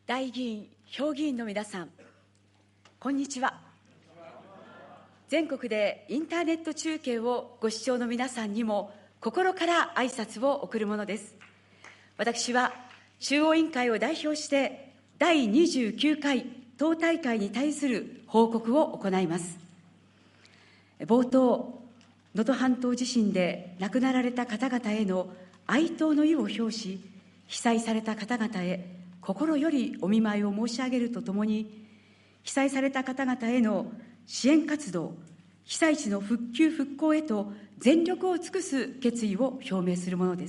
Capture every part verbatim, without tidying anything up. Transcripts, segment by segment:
代議員、評議員の皆さん、こんにちは。全国でインターネット中継をご視聴の皆さんにも心から挨拶を送るものです。私は中央委員会を代表してだいにじゅうきゅうかい党大会に対する報告を行います。冒頭、能登半島地震で亡くなられた方々への哀悼の意を表し、被災された方々へ心よりお見舞いを申し上げるとともに、被災された方々への支援活動、被災地の復旧・復興へと全力を尽くす決意を表明するものです。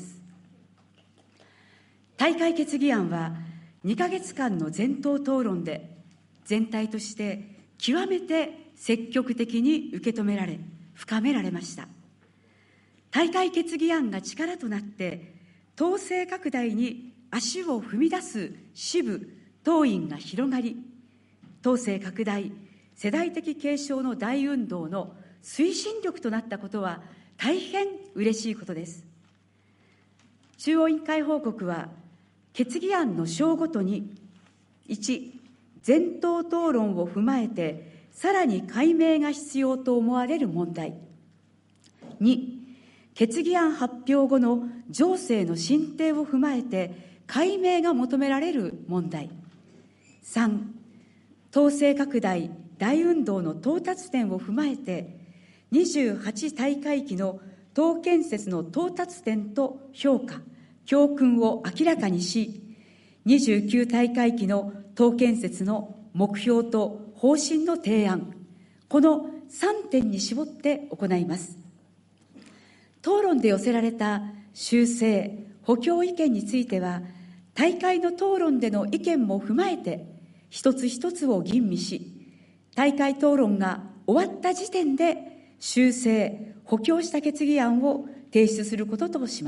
大会決議案はにかげつかんの全党討論で全体として極めて積極的に受け止められ、深められました。大会決議案が力となって党勢拡大に足を踏み出す支部、党員が広がり、党勢拡大、世代的継承の大運動の推進力となったことは大変嬉しいことです。中央委員会報告は、決議案の章ごとに、いち、全党討論を踏まえて、さらに解明が必要と思われる問題。に、決議案発表後の情勢の進展を踏まえて、解明が求められる問題。さん、党勢拡大大運動の到達点を踏まえて、にじゅうはち大会期の党建設の到達点と評価、教訓を明らかにし、にじゅうきゅう大会期の党建設の目標と方針の提案、このさんてんに絞って行います。討論で寄せられた修正、補強意見については、大会の討論での意見も踏まえて、一つ一つを吟味し、大会討論が終わった時点で修正・補強した決議案を提出することとします。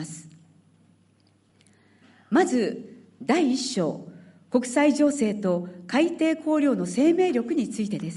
まず、だいいっ章、国際情勢と改定綱領の生命力についてです。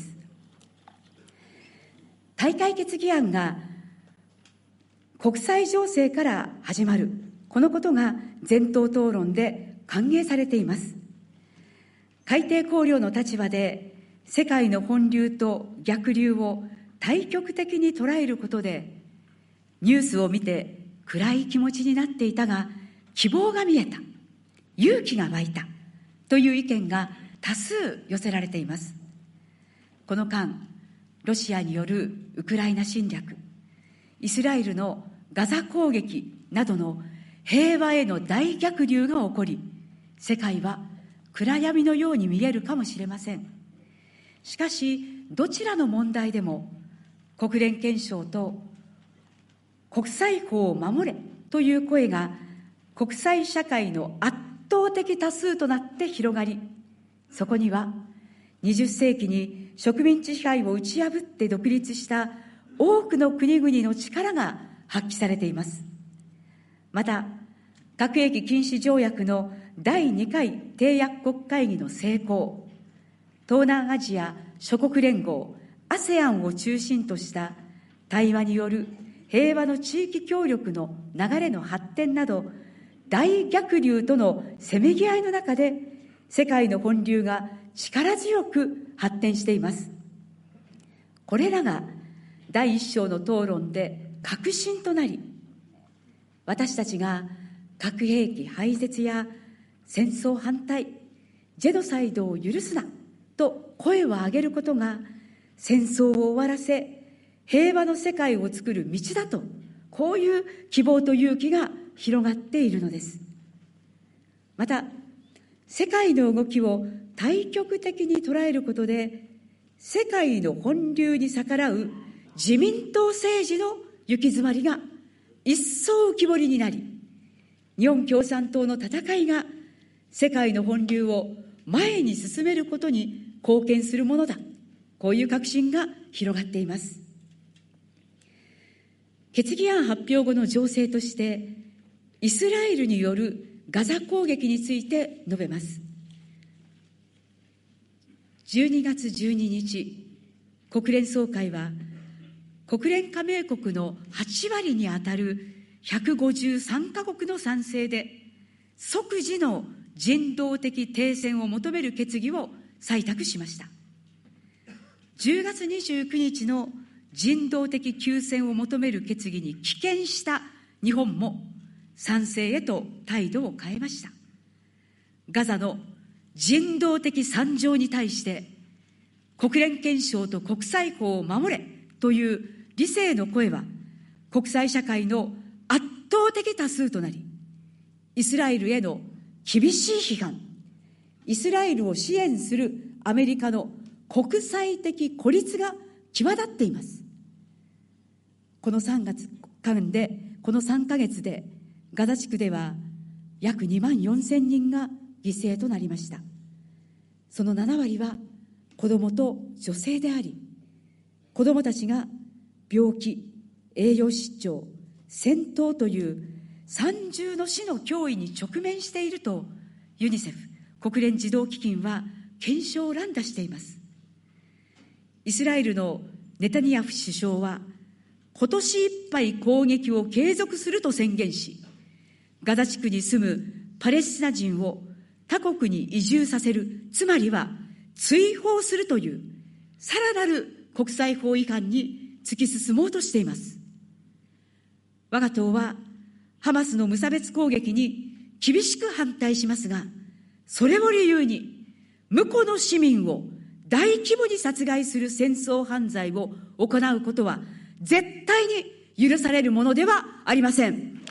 大会決議案が国際情勢から始まる、このことが全党討論で歓迎されています。改定綱領の立場で世界の本流と逆流を対極的に捉えることで、ニュースを見て暗い気持ちになっていたが希望が見えた、勇気が湧いたという意見が多数寄せられています。この間、ロシアによるウクライナ侵略、イスラエルのガザ攻撃などの平和への大逆流が起こり、世界は暗闇のように見えるかもしれません。しかし、どちらの問題でも国連憲章と国際法を守れという声が国際社会の圧倒的多数となって広がり、そこにはにじゅっせいきに植民地支配を打ち破って独立した多くの国々の力が発揮されています。また、核兵器禁止条約のだいにかい締約国会議の成功、東南アジア諸国連合 アセアン を中心とした対話による平和の地域協力の流れの発展など、大逆流とのせめぎ合いの中で世界の本流が力強く発展しています。これらがだいいっ章の討論で核心となり、私たちが核兵器廃絶や戦争反対、ジェノサイドを許すなと声を上げることが戦争を終わらせ平和の世界を作る道だと、こういう希望と勇気が広がっているのです。また、世界の動きを対極的に捉えることで世界の本流に逆らう自民党政治の行き詰まりが一層浮き彫りになり、日本共産党の戦いが世界の本流を前に進めることに貢献するものだ、こういう確信が広がっています。決議案発表後の情勢として、イスラエルによるガザ攻撃について述べます。じゅうにがつじゅうににち、国連総会は国連加盟国のはちわりにあたるひゃくごじゅうさんかこくの賛成で即時の人道的停戦を求める決議を採択しました。じゅうがつにじゅうくにちの人道的休戦を求める決議に棄権した日本も賛成へと態度を変えました。ガザの人道的惨状に対して国連憲章と国際法を守れという理性の声は国際社会の圧倒的多数となり、イスラエルへの厳しい批判、イスラエルを支援するアメリカの国際的孤立が際立っています。このさんがつかんで、このさんかげつでガザ地区では約にまんよんせんにんが犠牲となりました。そのななわりは子どもと女性であり、子どもたちが病気、栄養失調、戦闘という三重の死の脅威に直面しているとユニセフ国連児童基金は検証を乱打しています。イスラエルのネタニヤフ首相は今年いっぱい攻撃を継続すると宣言し、ガザ地区に住むパレスチナ人を他国に移住させる、つまりは追放するというさらなる国際法違反に突き進もうとしています。我が党はハマスの無差別攻撃に厳しく反対しますが、それを理由に無辜の市民を大規模に殺害する戦争犯罪を行うことは絶対に許されるものではありません。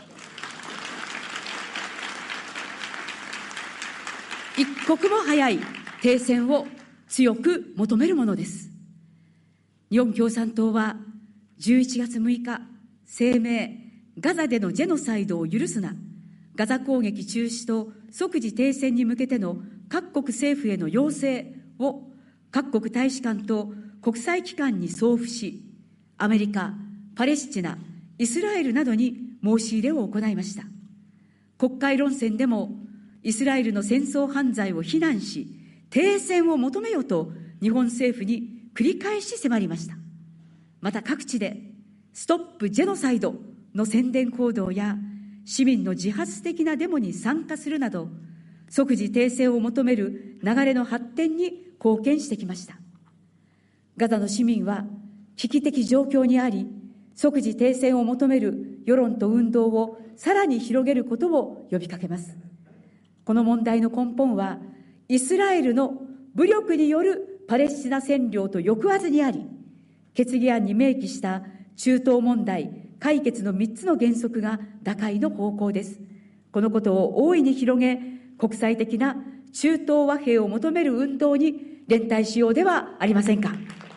一刻も早い停戦を強く求めるものです。日本共産党はじゅういちがつむいか、声明、ガザでのジェノサイドを許すな、ガザ攻撃中止と即時停戦に向けての各国政府への要請を各国大使館と国際機関に送付し、アメリカ、パレスチナ、イスラエルなどに申し入れを行いました。国会論戦でもイスラエルの戦争犯罪を非難し、停戦を求めよと日本政府に繰り返し迫りました。また各地でストップジェノサイドの宣伝行動や市民の自発的なデモに参加するなど、即時停戦を求める流れの発展に貢献してきました。ガザの市民は危機的状況にあり、即時停戦を求める世論と運動をさらに広げることを呼びかけます。この問題の根本は、イスラエルの武力によるパレスチナ占領と抑圧にあり、決議案に明記した中東問題解決のみっつの原則が打開の方向です。このことを大いに広げ、国際的な中東和平を求める運動に連帯しようではありませんか。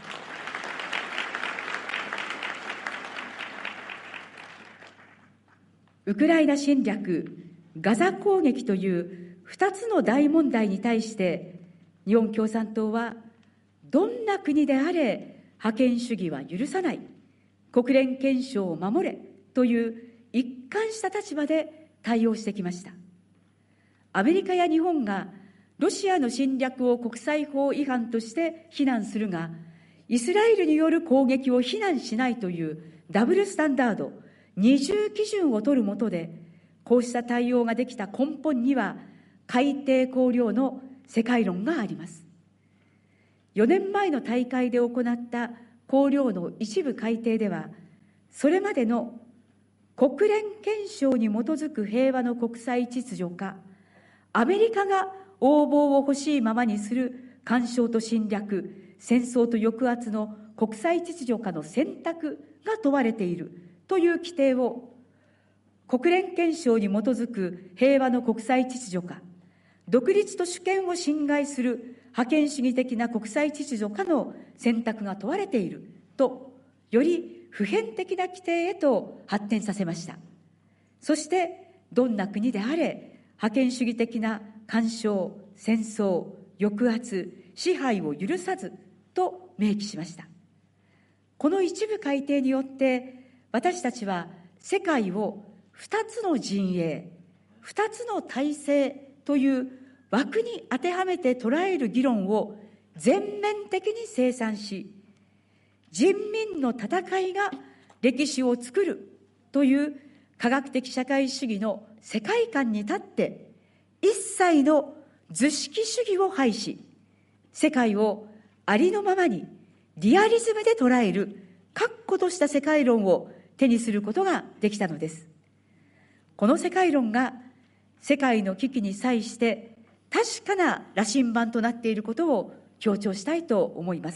ウクライナ侵略、ガザ攻撃という二つの大問題に対して、日本共産党はどんな国であれ覇権主義は許さない、国連憲章を守れという一貫した立場で対応してきました。アメリカや日本がロシアの侵略を国際法違反として非難するが、イスラエルによる攻撃を非難しないというダブルスタンダード、二重基準を取るもとで、こうした対応ができた根本には、海底綱領の世界論があります。よねんまえの大会で行った綱領の一部改定では、それまでの国連憲章に基づく平和の国際秩序か、アメリカが横暴を欲しいままにする干渉と侵略、戦争と抑圧の国際秩序かの選択が問われているという規定を、国連憲章に基づく平和の国際秩序か、独立と主権を侵害する覇権主義的な国際秩序かの選択が問われていると、より普遍的な規定へと発展させました。そして、どんな国であれ、覇権主義的な干渉、戦争、抑圧、支配を許さずと明記しました。この一部改定によって、私たちは世界を二つの陣営、二つの体制という枠に当てはめて捉える議論を全面的に清算し、人民の戦いが歴史を作るという科学的社会主義の世界観に立って、 一切の図式主義を排し、世界をありのままにリアリズムで捉える確固とした世界論を手にすることができたのです。この世界論が世界の危機に際して確かな羅針盤となっていることを強調したいと思います。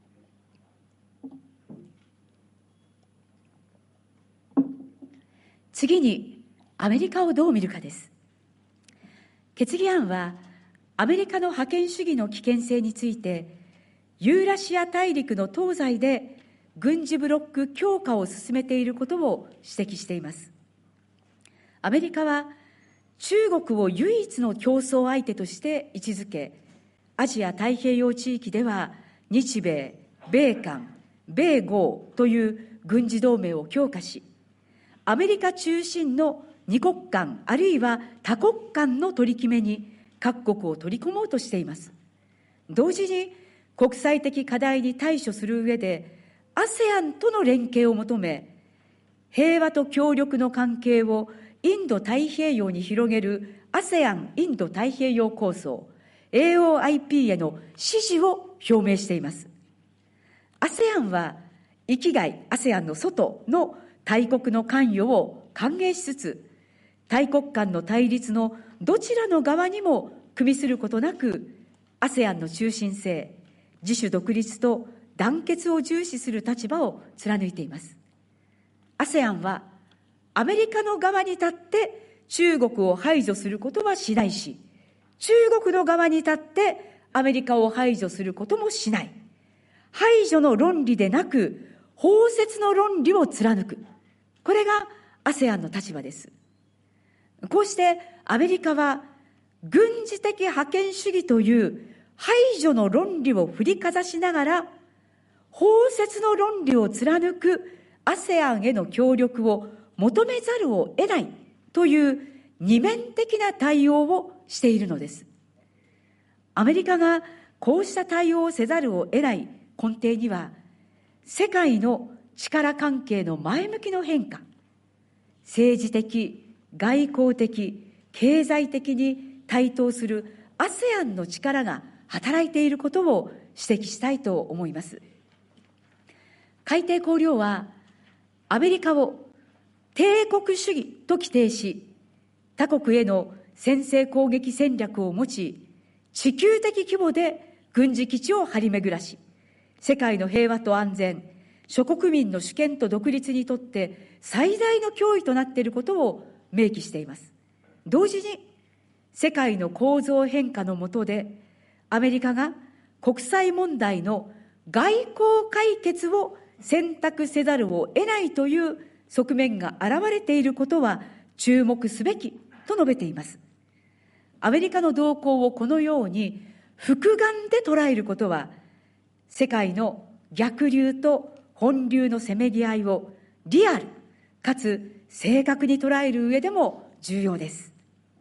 次に、アメリカをどう見るかです。決議案は、アメリカの覇権主義の危険性について、ユーラシア大陸の東西で軍事ブロック強化を進めていることを指摘しています。アメリカは、中国を唯一の競争相手として位置づけ、アジア太平洋地域では日米、米韓、米豪という軍事同盟を強化し、アメリカ中心の二国間あるいは多国間の取り決めに各国を取り込もうとしています。同時に国際的課題に対処する上で アセアン との連携を求め、平和と協力の関係をインド太平洋に広げる アセアン インド太平洋構想 エーオーアイピー への支持を表明しています。 アセアン は域外 アセアン の外の大国の関与を歓迎しつつ、大国間の対立のどちらの側にも組みすることなく、アセアン の中心性、自主独立と団結を重視する立場を貫いています。アセアン はアメリカの側に立って中国を排除することはしないし、中国の側に立ってアメリカを排除することもしない。排除の論理でなく、包摂の論理を貫く。これが アセアン の立場です。こうしてアメリカは軍事的覇権主義という排除の論理を振りかざしながら、包摂の論理を貫く アセアン への協力を求めざるを得ないという二面的な対応をしているのです。アメリカがこうした対応をせざるを得ない根底には、世界の力関係の前向きの変化、政治的、外交的、経済的に台頭する アセアン の力が働いていることを指摘したいと思います。海底綱領は、アメリカを帝国主義と規定し、他国への先制攻撃戦略を持ち、地球的規模で軍事基地を張り巡らし、世界の平和と安全、諸国民の主権と独立にとって最大の脅威となっていることを明記しています。同時に、世界の構造変化の下で、アメリカが国際問題の外交解決を選択せざるを得ないという側面が現れていることは注目すべきと述べています。アメリカの動向をこのように複眼で捉えることは、世界の逆流と本流のせめぎ合いをリアルかつ正確に捉える上でも重要です。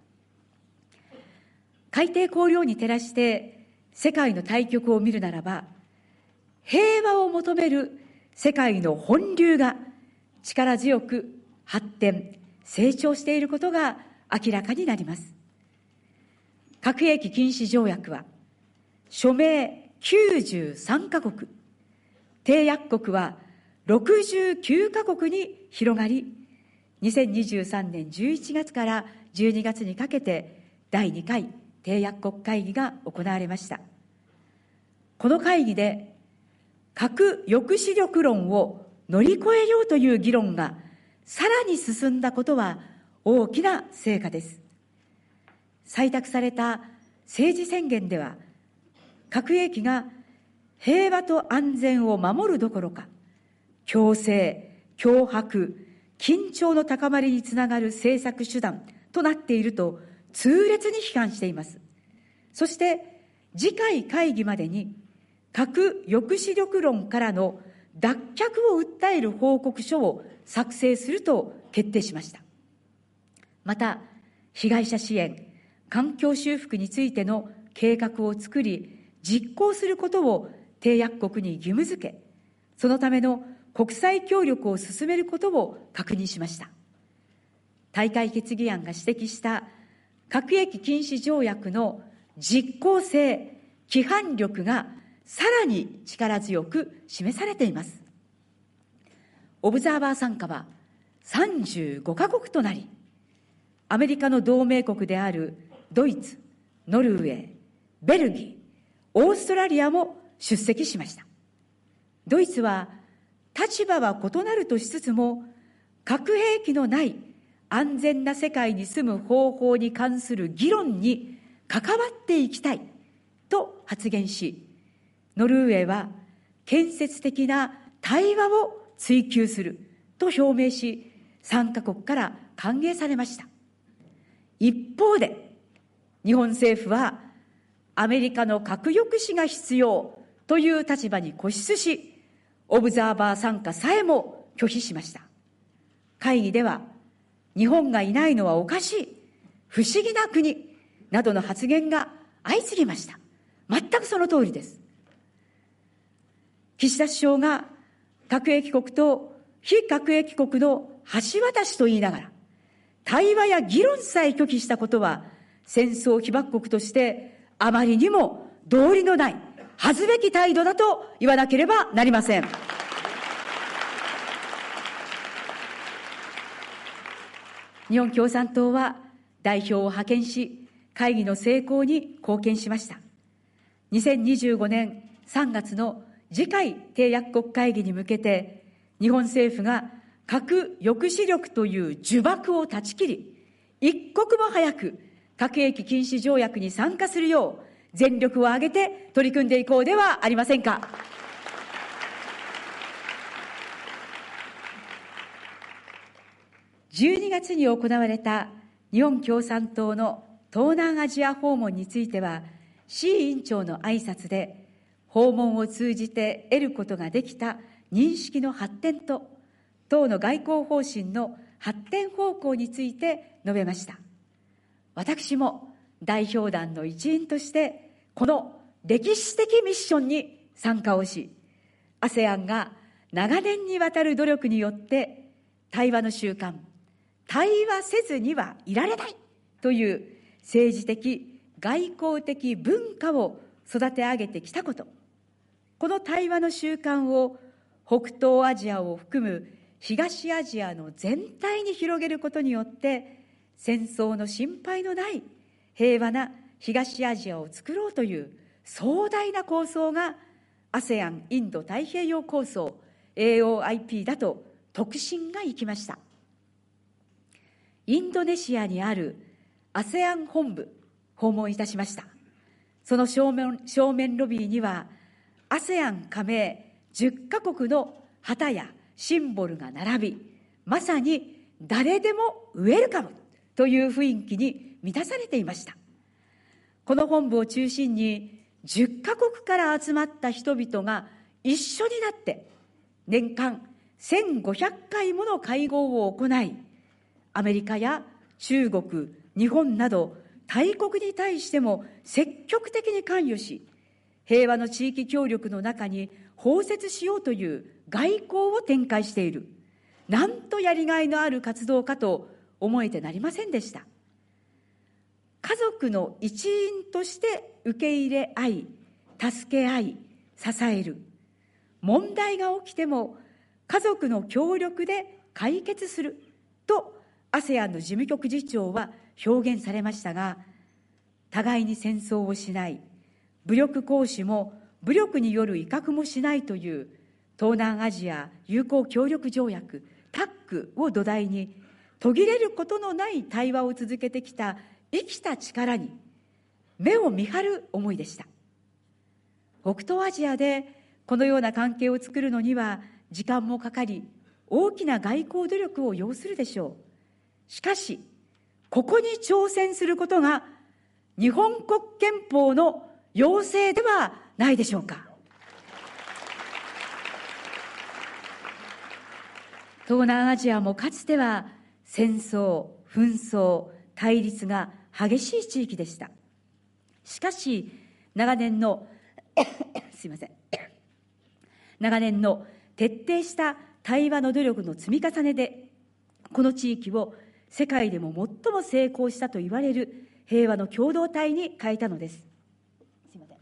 海底綱領に照らして世界の大局を見るならば、平和を求める世界の本流が力強く発展、成長していることが明らかになります。核兵器禁止条約は、署名きゅうじゅうさんカ国、締約国はろくじゅうきゅうカ国に広がり、にせんにじゅうさんねんじゅういちがつからじゅうにがつにかけてだいにかい締約国会議が行われました。この会議で核抑止力論を乗り越えようという議論がさらに進んだことは大きな成果です。採択された政治宣言では、核兵器が平和と安全を守るどころか、強制、脅迫、緊張の高まりにつながる政策手段となっていると痛烈に批判しています。そして次回会議までに核抑止力論からの脱却を訴える報告書を作成すると決定しました。また、被害者支援、環境修復についての計画を作り、実行することを締約国に義務付け、そのための国際協力を進めることを確認しました。大会決議案が指摘した核兵器禁止条約の実効性、規範力がさらに力強く示されています。オブザーバー参加はさんじゅうごカ国となり、アメリカの同盟国であるドイツ、ノルウェー、ベルギー、オーストラリアも出席しました。ドイツは立場は異なるとしつつも、核兵器のない安全な世界に住む方法に関する議論に関わっていきたいと発言し、ノルウェーは建設的な対話を追求すると表明し、参加国から歓迎されました。一方で、日本政府はアメリカの核抑止が必要という立場に固執し、オブザーバー参加さえも拒否しました。会議では、日本がいないのはおかしい、不思議な国などの発言が相次ぎました。全くその通りです。岸田首相が核兵器国と非核兵器国の橋渡しと言いながら、対話や議論さえ拒否したことは、戦争被爆国としてあまりにも道理のない、恥ずべき態度だと言わなければなりません。日本共産党は代表を派遣し、会議の成功に貢献しました。にせんにじゅうごねんさんがつの次回締約国会議に向けて、日本政府が核抑止力という呪縛を断ち切り、一刻も早く核兵器禁止条約に参加するよう全力を挙げて取り組んでいこうではありませんか。じゅうにがつに行われた日本共産党の東南アジア訪問については、志位委員長の挨拶で、訪問を通じて得ることができた認識の発展と、党の外交方針の発展方向について述べました。私も代表団の一員として、この歴史的ミッションに参加をし、アセアン が長年にわたる努力によって、対話の習慣、対話せずにはいられないという政治的、外交的文化を育て上げてきたこと、この対話の習慣を北東アジアを含む東アジアの全体に広げることによって、戦争の心配のない平和な東アジアを作ろうという壮大な構想が アセアン インド太平洋構想 エーオーアイピー だと特進がいきました。インドネシアにある アセアン 本部訪問いたしました。その正面、正面ロビーには アセアン 加盟じゅっカ国の旗やシンボルが並び、まさに誰でもウェルカムという雰囲気に満たされていました。この本部を中心にじゅっカ国から集まった人々が一緒になって年間せんごひゃっかいもの会合を行い、アメリカや中国、日本など大国に対しても積極的に関与し、平和の地域協力の中に包摂しようという外交を展開している、なんとやりがいのある活動かと思えてなりませんでした。家族の一員として受け入れ合い、助け合い、支える。問題が起きても家族の協力で解決すると アセアン の事務局次長は表現されましたが、互いに戦争をしない、武力行使も武力による威嚇もしないという東南アジア友好協力条約 タック を土台に、途切れることのない対話を続けてきた生きた力に目を見張る思いでした。北東アジアでこのような関係を作るのには時間もかかり、大きな外交努力を要するでしょう。しかし、ここに挑戦することが日本国憲法の要請ではないでしょうか。東南アジアもかつては戦争、紛争、対立が激しい地域でした。しかし、長年のすいません長年の徹底した対話の努力の積み重ねで、この地域を世界でも最も成功したと言われる平和の共同体に変えたのです。すいません。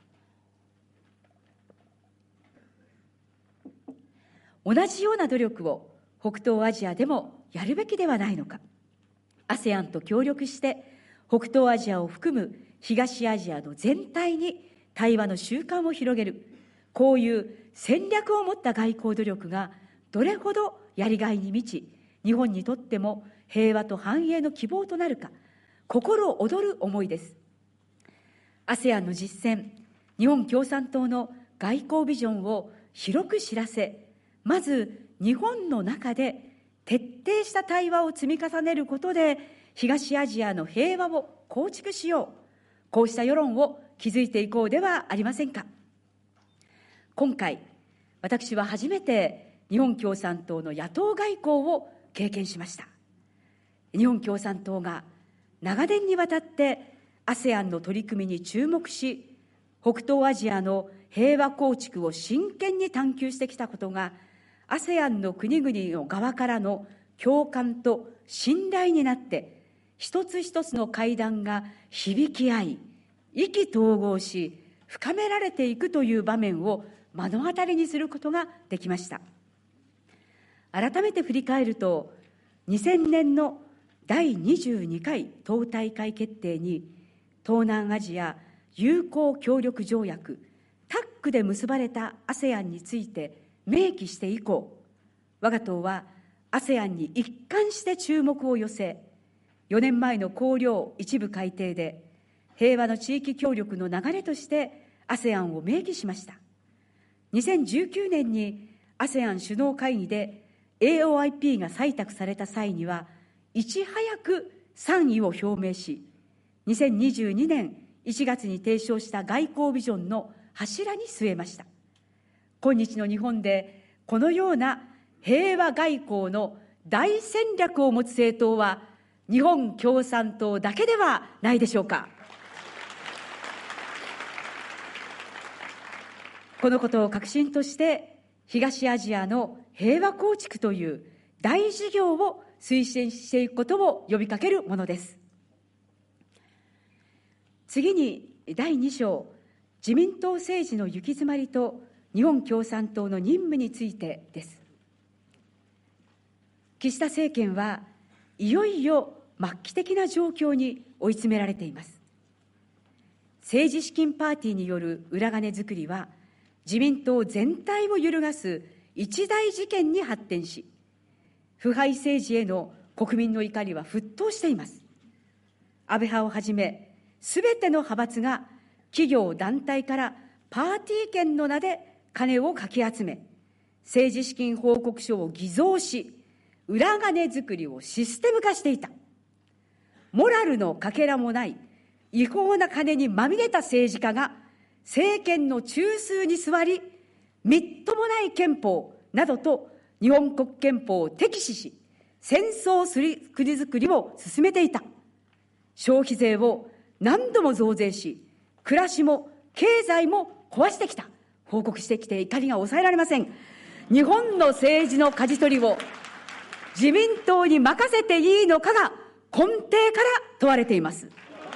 同じような努力を北東アジアでもやるべきではないのか。アセアン と協力して北東アジアを含む東アジアの全体に対話の習慣を広げる、こういう戦略を持った外交努力がどれほどやりがいに満ち、日本にとっても平和と繁栄の希望となるか、心躍る思いです。アセアン の実践、日本共産党の外交ビジョンを広く知らせ、まず日本の中で徹底した対話を積み重ねることで、東アジアの平和を構築しよう、こうした世論を築いていこうではありませんか。今回、私は初めて日本共産党の野党外交を経験しました。日本共産党が長年にわたって アセアン の取り組みに注目し、北東アジアの平和構築を真剣に探求してきたことが、アセアン の国々の側からの共感と信頼になって、一つ一つの会談が響き合い、意気投合し、深められていくという場面を目の当たりにすることができました。改めて振り返ると、にせんねんのだいにじゅうにかい党大会決定に、東南アジア友好協力条約、タックで結ばれた アセアン について明記して以降、我が党は アセアン に一貫して注目を寄せ、よねんまえの綱領一部改定で、平和の地域協力の流れとして アセアン を明記しました。にせんじゅうきゅうねんに アセアン 首脳会議で エーオーアイピー が採択された際には、いち早く賛意を表明し、にせんにじゅうにねんいちがつに提唱した外交ビジョンの柱に据えました。今日の日本でこのような平和外交の大戦略を持つ政党は日本共産党だけではないでしょうか。このことを確信として、東アジアの平和構築という大事業を推進していくことを呼びかけるものです。次にだいに章、自民党政治の行き詰まりと日本共産党の任務についてです。岸田政権はいよいよ末期的な状況に追い詰められています。政治資金パーティーによる裏金作りは、自民党全体を揺るがす一大事件に発展し、腐敗政治への国民の怒りは沸騰しています。安倍派をはじめ、すべての派閥が企業団体からパーティー券の名で金をかき集め、政治資金報告書を偽造し、裏金作りをシステム化していた。モラルのかけらもない違法な金にまみれた政治家が政権の中枢に座り、みっともない憲法などと日本国憲法を敵視し、戦争する国づくりを進めていた。消費税を何度も増税し、暮らしも経済も壊してきた。報告してきて怒りが抑えられません。日本の政治の舵取りを自民党に任せていいのかが根底から問われています。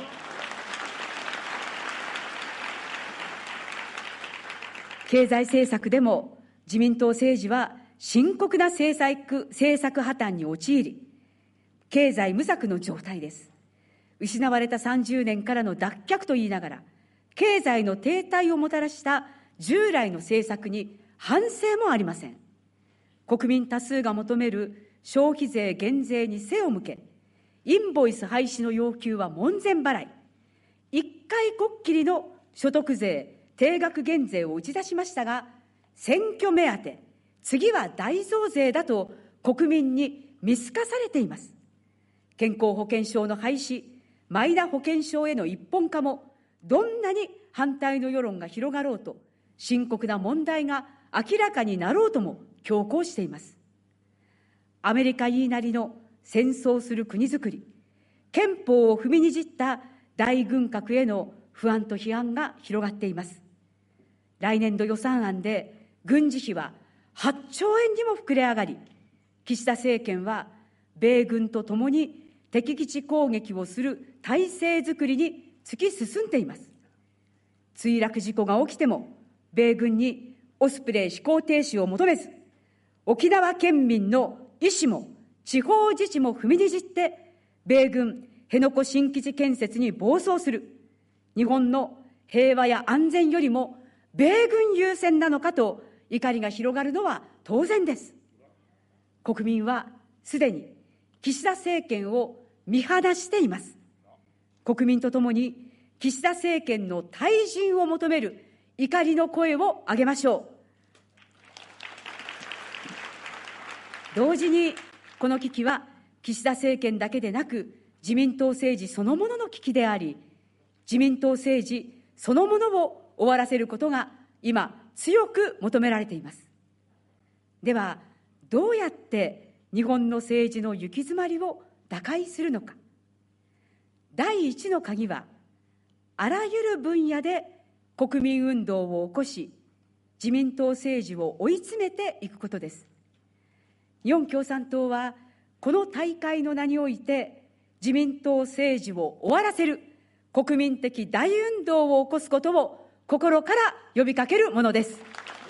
経済政策でも自民党政治は深刻な政策、政策破綻に陥り、経済無策の状態です。失われたさんじゅうねんからの脱却と言いながら、経済の停滞をもたらした従来の政策に反省もありません。国民多数が求める消費税減税に背を向け、インボイス廃止の要求は門前払い、一回こっきりの所得税定額減税を打ち出しましたが、選挙目当て、次は大増税だと国民に見透かされています。健康保険証の廃止、マイナ保険証への一本化も、どんなに反対の世論が広がろうと、深刻な問題が明らかになろうとも強行しています。アメリカ言いなりの戦争する国づくり、憲法を踏みにじった大軍拡への不安と批判が広がっています。来年度予算案で軍事費ははっちょうえんにも膨れ上がり、岸田政権は米軍とともに敵基地攻撃をする体制づくりに突き進んでいます。墜落事故が起きても、米軍にオスプレイ飛行停止を求めず、沖縄県民の意思も地方自治も踏みにじって、米軍辺野古新基地建設に暴走する、日本の平和や安全よりも米軍優先なのかと怒りが広がるのは当然です。国民はすでに岸田政権を見放しています。国民とともに岸田政権の退陣を求める怒りの声を上げましょう。同時にこの危機は岸田政権だけでなく、自民党政治そのものの危機であり、自民党政治そのものを終わらせることが今強く求められています。では、どうやって日本の政治の行き詰まりを打開するのか。第一の鍵は、あらゆる分野で国民運動を起こし、自民党政治を追い詰めていくことです。日本共産党は、この大会の名において、自民党政治を終わらせる国民的大運動を起こすことを心から呼びかけるものです。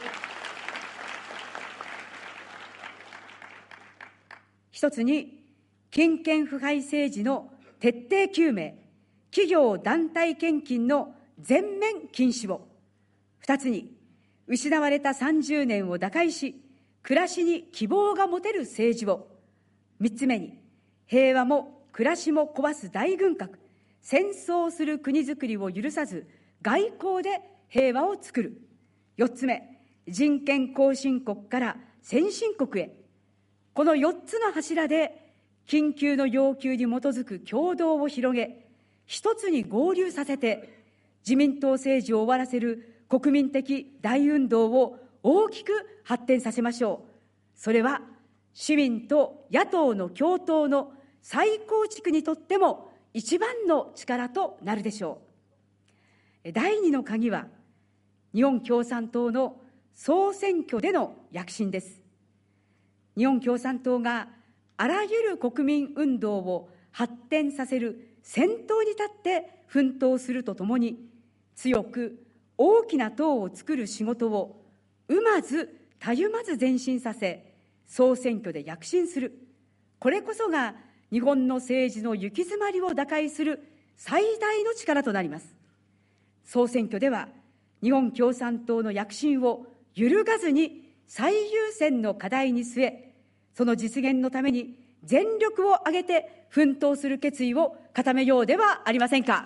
一つに、金権腐敗政治の徹底究明、企業団体献金の全面禁止を。二つに、失われたさんじゅうねんを打開し、暮らしに希望が持てる政治を。三つ目に、平和も暮らしも壊す大軍拡、戦争する国づくりを許さず、外交で平和を作る。四つ目、人権後進国から先進国へ。この四つの柱で、緊急の要求に基づく共同を広げ、一つに合流させて、自民党政治を終わらせる国民的大運動を大きく発展させましょう。それは、市民と野党の共闘の再構築にとっても一番の力となるでしょう。第二の鍵は、日本共産党の総選挙での躍進です。日本共産党があらゆる国民運動を発展させる先頭に立って奮闘するとともに、強く大きな党を作る仕事をうまずたゆまず前進させ、総選挙で躍進する。これこそが日本の政治の行き詰まりを打開する最大の力となります。総選挙では、日本共産党の躍進を揺るがずに最優先の課題に据え、その実現のために全力を挙げて奮闘する決意を固めようではありませんか。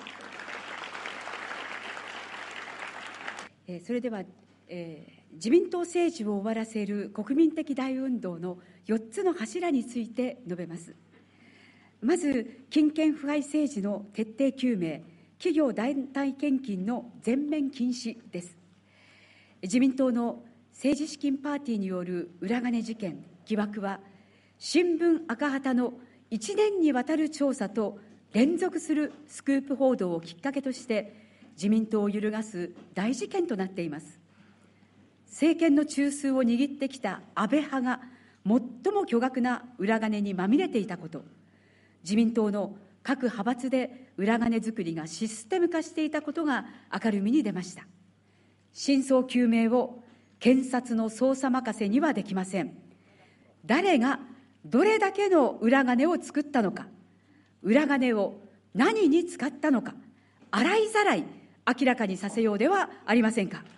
えー、それでは、えー、自民党政治を終わらせる国民的大運動のよっつの柱について述べます。まず、金権腐敗政治の徹底究明、企業団体献金の全面禁止です。自民党の政治資金パーティーによる裏金事件、疑惑は、新聞赤旗のいちねんにわたる調査と連続するスクープ報道をきっかけとして、自民党を揺るがす大事件となっています。政権の中枢を握ってきた安倍派が最も巨額な裏金にまみれていたこと、自民党の各派閥で裏金作りがシステム化していたことが明るみに出ました。真相究明を検察の捜査任せにはできません。誰がどれだけの裏金を作ったのか、裏金を何に使ったのか、洗いざらい明らかにさせようではありませんか。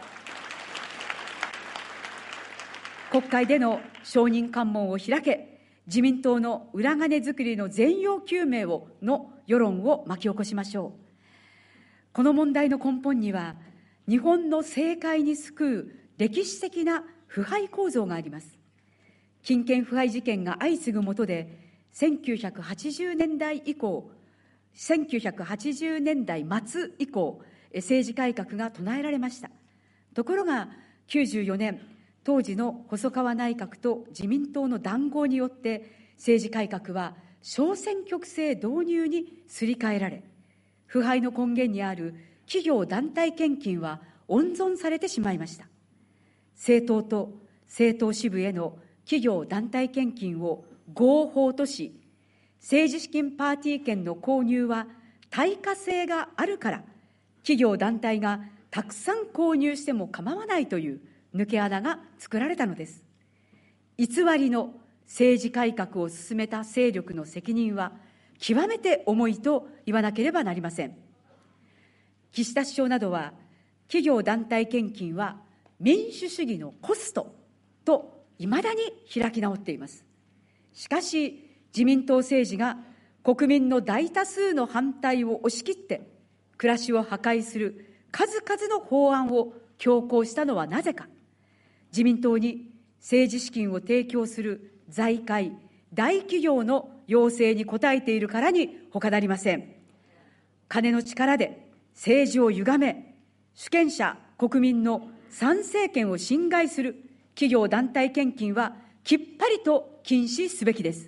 国会での証人喚問を開け、自民党の裏金作りの全容究明をの世論を巻き起こしましょう。この問題の根本には、日本の政界に救う歴史的な腐敗構造があります。金権腐敗事件が相次ぐもとで、せんきゅうひゃくはちじゅうねんだい以降、せんきゅうひゃくはちじゅうねんだいまつ以降、政治改革が唱えられました。ところが、きゅうじゅうよねん、当時の細川内閣と自民党の談合によって、政治改革は小選挙区制導入にすり替えられ、腐敗の根源にある企業団体献金は温存されてしまいました。政党と政党支部への企業団体献金を合法とし、 政治資金パーティー券の購入は対価性があるから、企業団体がたくさん購入しても構わないという抜け穴が作られたのです。偽りの政治改革を進めた勢力の責任は極めて重いと言わなければなりません。岸田首相などは、企業団体献金は民主主義のコストといまだに開き直っています。しかし、自民党政治が国民の大多数の反対を押し切って、暮らしを破壊する数々の法案を強行したのはなぜか。自民党に政治資金を提供する財界、大企業の要請に応えているからに他なりません。金の力で政治を歪め、主権者、国民の参政権を侵害する企業団体献金はきっぱりと禁止すべきです。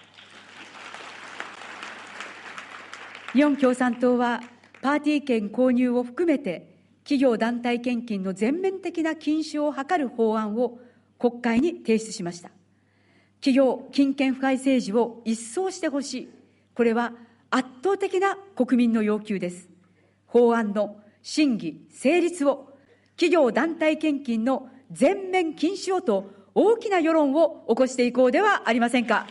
日本共産党はパーティー券購入を含めて企業団体献金の全面的な禁止を図る法案を国会に提出しました。企業金権腐敗政治を一掃してほしい。これは圧倒的な国民の要求です。法案の審議、成立を、企業団体献金の全面禁止をと大きな世論を起こしていこうではありませんか。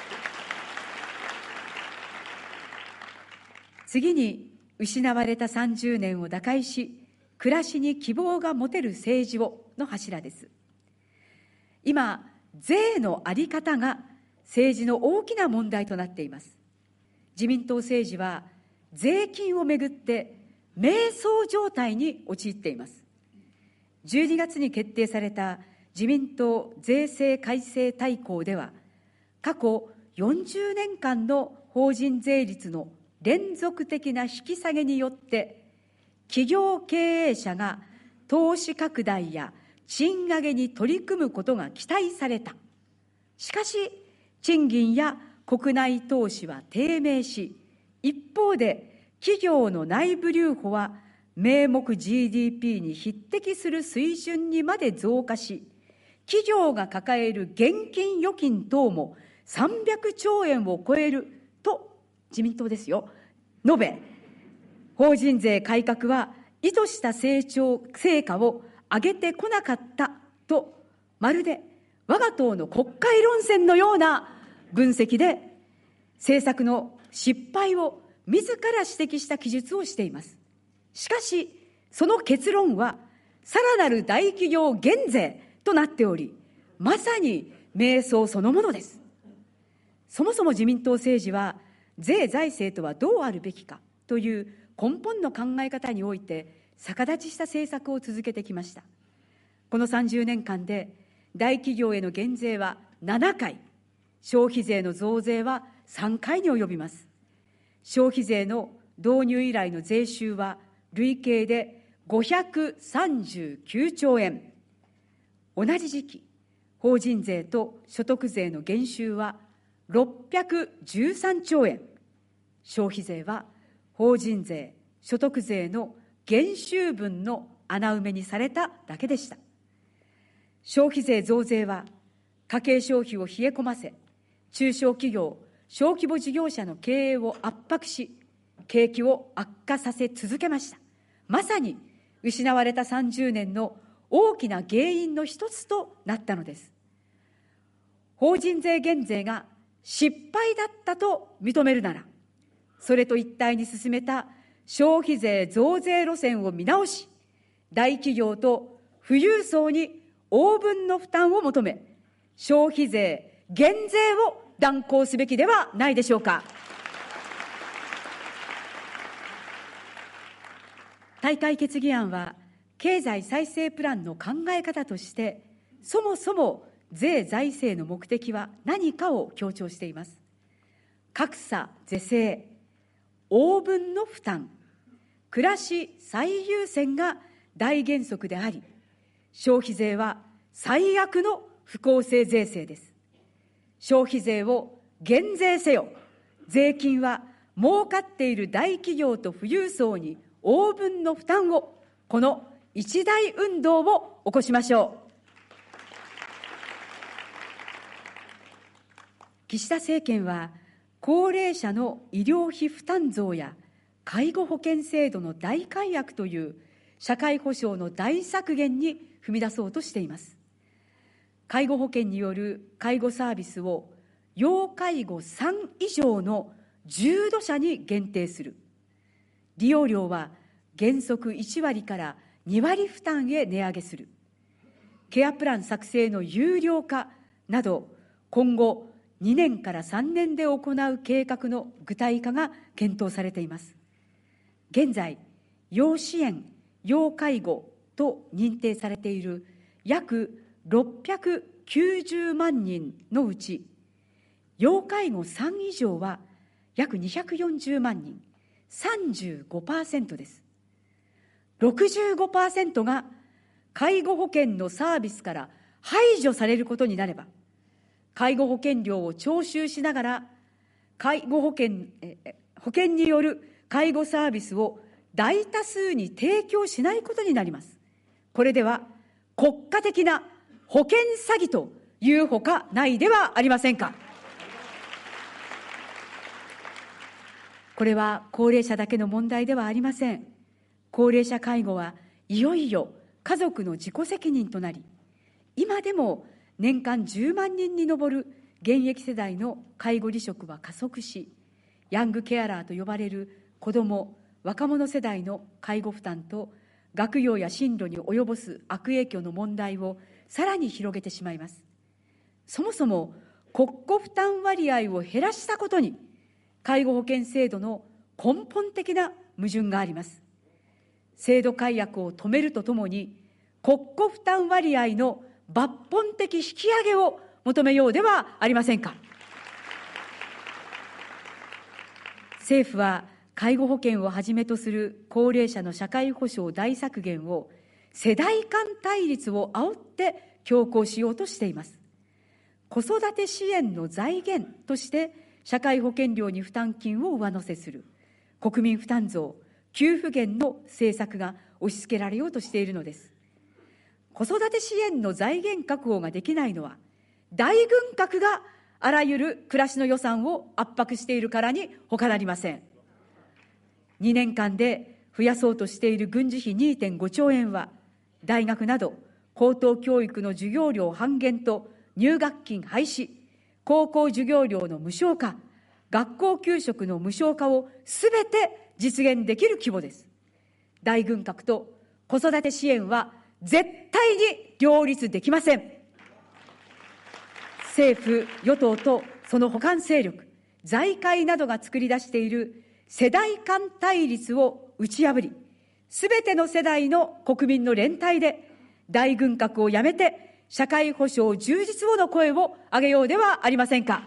次に、失われたさんじゅうねんを打開し、暮らしに希望が持てる政治をの柱です。今、税の在り方が政治の大きな問題となっています。自民党政治は税金をめぐって迷走状態に陥っています。じゅうにがつに決定された自民党税制改正大綱では、過去よんじゅうねんかんの法人税率の連続的な引き下げによって、企業経営者が投資拡大や賃上げに取り組むことが期待された。しかし、賃金や国内投資は低迷し、一方で企業の内部留保は名目 ジーディーピー に匹敵する水準にまで増加し、企業が抱える現金預金等もさんびゃくちょうえんを超えると、自民党ですよ、述べ、法人税改革は意図した成長、成果を上げてこなかったと、まるで我が党の国会論戦のような分析で政策の失敗を自ら指摘した記述をしています。しかし、その結論はさらなる大企業減税となっており、まさに迷走そのものです。そもそも自民党政治は税財政とはどうあるべきかという根本の考え方において逆立ちした政策を続けてきました。このさんじゅうねんかんで大企業への減税はななかい、消費税の増税はさんかいに及びます。消費税の導入以来の税収は累計でごひゃくさんじゅうきゅうちょうえん。同じ時期、法人税と所得税の減収はろっぴゃくじゅうさんちょうえん。消費税は法人税、所得税の減収分の穴埋めにされただけでした。消費税増税は家計消費を冷え込ませ、中小企業、小規模事業者の経営を圧迫し、景気を悪化させ続けました。まさに失われたさんじゅうねんの大きな原因の一つとなったのです。法人税減税が失敗だったと認めるなら、それと一体に進めた消費税増税路線を見直し、大企業と富裕層に応分の負担を求め、消費税減税を断行すべきではないでしょうか。大会決議案は、経済再生プランの考え方として、そもそも税財政の目的は何かを強調しています。格差是正、応分の負担、暮らし最優先が大原則であり、消費税は最悪の不公正税制です。消費税を減税せよ。税金は儲かっている大企業と富裕層に応分の負担を、この一大運動を起こしましょう。岸田政権は高齢者の医療費負担増や介護保険制度の大改悪という社会保障の大削減に踏み出そうとしています。介護保険による介護サービスを要介護さん以上の重度者に限定する。利用料は原則いち割からに割負担へ値上げする。ケアプラン作成の有料化など、今後にねんからさんねんで行う計画の具体化が検討されています。現在、要支援・要介護と認定されている約ろっぴゃくきゅうじゅうまんにんのうち、要介護さん以上は約にひゃくよんじゅうまんにん、さんじゅうごパーセント です。ろくじゅうごパーセント が介護保険のサービスから排除されることになれば、介護保険料を徴収しながら、介護保険、え保険による介護サービスを大多数に提供しないことになります。これでは国家的な保険詐欺というほかないではありませんか。これは高齢者だけの問題ではありません。高齢者介護はいよいよ家族の自己責任となり、今でも年間じゅうまんにんに上る現役世代の介護離職は加速し、ヤングケアラーと呼ばれる子ども・若者世代の介護負担と学業や進路に及ぼす悪影響の問題をさらに広げてしまいます。そもそも国庫負担割合を減らしたことに、介護保険制度の根本的な矛盾があります。制度改悪を止めるとともに、国庫負担割合の抜本的引き上げを求めようではありませんか。政府は介護保険をはじめとする高齢者の社会保障大削減を世代間対立を煽って強行しようとしています。子育て支援の財源として社会保険料に負担金を上乗せする国民負担増・給付減の政策が押し付けられようとしているのです。子育て支援の財源確保ができないのは、大軍拡があらゆる暮らしの予算を圧迫しているからに他なりません。にねんかんで増やそうとしている軍事費 にてんごちょうえんは、大学など高等教育の授業料半減と入学金廃止、高校授業料の無償化、学校給食の無償化をすべて実現できる規模です。大軍拡と子育て支援は絶対に両立できません。政府・与党とその補完勢力、財界などが作り出している世代間対立を打ち破り、すべての世代の国民の連帯で大軍拡をやめて社会保障充実をの声を上げようではありませんか。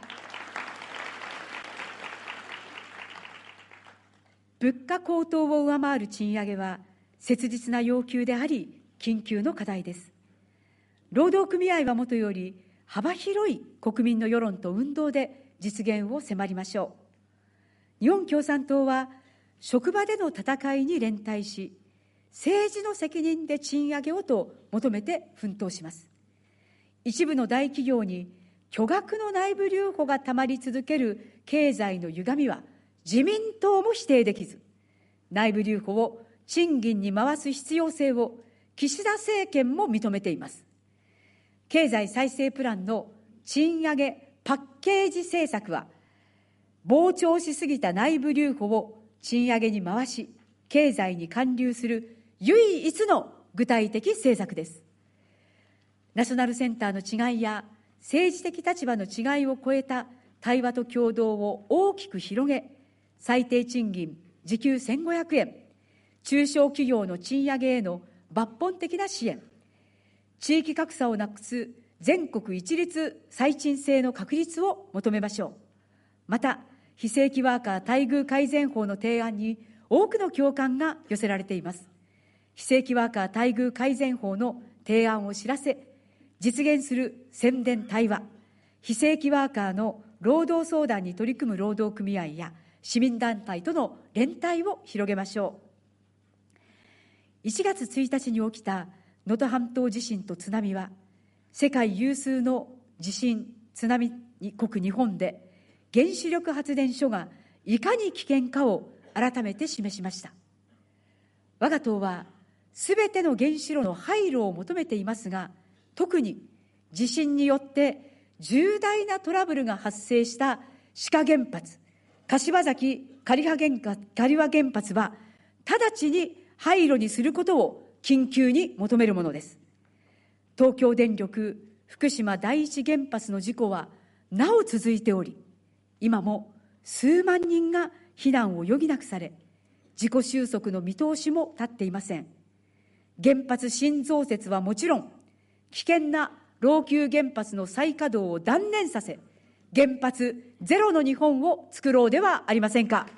物価高騰を上回る賃上げは切実な要求であり、緊急の課題です。労働組合はもとより幅広い国民の世論と運動で実現を迫りましょう。日本共産党は職場での戦いに連帯し、政治の責任で賃上げをと求めて奮闘します。一部の大企業に巨額の内部留保がたまり続ける経済の歪みは自民党も否定できず、内部留保を賃金に回す必要性を岸田政権も認めています。経済再生プランの賃上げパッケージ政策は、膨張しすぎた内部留保を賃上げに回し、経済に還流する唯一の具体的政策です。ナショナルセンターの違いや政治的立場の違いを超えた対話と協働を大きく広げ、最低賃金時給せんごひゃくえん、中小企業の賃上げへの抜本的な支援、地域格差をなくす全国一律最賃制の確立を求めましょう。また、非正規ワーカー待遇改善法の提案に多くの共感が寄せられています。非正規ワーカー待遇改善法の提案を知らせ、実現する宣伝対話、非正規ワーカーの労働相談に取り組む労働組合や市民団体との連帯を広げましょう。いちがつついたちに起きた能登半島地震と津波は、世界有数の地震津波国日本で原子力発電所がいかに危険かを改めて示しました。我が党はすべての原子炉の廃炉を求めていますが、特に地震によって重大なトラブルが発生した志賀原発、柏崎刈羽原原発は直ちに廃炉にすることを緊急に求めるものです。東京電力福島第一原発の事故はなお続いており、今も数万人が避難を余儀なくされ、自己収束の見通しも立っていません。原発新増設はもちろん、危険な老朽原発の再稼働を断念させ、原発ゼロの日本を作ろうではありませんか。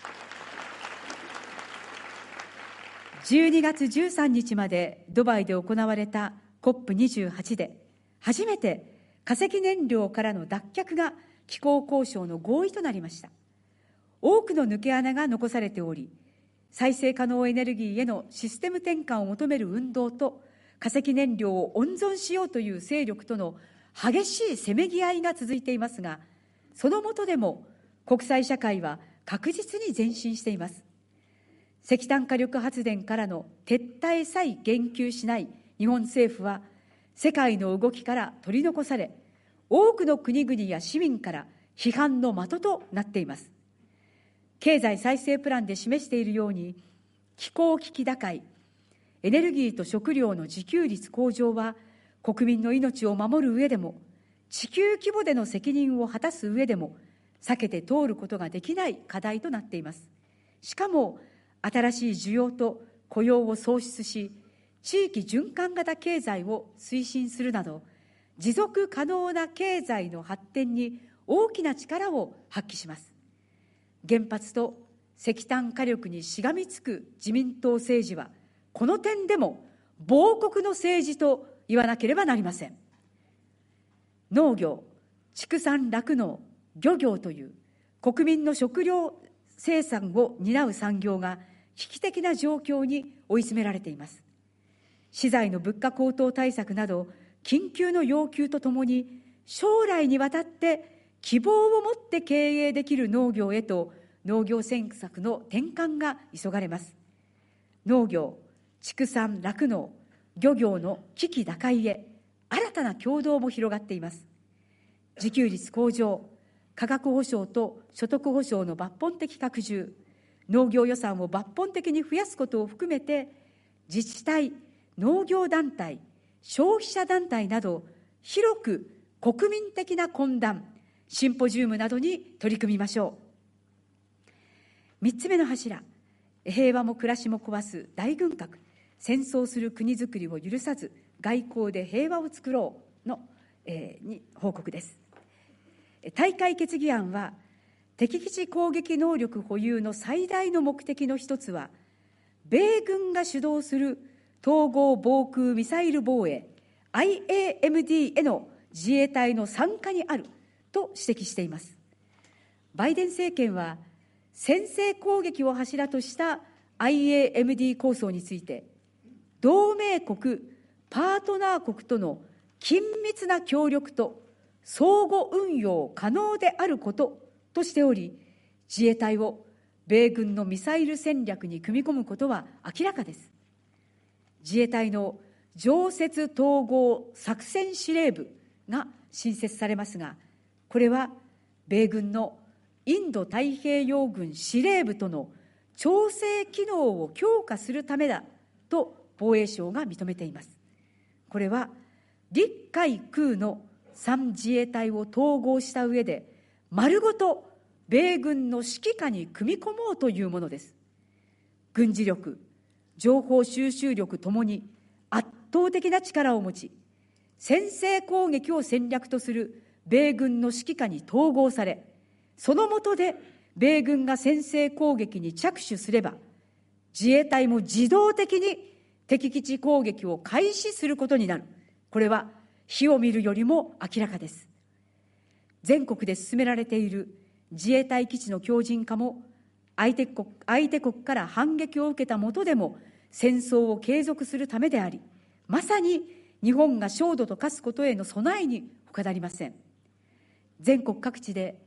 じゅうにがつじゅうさんにちまでドバイで行われた コップにじゅうはち で、初めて化石燃料からの脱却が気候交渉の合意となりました。多くの抜け穴が残されており、再生可能エネルギーへのシステム転換を求める運動と、化石燃料を温存しようという勢力との激しいせめぎ合いが続いていますが、その下でも国際社会は確実に前進しています。石炭火力発電からの撤退さえ言及しない日本政府は、世界の動きから取り残され、多くの国々や市民から批判の的となっています。経済再生プランで示しているように、気候危機打開、エネルギーと食料の自給率向上は、国民の命を守る上でも、地球規模での責任を果たす上でも、避けて通ることができない課題となっています。しかも、新しい需要と雇用を創出し、地域循環型経済を推進するなど、持続可能な経済の発展に大きな力を発揮します。原発と石炭火力にしがみつく自民党政治は、この点でも亡国の政治と言わなければなりません。農業、畜産酪農、漁業という国民の食料生産を担う産業が危機的な状況に追い詰められています。資材の物価高騰対策など緊急の要求とともに、将来にわたって希望を持って経営できる農業へと農業政策の転換が急がれます。農業、畜産酪農、漁業の危機打開へ新たな協働も広がっています。自給率向上、価格保障と所得保障の抜本的拡充、農業予算を抜本的に増やすことを含めて、自治体、農業団体、消費者団体など広く国民的な懇談、シンポジウムなどに取り組みましょう。三つ目の柱、平和も暮らしも壊す大軍拡、戦争する国づくりを許さず外交で平和を作ろうの、えー、に報告です。大会決議案は、敵基地攻撃能力保有の最大の目的の一つは、米軍が主導する統合防空ミサイル防衛 アイエーエムディー への自衛隊の参加にあると指摘しています。バイデン政権は先制攻撃を柱とした アイエーエムディー 構想について、同盟国、パートナー国との緊密な協力と相互運用可能であることとしており、自衛隊を米軍のミサイル戦略に組み込むことは明らかです。自衛隊の常設統合作戦司令部が新設されますが、これは米軍のインド太平洋軍司令部との調整機能を強化するためだと防衛省が認めています。これは陸海空のさん自衛隊を統合した上で、丸ごと米軍の指揮下に組み込もうというものです。軍事力、情報収集力ともに圧倒的な力を持ち、先制攻撃を戦略とする米軍の指揮下に統合され、その下で米軍が先制攻撃に着手すれば、自衛隊も自動的に敵基地攻撃を開始することになる。これは火を見るよりも明らかです。全国で進められている自衛隊基地の強靭化も、相手国、相手国から反撃を受けた下でも戦争を継続するためであり、まさに日本が焦土と化すことへの備えに他なりません。全国各地で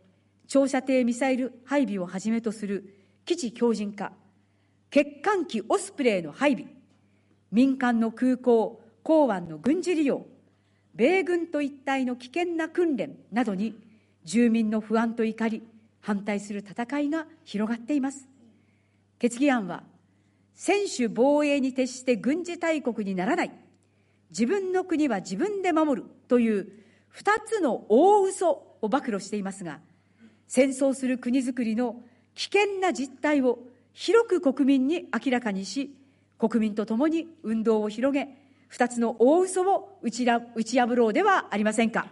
長射程ミサイル配備をはじめとする基地強靭化、欠艦機オスプレイの配備、民間の空港、港湾の軍事利用、米軍と一体の危険な訓練などに住民の不安と怒り、反対する戦いが広がっています。決議案は、専守防衛に徹して軍事大国にならない、自分の国は自分で守るという二つの大嘘を暴露していますが、戦争する国づくりの危険な実態を広く国民に明らかにし、国民と共に運動を広げ、二つの大嘘を打ちら打ち破ろうではありませんか。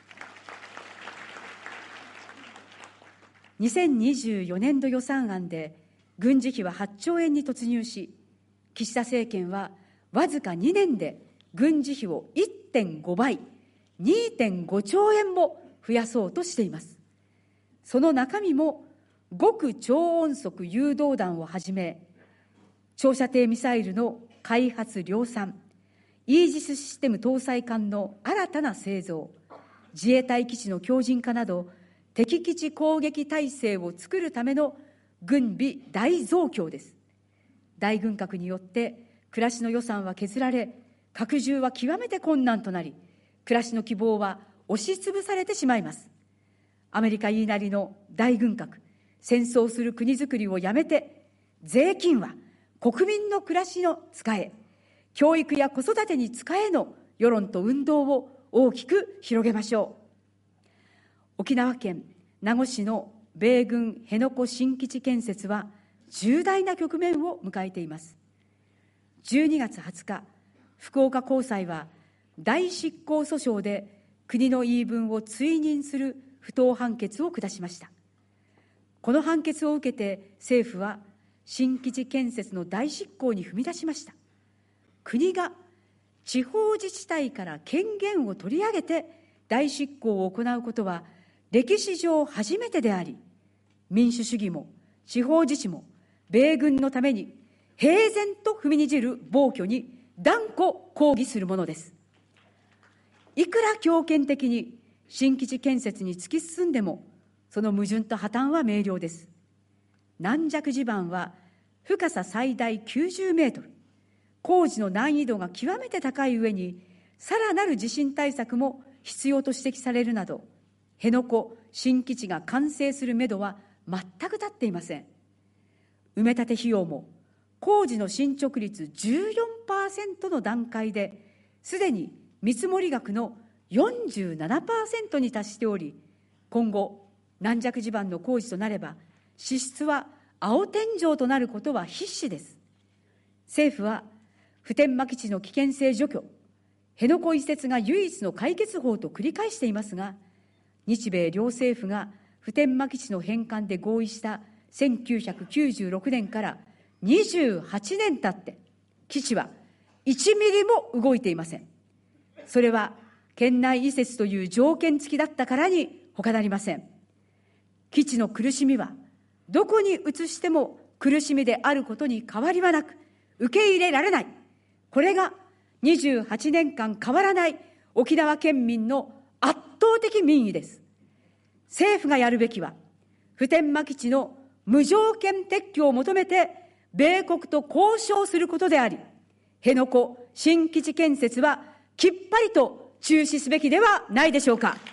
にせんにじゅうよねんど予算案で軍事費ははっちょうえんに突入し、岸田政権はわずかにねんで軍事費を いってんごばい、にてんごちょうえんも増やそうとしています。その中身も極超音速誘導弾をはじめ、長射程ミサイルの開発量産、イージスシステム搭載艦の新たな製造、自衛隊基地の強靭化など、敵基地攻撃体制を作るための軍備大増強です。大軍拡によって暮らしの予算は削られ、拡充は極めて困難となり、暮らしの希望は押しつぶされてしまいます。アメリカ言いなりの大軍拡、戦争する国づくりをやめて、税金は国民の暮らしの使え、教育や子育てに使えの世論と運動を大きく広げましょう。沖縄県名護市の米軍辺野古新基地建設は重大な局面を迎えています。じゅうにがつはつか、福岡高裁は大執行訴訟で国の言い分を追認する不当判決を下しました。この判決を受けて政府は新基地建設の大執行に踏み出しました。国が地方自治体から権限を取り上げて大執行を行うことは歴史上初めてであり、民主主義も地方自治も米軍のために平然と踏みにじる暴挙に断固抗議するものです。いくら強権的に新基地建設に突き進んでも、その矛盾と破綻は明瞭です。軟弱地盤は深さ最大きゅうじゅうメートル、工事の難易度が極めて高い上に、さらなる地震対策も必要と指摘されるなど、辺野古新基地が完成するめどは全く立っていません。埋め立て費用も工事の進捗率 じゅうよんパーセント の段階ですでに見積もり額の よんじゅうななパーセント に達しており、今後軟弱地盤の工事となれば支出は青天井となることは必至です。政府は普天間基地の危険性除去、辺野古移設が唯一の解決法と繰り返していますが、日米両政府が普天間基地の返還で合意したせんきゅうひゃくきゅうじゅうろくねんからにじゅうはちねん経って、基地はいちミリも動いていません。それは県内移設という条件付きだったからに他なりません。基地の苦しみはどこに移しても苦しみであることに変わりはなく、受け入れられない。これがにじゅうはちねんかん変わらない沖縄県民の圧倒的民意です。政府がやるべきは、普天間基地の無条件撤去を求めて米国と交渉することであり、辺野古新基地建設はきっぱりと中止すべきではないでしょうか。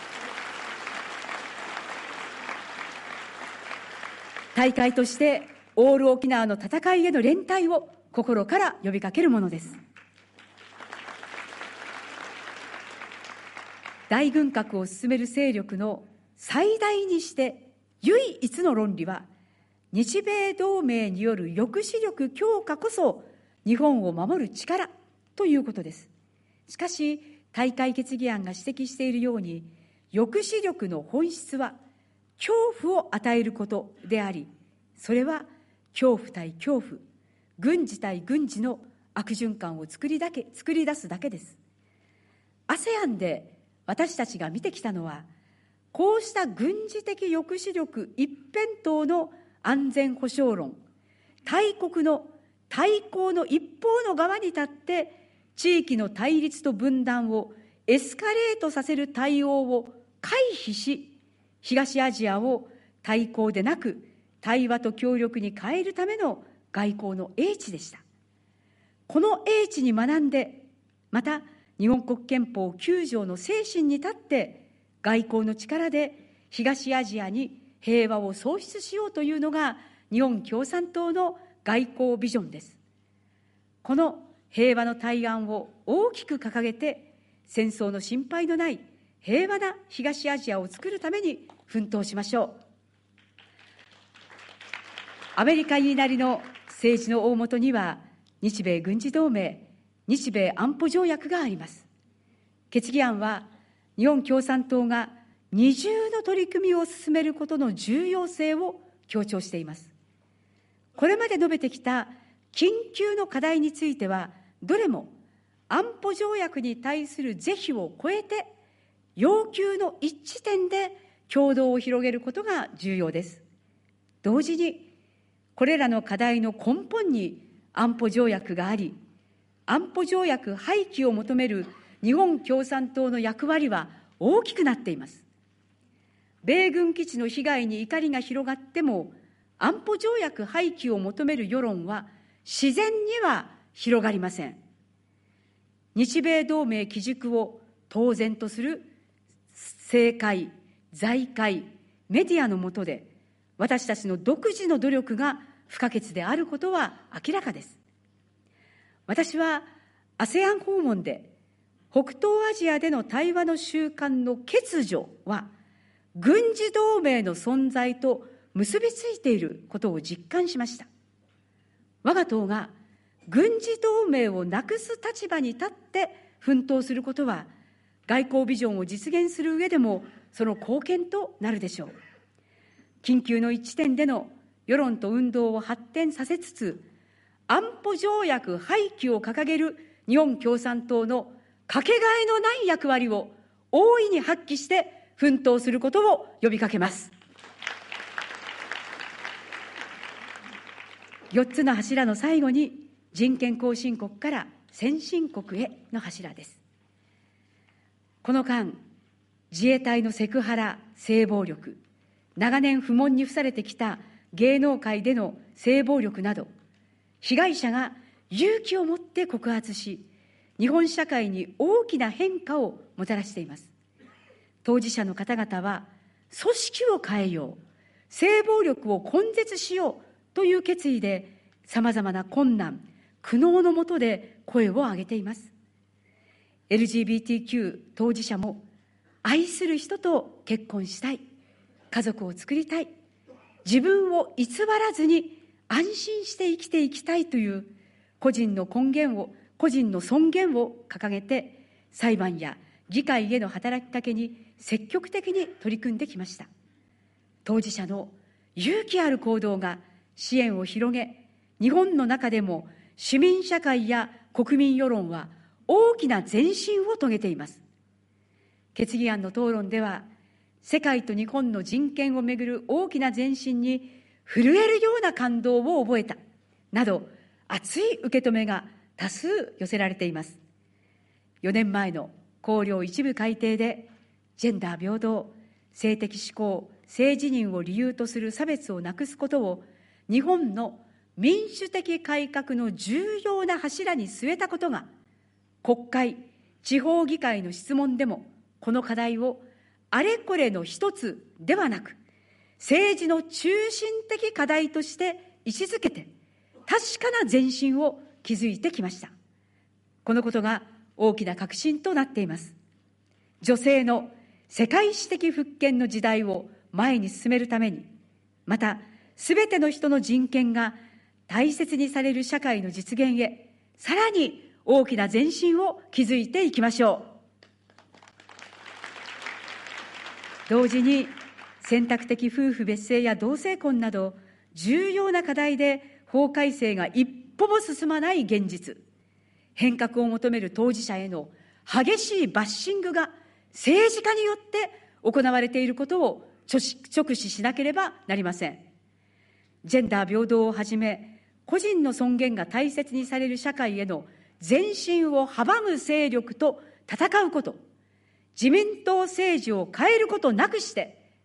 大会としてオール沖縄の戦いへの連帯を心から呼びかけるものです。大軍拡を進める勢力の最大にして唯一の論理は、日米同盟による抑止力強化こそ日本を守る力ということです。しかし、大会決議案が指摘しているように、抑止力の本質は恐怖を与えることであり、それは恐怖対恐怖、軍事対軍事の悪循環を作りだけ、作り出すだけです。アセアン で私たちが見てきたのは、こうした軍事的抑止力一辺倒の安全保障論、大国の対抗の一方の側に立って、地域の対立と分断をエスカレートさせる対応を回避し、 東アジアを対抗でなく対話と協力に変えるための外交の英知でした。この英知に学んで、また日本国憲法きゅう条の精神に立って外交の力で東アジアに平和を創出しようというのが日本共産党の外交ビジョンです。この平和の対案を大きく掲げて、戦争の心配のない平和な東アジアを作るために奮闘しましょう。アメリカ言いなりの政治の大本には、日米軍事同盟、日米安保条約があります。決議案は、日本共産党が二重の取り組みを進めることの重要性を強調しています。これまで述べてきた緊急の課題については、どれも安保条約に対する是非を超えて、要求の一致点で協働を広げることが重要です。同時に、これらの課題の根本に安保条約があり、安保条約廃棄を求める日本共産党の役割は大きくなっています。米軍基地の被害に怒りが広がっても、安保条約廃棄を求める世論は自然には広がりません。日米同盟基軸を当然とする政界、財界、メディアの下で、私たちの独自の努力が不可欠であることは明らかです。私は アセアン 訪問で、北東アジアでの対話の習慣の欠如は、軍事同盟の存在と結びついていることを実感しました。我が党が軍事同盟をなくす立場に立って奮闘することは、外交ビジョンを実現する上でもその貢献となるでしょう。緊急の一致点での世論と運動を発展させつつ、安保条約廃棄を掲げる日本共産党のかけがえのない役割を大いに発揮して奮闘することを呼びかけます。よっつの柱の最後に、人権後進国から先進国への柱です。この間、自衛隊のセクハラ、性暴力、長年不問に付されてきた芸能界での性暴力など、被害者が勇気を持って告発し、日本社会に大きな変化をもたらしています。当事者の方々は、組織を変えよう、性暴力を根絶しようという決意で、さまざまな困難、苦悩の下で声を上げています。エルジービーティーキュー 当事者も、愛する人と結婚したい、家族を作りたい、自分を偽らずに安心して生きていきたいという個人の根源を、個人の尊厳を掲げて、裁判や議会への働きかけに積極的に取り組んできました。当事者の勇気ある行動が支援を広げ、日本の中でも市民社会や国民世論は大きな前進を遂げています。決議案の討論では、世界と日本の人権をめぐる大きな前進に震えるような感動を覚えたなど、熱い受け止めが多数寄せられています。よねんまえの綱領一部改定で、ジェンダー平等、性的指向、性自認を理由とする差別をなくすことを、日本の民主的改革の重要な柱に据えたことが、国会、地方議会の質問でも、この課題をあれこれの一つではなく、政治の中心的課題として位置づけて、確かな前進を築いてきました。このことが大きな革新となっています。女性の世界史的復権の時代を前に進めるために、また、すべての人の人権が大切にされる社会の実現へ、さらに大きな前進を築いていきましょう。同時に、選択的夫婦別姓や同性婚など、重要な課題で法改正が一歩も進まない現実、変革を求める当事者への激しいバッシングが政治家によって行われていることを直視しなければなりません。ジェンダー平等をはじめ、個人の尊厳が大切にされる社会への前進を阻む勢力と戦うこと、自民党政治を変えることなくして、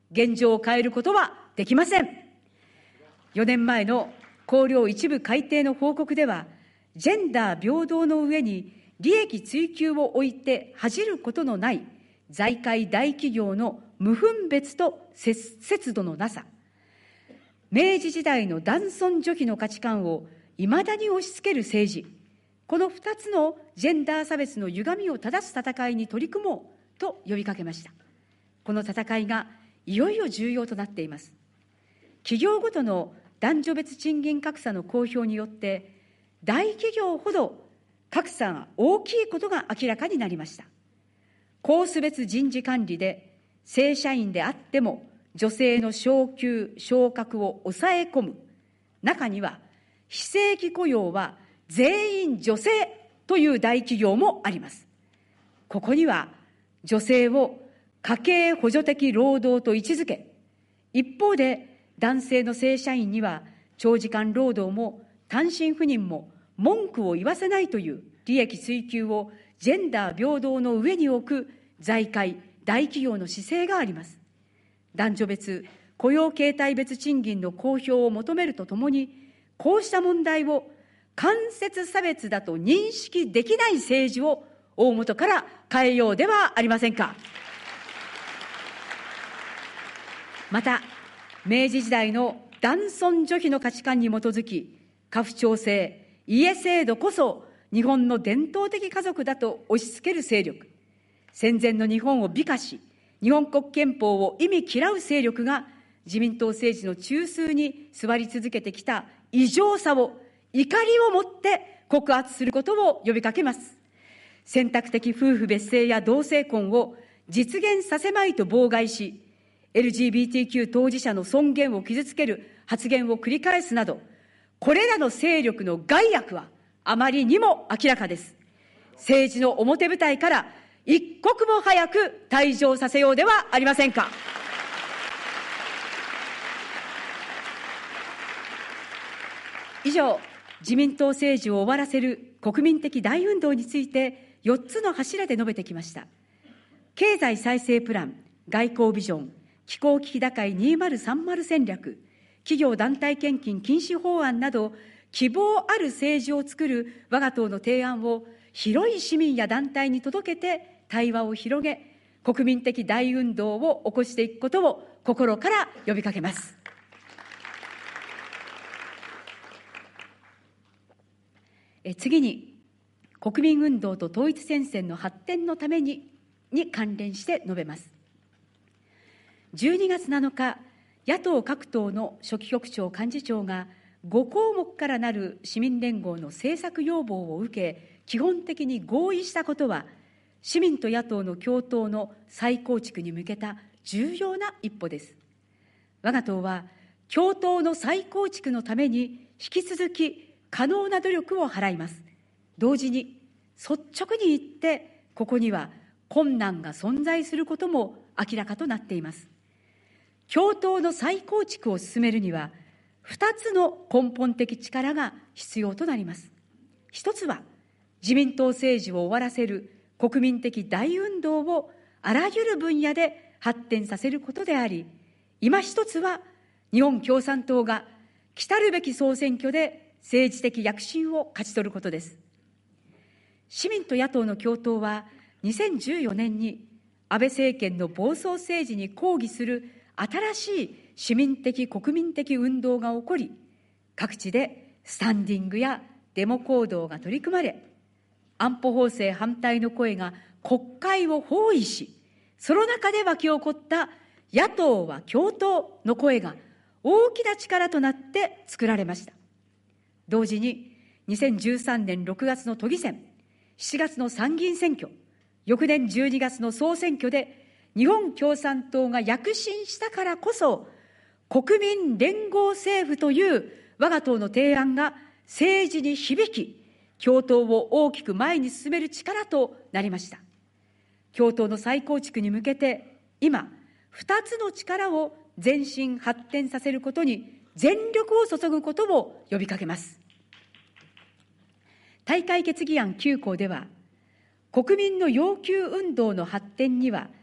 現状を変えることはできません。よねんまえの綱領一部改定の報告では、ジェンダー平等の上に利益追求を置いて恥じることのない財界大企業の無分別と節度のなさ、明治時代の男尊女卑の価値観をいまだに押し付ける政治、このふたつのジェンダー差別の歪みを正す戦いに取り組もうと呼びかけました。この戦いがいよいよ重要となっています。企業ごとの男女別賃金格差の公表によって、大企業ほど格差が大きいことが明らかになりました。コース別人事管理で、正社員であっても女性の昇給・昇格を抑え込む、中には非正規雇用は全員女性という大企業もあります。ここには女性を家計補助的労働と位置づけ、一方で男性の正社員には長時間労働も単身赴任も文句を言わせないという利益追求をジェンダー平等の上に置く財界大企業の姿勢があります。男女別、雇用形態別賃金の公表を求めるとともに、こうした問題を間接差別だと認識できない政治を大元から変えようではありませんか。また、明治時代の男尊女卑の価値観に基づき、家父長制、家制度こそ日本の伝統的家族だと押し付ける勢力、戦前の日本を美化し、日本国憲法を意味嫌う勢力が自民党政治の中枢に座り続けてきた異常さを、怒りをもって告発することを呼びかけます。選択的夫婦別姓や同性婚を実現させまいと妨害し、エルジービーティーキュー 当事者の尊厳を傷つける発言を繰り返すなど、これらの勢力の害悪はあまりにも明らかです。政治の表舞台から一刻も早く退場させようではありませんか。以上、自民党政治を終わらせる国民的大運動についてよっつの柱で述べてきました。経済再生プラン、外交ビジョン、気候危機打開にせんさんじゅう戦略、企業団体献金禁止法案など、希望ある政治を作る我が党の提案を広い市民や団体に届けて対話を広げ、国民的大運動を起こしていくことを心から呼びかけます。え次に、国民運動と統一戦線の発展のためにに関連して述べます。じゅうにがつなのか、野党各党の書記局長、幹事長がごこうもくからなる市民連合の政策要望を受け、基本的に合意したことは、市民と野党の共闘の再構築に向けた重要な一歩です。我が党は、共闘の再構築のために引き続き可能な努力を払います。同時に、率直に言って、ここには困難が存在することも明らかとなっています。共闘の再構築を進めるには、二つの根本的力が必要となります。一つは、自民党政治を終わらせる国民的大運動をあらゆる分野で発展させることであり、今一つは、日本共産党が来たるべき総選挙で政治的躍進を勝ち取ることです。市民と野党の共闘は、にせんじゅうよねんに安倍政権の暴走政治に抗議する新しい市民的国民的運動が起こり、各地でスタンディングやデモ行動が取り組まれ、安保法制反対の声が国会を包囲し、その中で沸き起こった野党は共闘の声が大きな力となって作られました。同時ににせんじゅうさんねんろくがつの都議選、しちがつの参議院選挙、翌年じゅうにがつの総選挙で日本共産党が躍進したからこそ、国民連合政府という我が党の提案が政治に響き、共闘を大きく前に進める力となりました。共闘の再構築に向けて、今、二つの力を前進発展させることに全力を注ぐことを呼びかけます。大会決議案きゅうこうでは、国民の要求運動の発展には、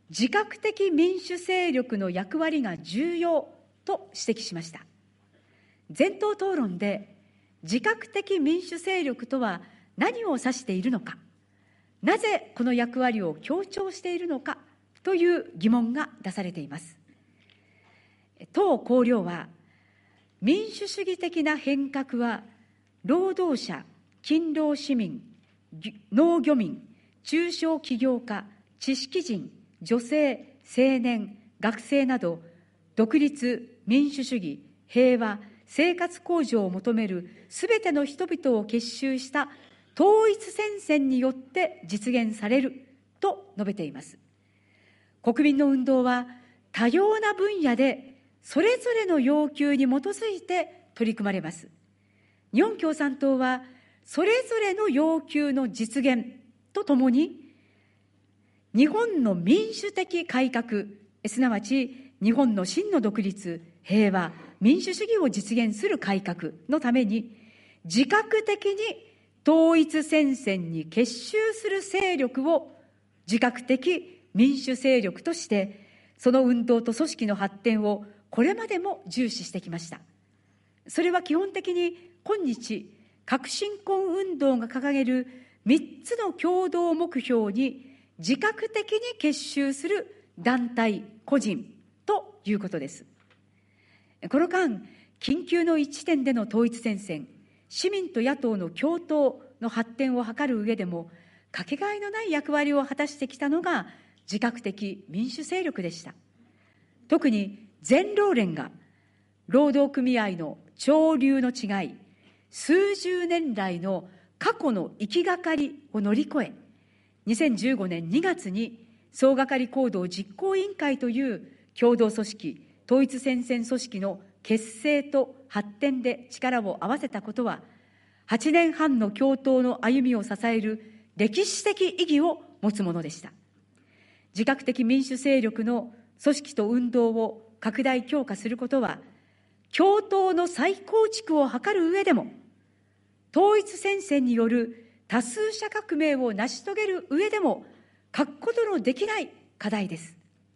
自覚的民主勢力の役割が重要と指摘しました。全党討論で自覚的民主勢力とは何を指しているのか、なぜこの役割を強調しているのかという疑問が出されています。当綱領は、民主主義的な変革は労働者、勤労市民、農漁民、中小企業家、知識人、女性、青年、学生など独立、民主主義、平和、生活向上を求めるすべての人々を結集した統一戦線によって実現されると述べています。国民の運動は多様な分野でそれぞれの要求に基づいて取り組まれます。日本共産党はそれぞれの要求の実現とともに、日本の民主的改革、すなわち日本の真の独立、平和、民主主義を実現する改革のために、自覚的に統一戦線に結集する勢力を自覚的民主勢力として、その運動と組織の発展をこれまでも重視してきました。それは基本的に今日、革新婚運動が掲げるみっつの共同目標に自覚的に結集する団体、個人ということです。この間、緊急の一致点での統一戦線、市民と野党の共闘の発展を図る上でも、かけがえのない役割を果たしてきたのが自覚的民主勢力でした。特に全労連が労働組合の潮流の違い、数十年来の過去の行きがかりを乗り越え、にせんじゅうごねんにがつに総がかり行動実行委員会という共同組織、統一戦線組織の結成と発展で力を合わせたことは、はちねんはんの共闘の歩みを支える歴史的意義を持つものでした。自覚的民主勢力の組織と運動を拡大強化することは、共闘の再構築を図る上でも、統一戦線による多数者革命を成し遂げる上でも、欠くことのできない課題です。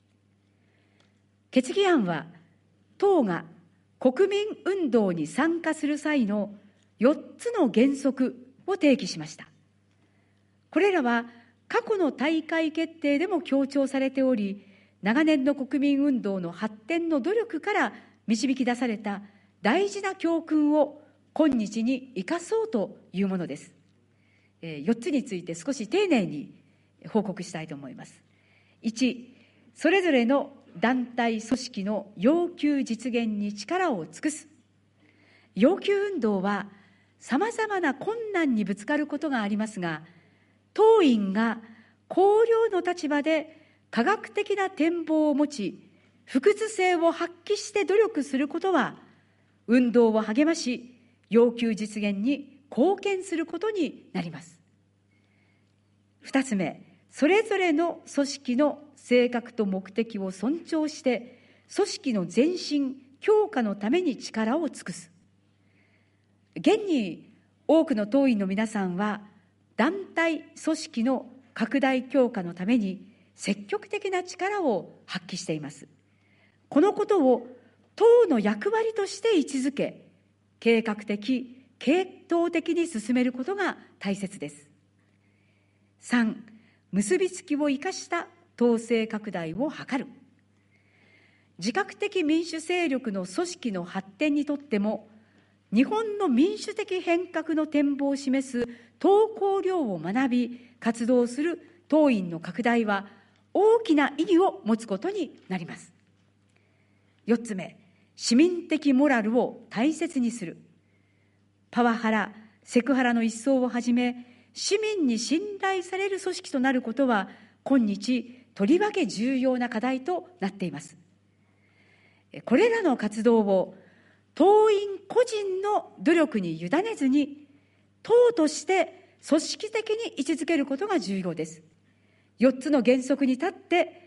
決議案は、党が国民運動に参加する際のよっつの原則を提起しました。これらは過去の大会決定でも強調されており、長年の国民運動の発展の努力から導き出された大事な教訓を今日に生かそうというものです。よっつについて少し丁寧に報告したいと思います。いち、それぞれの団体組織の要求実現に力を尽くす。要求運動はさまざまな困難にぶつかることがありますが、当院が綱領の立場で科学的な展望を持ち、不屈性を発揮して努力することは、運動を励まし、要求実現に貢献することになります。二つ目、それぞれの組織の性格と目的を尊重して、組織の前進、強化のために力を尽くす。現に多くの党員の皆さんは、団体組織の拡大強化のために積極的な力を発揮しています。このことを党の役割として位置づけ、計画的、系統的に進めることが大切です。三、結びつきを生かした統制拡大を図る。自覚的民主勢力の組織の発展にとっても、日本の民主的変革の展望を示す党綱領を学び、活動する党員の拡大は大きな意義を持つことになります。四つ目、市民的モラルを大切にする。パワハラ、セクハラの一掃をはじめ、市民に信頼される組織となることは、今日、とりわけ重要な課題となっています。これらの活動を、党員個人の努力に委ねずに、党として組織的に位置づけることが重要です。四つの原則に立って、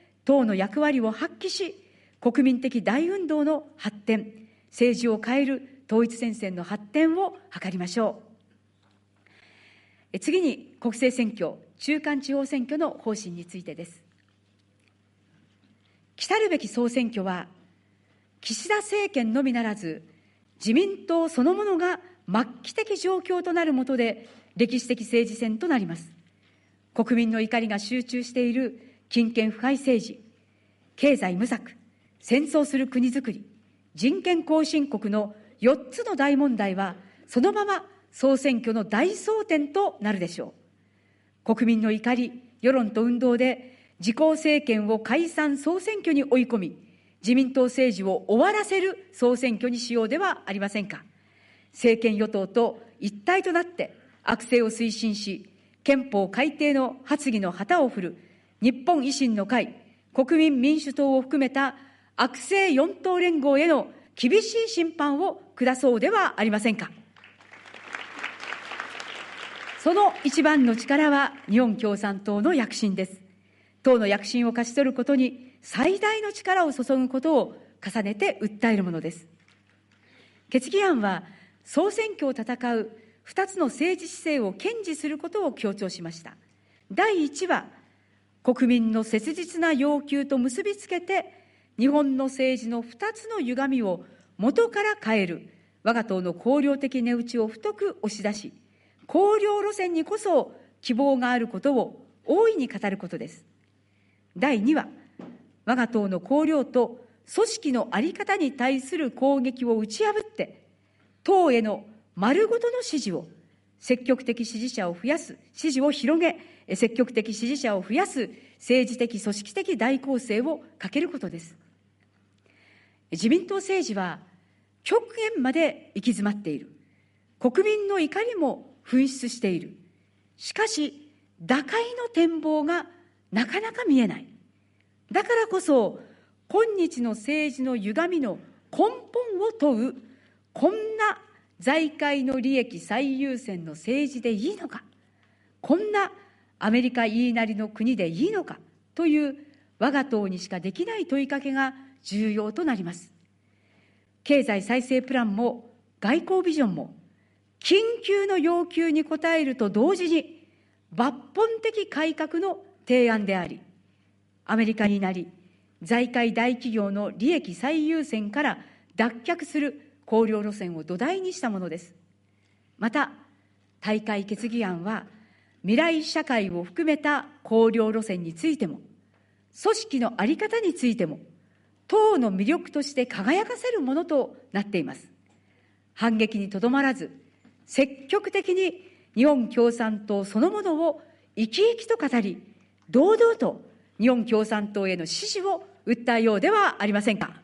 党の役割を発揮し、国民的大運動の発展、政治を変える統一戦線の発展を図りましょう。次に国政選挙、中間地方選挙の方針についてです。 来るべき総選挙は、岸田政権のみならず、自民党そのものが末期的状況となるもとで、歴史的政治戦となります。国民の怒りが集中している金権腐敗政治、経済無策、戦争する国づくり、人権後進国のよっつの大問題は、そのまま総選挙の大争点となるでしょう。国民の怒り、世論と運動で、自公政権を解散総選挙に追い込み、自民党政治を終わらせる総選挙にしようではありませんか。政権与党と一体となって悪政を推進し、憲法改定の発議の旗を振る日本維新の会、国民民主党を含めた悪政四党連合への厳しい審判を下そうではありませんか。その一番の力は日本共産党の躍進です。党の躍進を勝ち取ることに最大の力を注ぐことを重ねて訴えるものです。決議案は総選挙を戦う二つの政治姿勢を堅持することを強調しました。第一は、国民の切実な要求と結びつけて、日本の政治の二つの歪みを元から変える、我が党の綱領的値打ちを太く押し出し、綱領路線にこそ希望があることを大いに語ることです。第二は、我が党の綱領と組織の在り方に対する攻撃を打ち破って、党への丸ごとの支持を、積極的支持者を増やす、支持を広げ、積極的支持者を増やす政治的組織的大攻勢をかけることです。自民党政治は極限まで行き詰まっている。国民の怒りも噴出している。しかし、打開の展望がなかなか見えない。だからこそ、今日の政治の歪みの根本を問う、こんな財界の利益最優先の政治でいいのか、こんなアメリカ言いなりの国でいいのかという我が党にしかできない問いかけが重要となります。経済再生プランも外交ビジョンも緊急の要求に応えると同時に抜本的改革の提案であり、アメリカになり財界大企業の利益最優先から脱却する綱領路線を土台にしたものです。また、大会決議案は未来社会を含めた綱領路線についても、組織の在り方についても、党の魅力として輝かせるものとなっています。反撃にとどまらず、積極的に日本共産党そのものを生き生きと語り、堂々と日本共産党への支持を訴えようではありませんか。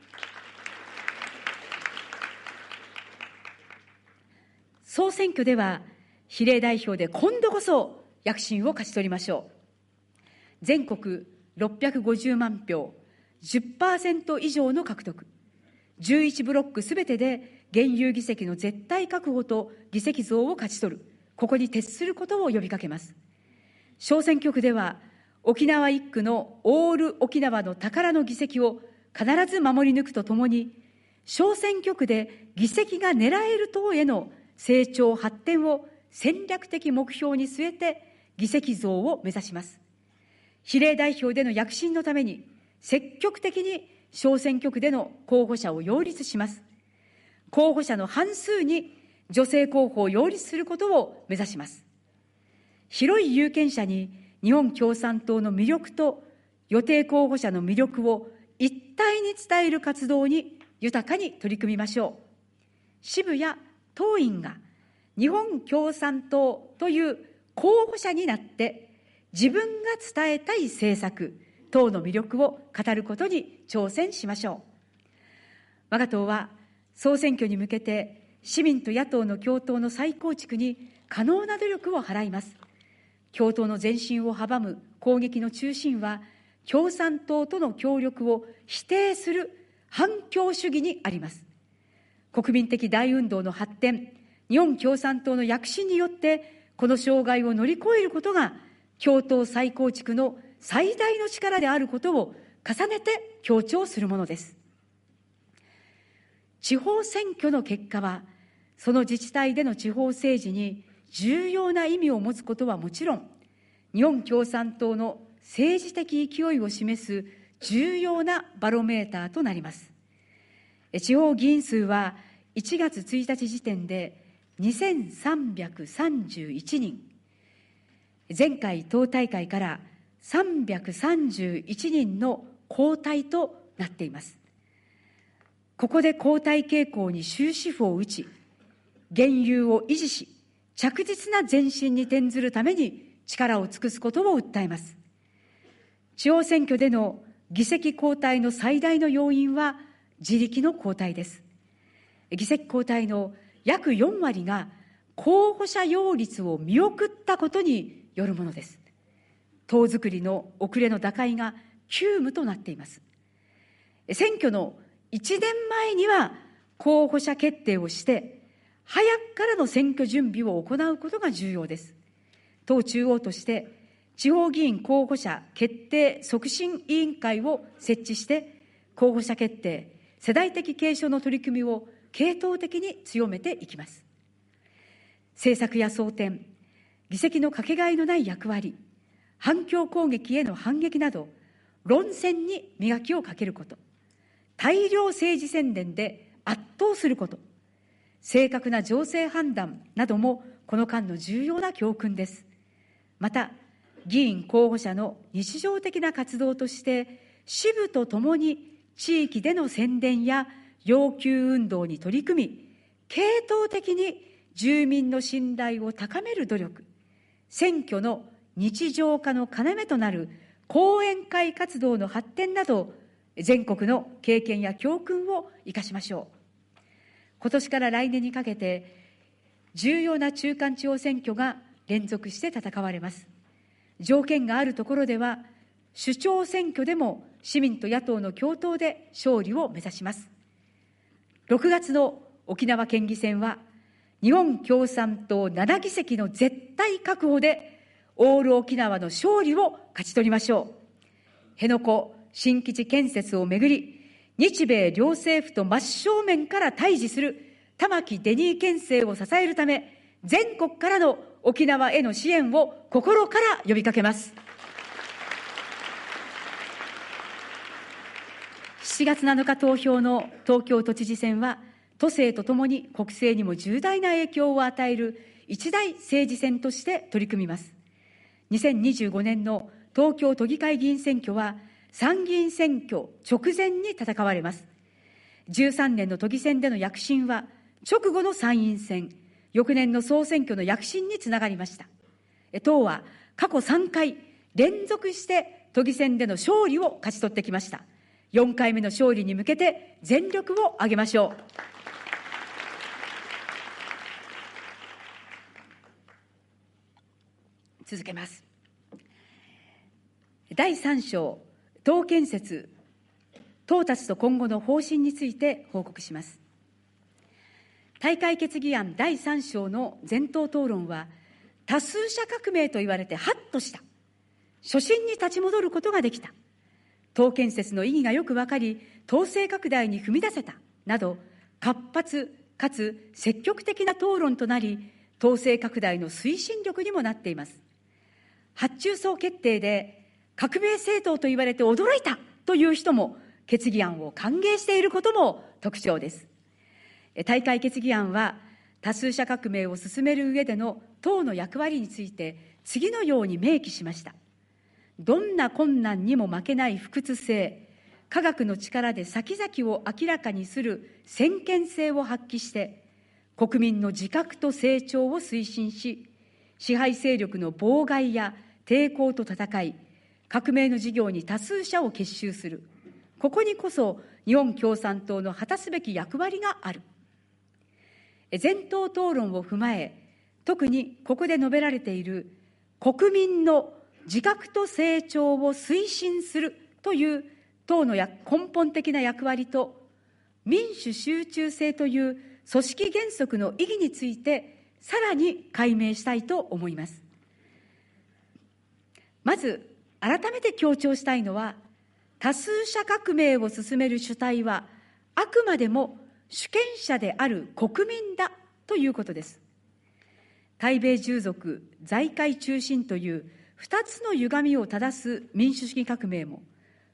総選挙では、比例代表で今度こそ躍進を勝ち取りましょう。全国ろっぴゃくごじゅうまんひょう、じゅっパーセント 以上の獲得、じゅういちブロックすべてで現有議席の絶対確保と議席増を勝ち取る、ここに徹することを呼びかけます。小選挙区では、沖縄一区のオール沖縄の宝の議席を必ず守り抜くとともに、小選挙区で議席が狙える党への成長発展を戦略的目標に据えて議席増を目指します。比例代表での躍進のために積極的に小選挙区での候補者を擁立します。候補者の半数に女性候補を擁立することを目指します。広い有権者に日本共産党の魅力と予定候補者の魅力を一体に伝える活動に豊かに取り組みましょう。支部や党員が日本共産党という候補者になって自分が伝えたい政策、党の魅力を語ることに挑戦しましょう。我が党は総選挙に向けて市民と野党の共闘の再構築に可能な努力を払います。共闘の前進を阻む攻撃の中心は共産党との協力を否定する反共主義にあります。国民的大運動の発展、日本共産党の躍進によって、この障害を乗り越えることが、共闘再構築の最大の力であることを重ねて強調するものです。地方選挙の結果は、その自治体での地方政治に重要な意味を持つことはもちろん、日本共産党の政治的勢いを示す重要なバロメーターとなります。地方議員数はいちがつついたち時点でにせんさんびゃくさんじゅういちにん、前回党大会からさんびゃくさんじゅういちにんの後退となっています。ここで後退傾向に終止符を打ち、現有を維持し、着実な前進に転ずるために力を尽くすことを訴えます。地方選挙での議席後退の最大の要因は自力の後退です。議席後退の約よんわりが候補者擁立を見送ったことによるものです。党作りの遅れの打開が急務となっています。選挙のいちねんまえには候補者決定をして、早くからの選挙準備を行うことが重要です。党中央として、地方議員候補者決定促進委員会を設置して、候補者決定、世代的継承の取り組みを系統的に強めていきます。政策や争点、議席のかけがえのない役割、反共攻撃への反撃など、論戦に磨きをかけること、大量政治宣伝で圧倒すること、正確な情勢判断などもこの間の重要な教訓です。また、議員候補者の日常的な活動として、支部とともに地域での宣伝や要求運動に取り組み、系統的に住民の信頼を高める努力、選挙の日常化の要となる講演会活動の発展など、全国の経験や教訓を生かしましょう。今年から来年にかけて、重要な中間地方選挙が連続して戦われます。条件があるところでは、首長選挙でも市民と野党の共闘で勝利を目指します。ろくがつの沖縄県議選は、日本共産党ななぎせきの絶対確保で、オール沖縄の勝利を勝ち取りましょう。辺野古新基地建設をめぐり、日米両政府と真正面から対峙する玉城デニー県政を支えるため、全国からの沖縄への支援を心から呼びかけます。しちがつなのか投票の東京都知事選は、都政とともに国政にも重大な影響を与える一大政治選として取り組みます。にせんにじゅうごねんの東京都議会議員選挙は、参議院選挙直前に戦われます。じゅうさんねんの都議選での躍進は、直後の参院選、翌年の総選挙の躍進につながりました。党は過去さんかい連続して都議選での勝利を勝ち取ってきました。よんかいめの勝利に向けて全力を挙げましょう。続けます。だいさん章、党建設、党たちと今後の方針について報告します。大会決議案だいさん章の全党討論は、多数者革命と言われてハッとした。初心に立ち戻ることができた。党建設の意義がよくわかり、党勢拡大に踏み出せた。など、活発かつ積極的な討論となり、党勢拡大の推進力にもなっています。発注層決定で革命政党と言われて驚いたという人も決議案を歓迎していることも特徴です。大会決議案は多数者革命を進める上での党の役割について次のように明記しました。どんな困難にも負けない不屈性、科学の力で先々を明らかにする先見性を発揮して国民の自覚と成長を推進し、支配勢力の妨害や抵抗と戦い、革命の事業に多数者を結集する。ここにこそ日本共産党の果たすべき役割がある。全党討論を踏まえ、特にここで述べられている国民の自覚と成長を推進するという党の根本的な役割と、民主集中性という組織原則の意義についてさらに解明したいと思います。まず改めて強調したいのは、多数者革命を進める主体はあくまでも主権者である国民だということです。対米従属、財界中心という二つの歪みを正す民主主義革命も、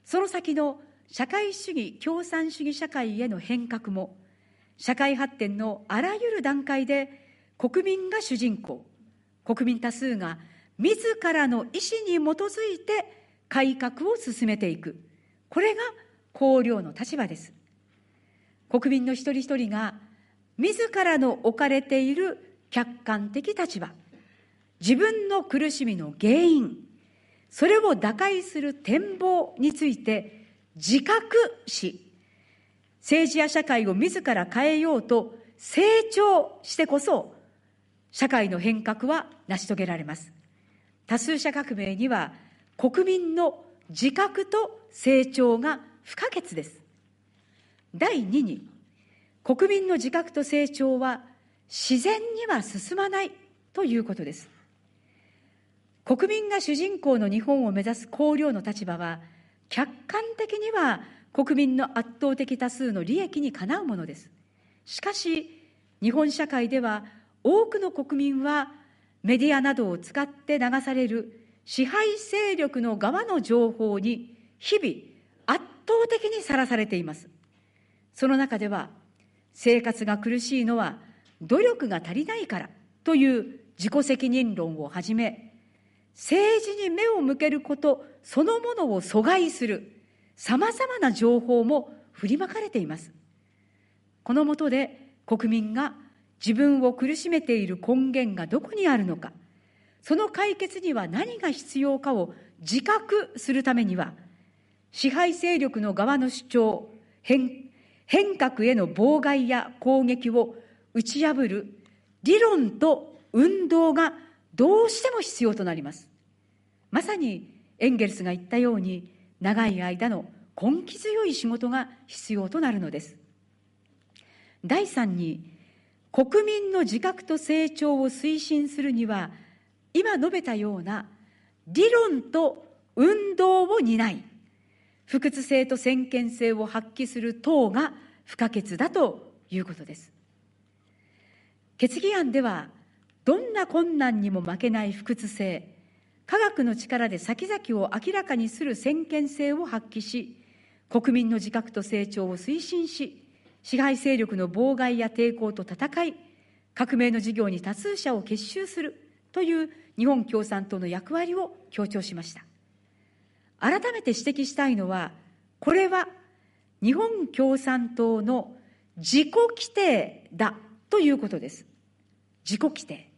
その先の社会主義共産主義社会への変革も、社会発展のあらゆる段階で国民が主人公、国民多数が自らの意思に基づいて改革を進めていく、これが綱領の立場です。国民の一人一人が自らの置かれている客観的立場、自分の苦しみの原因、それを打開する展望について自覚し、政治や社会を自ら変えようと成長してこそ、社会の変革は成し遂げられます。多数者革命には国民の自覚と成長が不可欠です。第二に、国民の自覚と成長は自然には進まないということです。国民が主人公の日本を目指す綱領の立場は、客観的には国民の圧倒的多数の利益にかなうものです。しかし、日本社会では多くの国民はメディアなどを使って流される支配勢力の側の情報に日々圧倒的にさらされています。その中では、生活が苦しいのは努力が足りないからという自己責任論をはじめ、政治に目を向けることそのものを阻害するさまざまな情報も振りまかれています。この下で国民が自分を苦しめている根源がどこにあるのか、その解決には何が必要かを自覚するためには、支配勢力の側の主張、変、変革への妨害や攻撃を打ち破る理論と運動がどうしても必要となります。まさにエンゲルスが言ったように、長い間の根気強い仕事が必要となるのです。第三に、国民の自覚と成長を推進するには、今述べたような理論と運動を担い、不屈性と先見性を発揮する党が不可欠だということです。決議案では、どんな困難にも負けない不屈性、科学の力で先々を明らかにする先見性を発揮し、国民の自覚と成長を推進し、支配勢力の妨害や抵抗と戦い、革命の事業に多数者を結集するという日本共産党の役割を強調しました。改めて指摘したいのは、これは日本共産党の自己規定だということです。自己規定。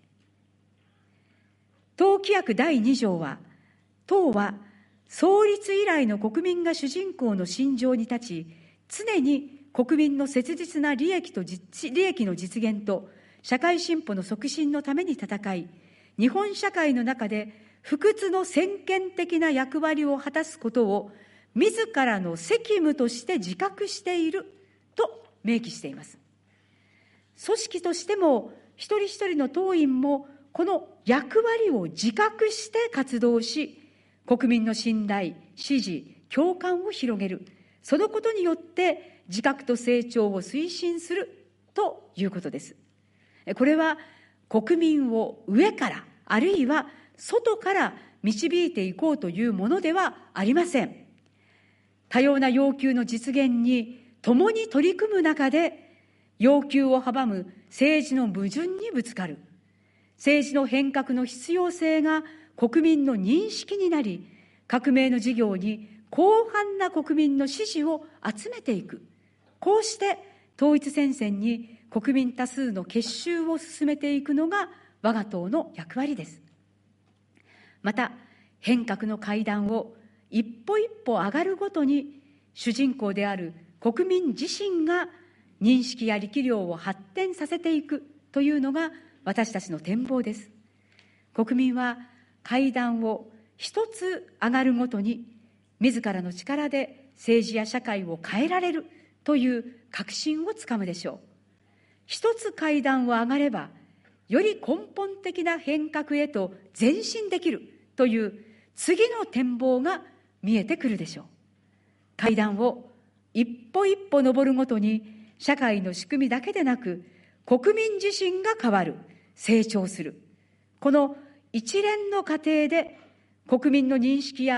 党規約だいに条は、党は創立以来の国民が主人公の信条に立ち、常に国民の切実な利益と実利益の実現と社会進歩の促進のために戦い、日本社会の中で不屈の先見的な役割を果たすことを自らの責務として自覚していると明記しています。組織としても一人一人の党員もこの役割を自覚して活動し、国民の信頼、支持、共感を広げる、そのことによって自覚と成長を推進するということです。これは国民を上からあるいは外から導いていこうというものではありません。多様な要求の実現に共に取り組む中で、要求を阻む政治の矛盾にぶつかる。政治の変革の必要性が国民の認識になり、革命の事業に広範な国民の支持を集めていく。こうして統一戦線に国民多数の結集を進めていくのが我が党の役割です。また、変革の階段を一歩一歩上がるごとに、主人公である国民自身が認識や力量を発展させていくというのが私たちの展望です。国民は階段を一つ上がるごとに、自らの力で政治や社会を変えられるという確信をつかむでしょう。一つ階段を上がれば、より根本的な変革へと前進できるという次の展望が見えてくるでしょう。階段を一歩一歩登るごとに、社会の仕組みだけでなく、国民自身が変わる、成長する。この一連の過程で、国民の認識や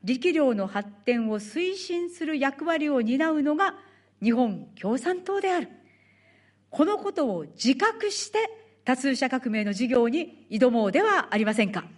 力量の発展を推進する役割を担うのが日本共産党である。このことを自覚して多数者革命の事業に挑もうではありませんか。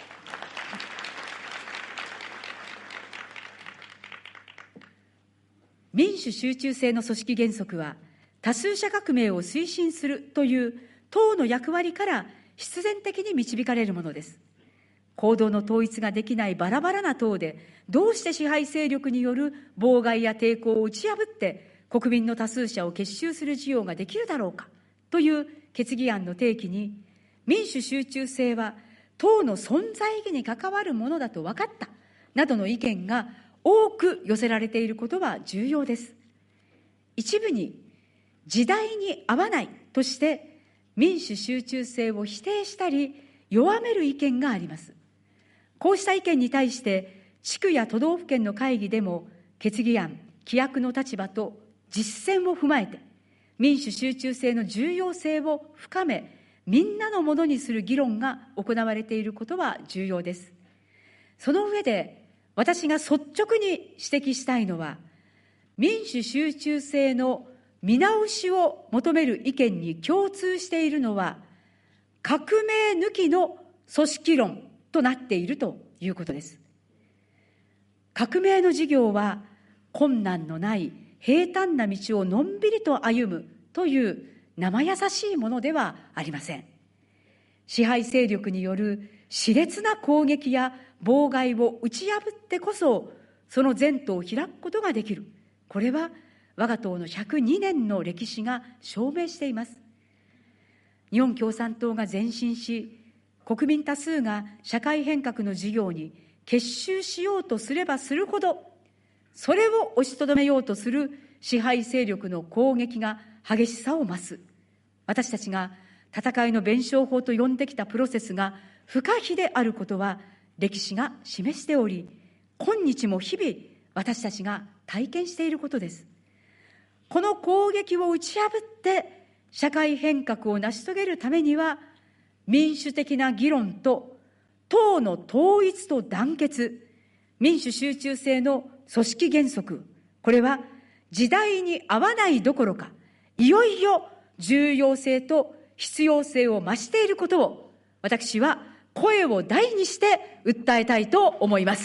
民主集中制の組織原則は、多数者革命を推進するという党の役割から必然的に導かれるものです。行動の統一ができないバラバラな党で、どうして支配勢力による妨害や抵抗を打ち破って国民の多数者を結集する事業ができるだろうかという決議案の提起に、民主集中制は党の存在意義に関わるものだと分かったなどの意見が多く寄せられていることは重要です。一部に時代に合わないとして民主集中制を否定したり弱める意見があります。こうした意見に対して地区や都道府県の会議でも決議案、規約の立場と実践を踏まえて民主集中制の重要性を深め、みんなのものにする議論が行われていることは重要です。その上で私が率直に指摘したいのは、民主集中制の見直しを求める意見に共通しているのは、革命抜きの組織論となっているということです。革命の事業は困難のない平坦な道をのんびりと歩むという生優しいものではありません。支配勢力による熾烈な攻撃や妨害を打ち破ってこそ、その前途を開くことができる。これは我が党のひゃくにねんの歴史が証明しています。日本共産党が前進し、国民多数が社会変革の事業に結集しようとすればするほど、それを押しとどめようとする支配勢力の攻撃が激しさを増す。私たちが戦いの弁証法と呼んできたプロセスが不可避であることは歴史が示しており、今日も日々私たちが体験していることです。この攻撃を打ち破って社会変革を成し遂げるためには、民主的な議論と党の統一と団結、民主集中制の組織原則、これは時代に合わないどころか、いよいよ重要性と必要性を増していることを、私は声を大にして訴えたいと思います。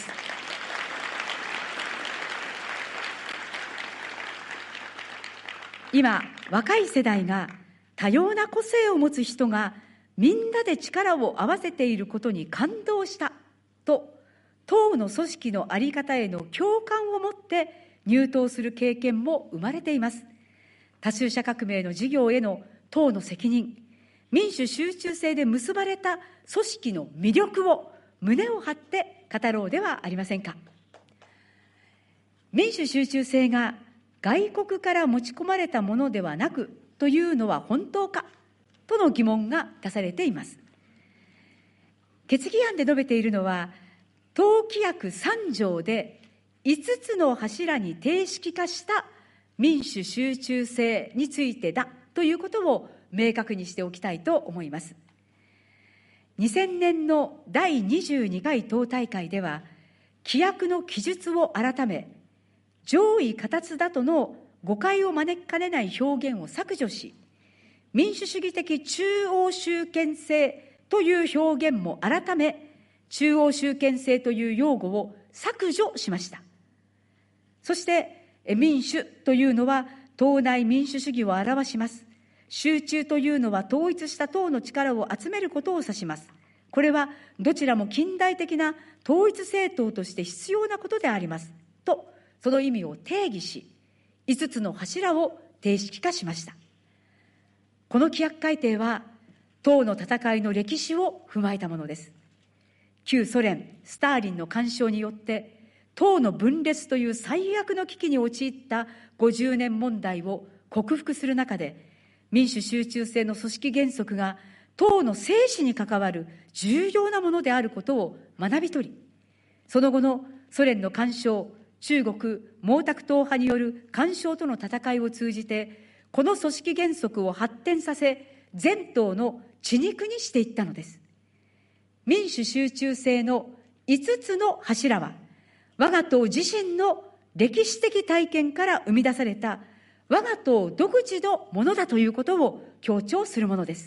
今、若い世代が多様な個性を持つ人がみんなで力を合わせていることに感動したと、党の組織の在り方への共感を持って入党する経験も生まれています。多数者革命の事業への党の責任、民主集中制で結ばれた組織の魅力を胸を張って語ろうではありませんか。民主集中制が外国から持ち込まれたものではなくというのは本当かとの疑問が出されています。決議案で述べているのは、党規約さん条でいつつの柱に定式化した民主集中制についてだということを明確にしておきたいと思います。にせんねんのだいにじゅうにかい党大会では、規約の記述を改め、上意下達だとの誤解を招きかねない表現を削除し、民主主義的中央集権制という表現も改め、中央集権制という用語を削除しました。そして、民主というのは党内民主主義を表します。集中というのは統一した党の力を集めることを指します。これはどちらも近代的な統一政党として必要なことであります。と、その意味を定義し、いつつの柱を定式化しました。この規約改定は、党の戦いの歴史を踏まえたものです。旧ソ連、スターリンの干渉によって、党の分裂という最悪の危機に陥ったごじゅうねん問題を克服する中で、民主集中制の組織原則が党の生死に関わる重要なものであることを学び取り、その後のソ連の干渉、中国毛沢東派による干渉との戦いを通じて、この組織原則を発展させ、全党の血肉にしていったのです。民主集中制のいつつの柱は、 我が党自身の歴史的体験から生み出された我が党独自のものだということを強調するものです。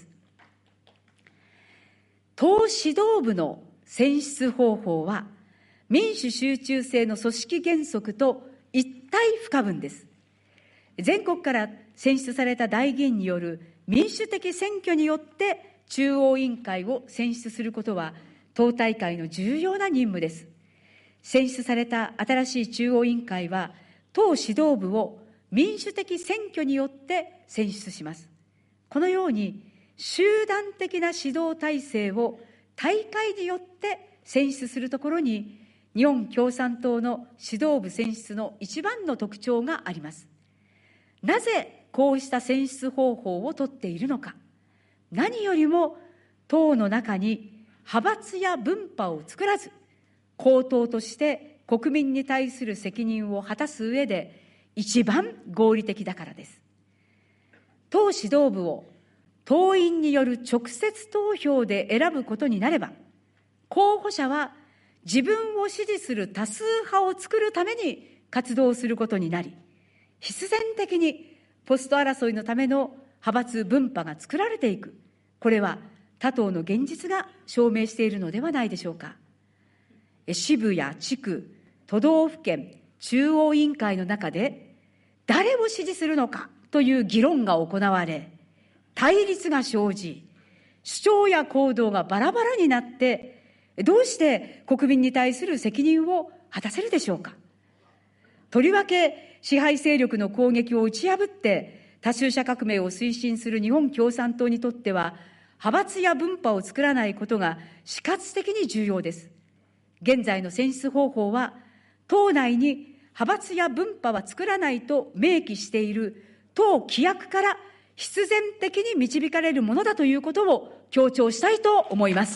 党指導部の選出方法は、民主集中制の組織原則と一体不可分です。全国から選出された代議員による民主的選挙によって中央委員会を選出することは、党大会の重要な任務です。選出された新しい中央委員会は、党指導部を民主的選挙によって選出します。このように、集団的な指導体制を大会によって選出するところに、日本共産党の指導部選出の一番の特徴があります。なぜこうした選出方法をとっているのか。何よりも党の中に派閥や分派を作らず、公党として国民に対する責任を果たす上で一番合理的だからです。党指導部を党員による直接投票で選ぶことになれば、候補者は自分を支持する多数派を作るために活動することになり、必然的にポスト争いのための派閥分派が作られていく。これは他党の現実が証明しているのではないでしょうか。支部や地区、都道府県、中央委員会の中で誰を支持するのかという議論が行われ、対立が生じ、主張や行動がバラバラになって、どうして国民に対する責任を果たせるでしょうか。とりわけ支配勢力の攻撃を打ち破って多数者革命を推進する日本共産党にとっては、派閥や分派を作らないことが死活的に重要です。現在の選出方法は、党内に派閥や分派は作らないと明記している党規約から必然的に導かれるものだということを強調したいと思います。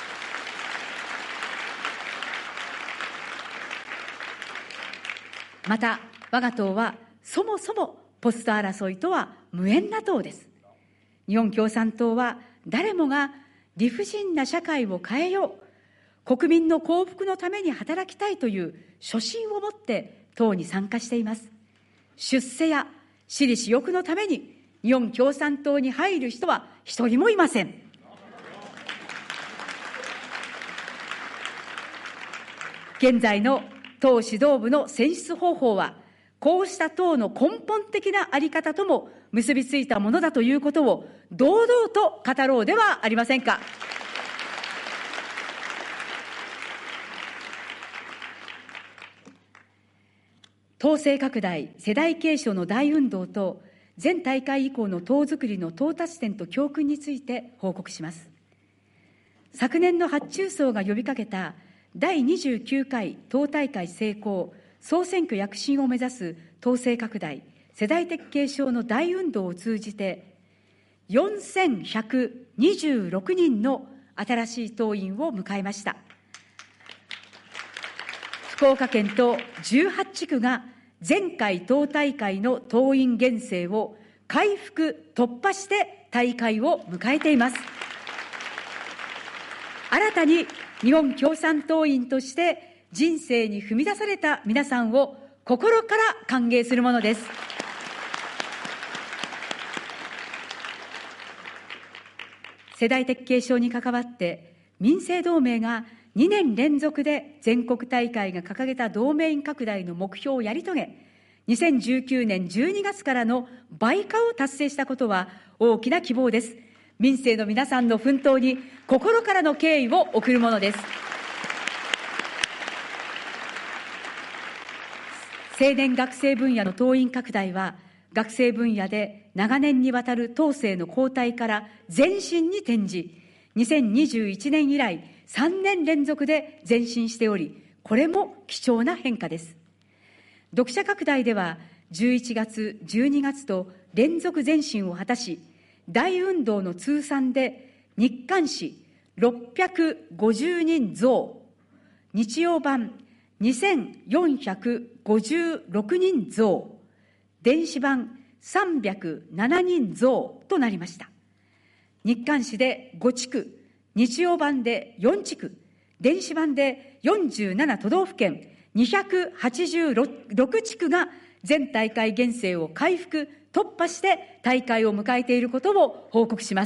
また、我が党はそもそもポスト争いとは無縁な党です。日本共産党は誰もが理不尽な社会を変えよう、国民の幸福のために働きたいという初心を持って党に参加しています。出世や私利私欲のために日本共産党に入る人は一人もいません。現在の党指導部の選出方法は、こうした党の根本的なあり方とも結びついたものだということを堂々と語ろうではありませんか。党勢拡大、世代継承の大運動と、前大会以降の党づくりの到達点と教訓について報告します。昨年の発注層が呼びかけた第にじゅうきゅうかい党大会成功、総選挙躍進を目指す党勢拡大、世代的継承の大運動を通じて、よんせんひゃくにじゅうろくにんの新しい党員を迎えました。福岡県とじゅうはち地区が前回党大会の党員減勢を回復突破して大会を迎えています。新たに日本共産党員として人生に踏み出された皆さんを心から歓迎するものです。世代的継承に関わって民政同盟がにねん連続で全国大会が掲げた同盟員拡大の目標をやり遂げ、にせんじゅうきゅうねんじゅうにがつからの倍化を達成したことは大きな希望です。民政の皆さんの奮闘に心からの敬意を送るものです。青年学生分野の党員拡大は、学生分野で長年にわたる党勢の後退から前進に転じ、にせんにじゅういちねん以来さんねん連続で前進しており、これも貴重な変化です。読者拡大ではじゅういちがつ、じゅうにがつと連続前進を果たし、大運動の通算で日刊誌ろっぴゃくごじゅうにん増、日曜版にせんよんひゃくごじゅうろくにん増、電子版さんびゃくななにん増となりました。日刊誌でご地区、日曜版でよん地区、電子版でよんじゅうなな都道府県、 にひゃくはちじゅうろく地区が全大会原正を回復、突破して大会を迎えていることを報告します。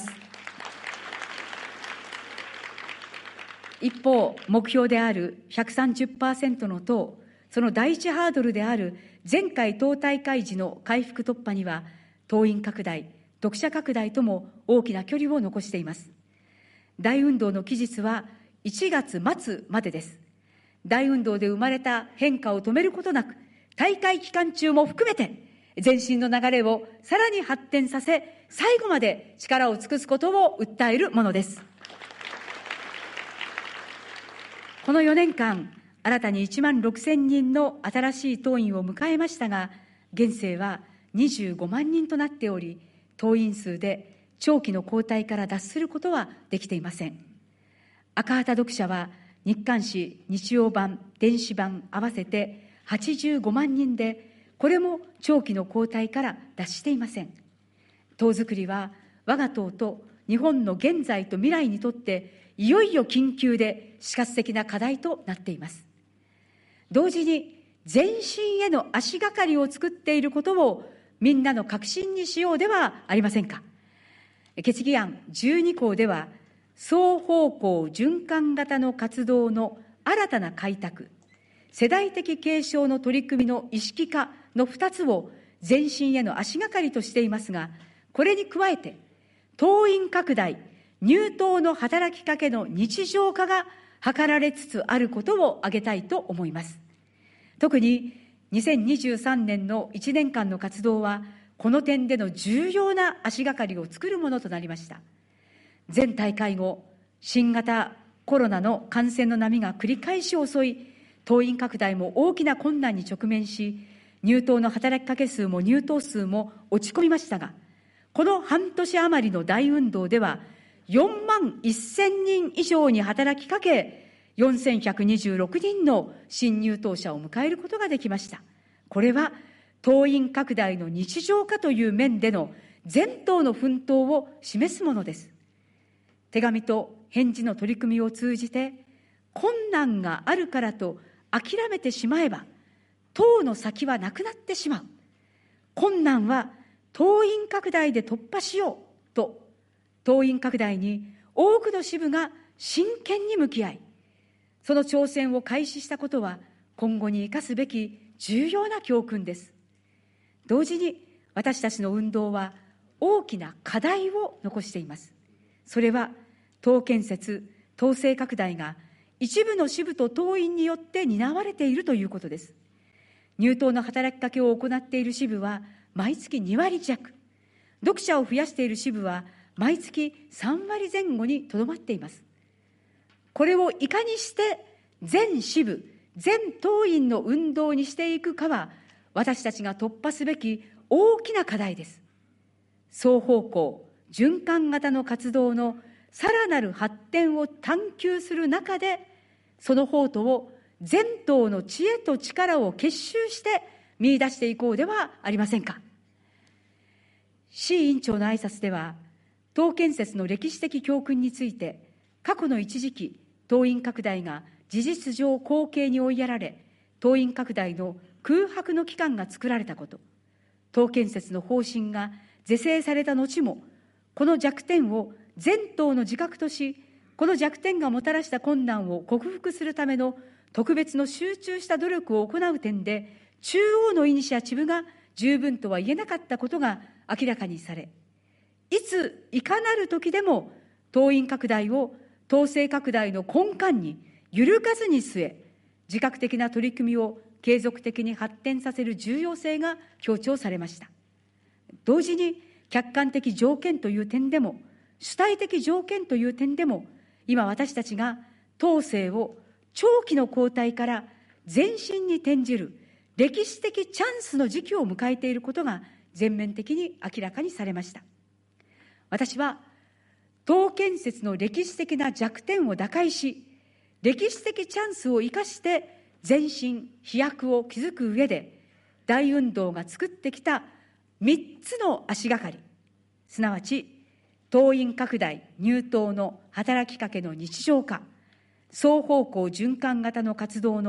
一方、目標である ひゃくさんじゅっパーセント の党、その第一ハードルである前回党大会時の回復突破には、党員拡大、読者拡大とも大きな距離を残しています。大運動の期日はいちがつ末までです。大運動で生まれた変化を止めることなく、大会期間中も含めて、前進の流れをさらに発展させ、最後まで力を尽くすことを訴えるものです。このよねんかん、新たにいちまんろくせんにんの新しい党員を迎えましたが、現政はにじゅうごまんにんとなっており、党員数で長期の後退から脱することはできていません。赤旗読者は日刊紙、日曜版、電子版合わせてはちじゅうごまんにんで、これも長期の後退から脱していません。党づくりは我が党と日本の現在と未来にとっていよいよ緊急で死活的な課題となっています。同時に前進への足がかりを作っていることをみんなの確信にしようではありませんか。決議案じゅうにこうでは、双方向循環型の活動の新たな開拓、世代的継承の取り組みの意識化のふたつを前進への足がかりとしていますが、これに加えて、党員拡大、入党の働きかけの日常化が図られつつあることを挙げたいと思います。特ににせんにじゅうさんねんのいちねんかんの活動は、この点での重要な足がかりを作るものとなりました。前大会後、新型コロナの感染の波が繰り返し襲い、党員拡大も大きな困難に直面し、入党の働きかけ数も入党数も落ち込みましたが、この半年余りの大運動では、よんまんせんにん以上に働きかけ、よんせんひゃくにじゅうろくにんの新入党者を迎えることができました。これは党員拡大の日常化という面での全党の奮闘を示すものです。手紙と返事の取り組みを通じて、困難があるからと諦めてしまえば、党の先はなくなってしまう。困難は党員拡大で突破しようと、党員拡大に多くの支部が真剣に向き合い、その挑戦を開始したことは今後に生かすべき重要な教訓です。同時に私たちの運動は大きな課題を残しています。それは党建設、党勢拡大が一部の支部と党員によって担われているということです。入党の働きかけを行っている支部は毎月にわりじゃく、読者を増やしている支部は毎月さんわりぜん後にとどまっています。これをいかにして全支部、全党員の運動にしていくかは、私たちが突破すべき大きな課題です。双方向、循環型の活動のさらなる発展を探求する中で、その宝刀を全党の知恵と力を結集して見出していこうではありませんか。志位委員長の挨拶では、党建設の歴史的教訓について、過去の一時期、党員拡大が事実上後継に追いやられ、党員拡大の空白の期間が作られたこと、党建設の方針が是正された後も、この弱点を全党の自覚とし、この弱点がもたらした困難を克服するための特別の集中した努力を行う点で、中央のイニシアチブが十分とは言えなかったことが明らかにされ、いついかなる時でも党員拡大を党勢拡大の根幹に揺るがずに据え、自覚的な取り組みを継続的に発展させる重要性が強調されました。同時に客観的条件という点でも、主体的条件という点でも、今私たちが党勢を長期の後退から前進に転じる歴史的チャンスの時期を迎えていることが全面的に明らかにされました。私は党建設の歴史的な弱点を打開し、歴史的チャンスを生かして前進、飛躍を築く上で、大運動が作ってきたみっつの足がかり、すなわち党員拡大、入党の働きかけの日常化、双方向循環型の活動の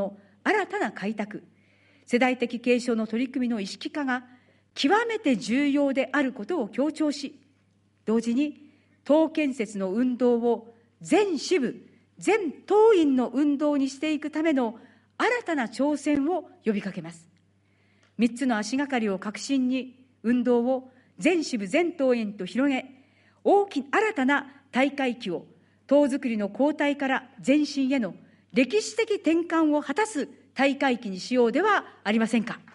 新たな開拓、世代的継承の取り組みの意識化が極めて重要であることを強調し、同時に党建設の運動を全支部、全党員の運動にしていくための新たな挑戦を呼びかけます。みっつの足がかりを核心に運動を全支部全党員と広げ、大き新たな大会期を党づくりの後退から前進への歴史的転換を果たす大会期にしようではありませんか。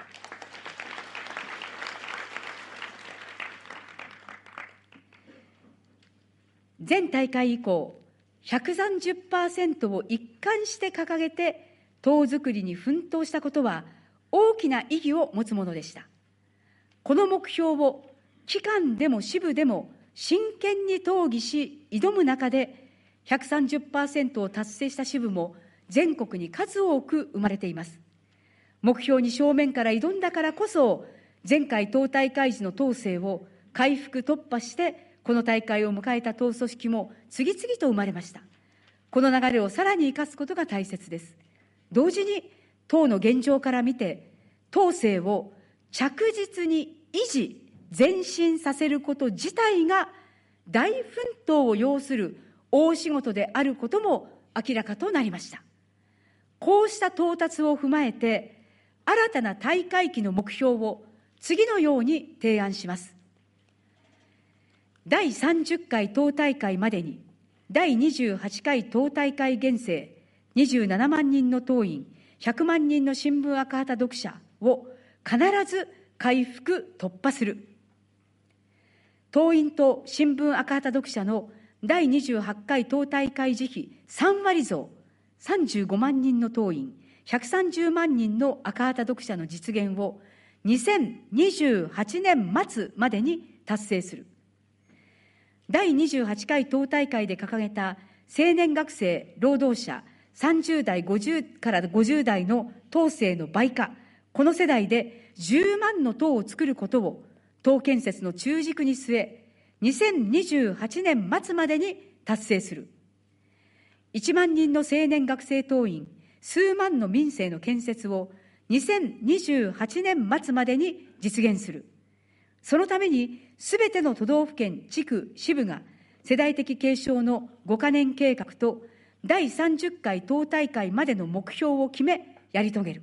前大会以降、ひゃくさんじゅっパーセント を一貫して掲げて党づくりに奮闘したことは大きな意義を持つものでした。この目標を機関でも支部でも真剣に討議し挑む中で ひゃくさんじゅっパーセント を達成した支部も全国に数多く生まれています。目標に正面から挑んだからこそ、前回党大会時の党勢を回復突破してこの大会を迎えた党組織も次々と生まれました。この流れをさらに生かすことが大切です。同時に党の現状から見て、党勢を着実に維持、前進させること自体が大奮闘を要する大仕事であることも明らかとなりました。こうした到達を踏まえて、新たな大会期の目標を次のように提案します。だいさんじゅっかい党大会までに、だいにじゅうはちかい党大会編成、にじゅうななまんにんの党員、ひゃくまんにんの新聞赤旗読者を必ず回復突破する。党員と新聞赤旗読者のだいにじゅうはちかい党大会時期さんわり増、さんじゅうごまんにんの党員、ひゃくさんじゅうまんにんの赤旗読者の実現をにせんにじゅうはちねん末までに達成する。だいにじゅうはちかい党大会で掲げた青年学生、労働者、さんじゅうだいごじゅうからごじゅうだいの党勢の倍化、この世代でじゅうまんの党を作ることを党建設の中軸に据え、にせんにじゅうはちねん末までに達成する。いちまんにんの青年学生党員、数万の民生の建設をにせんにじゅうはちねん末までに実現する。そのために、すべての都道府県、地区、支部が世代的継承のごかねん計画とだいさんじゅっかい党大会までの目標を決め、やり遂げる。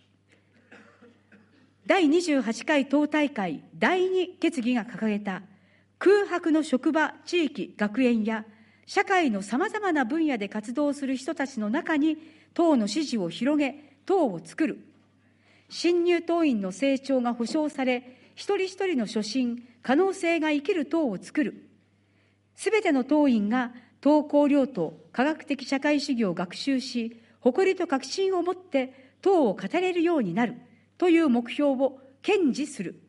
だいにじゅうはちかい党大会だいに決議が掲げた空白の職場、地域、学園や社会のさまざまな分野で活動する人たちの中に党の支持を広げ、党を作る。新入党員の成長が保障され、一人一人の初心、可能性が生きる党を作る。すべての党員が党綱領と科学的社会主義を学習し、誇りと確信を持って党を語れるようになるという目標を堅持する。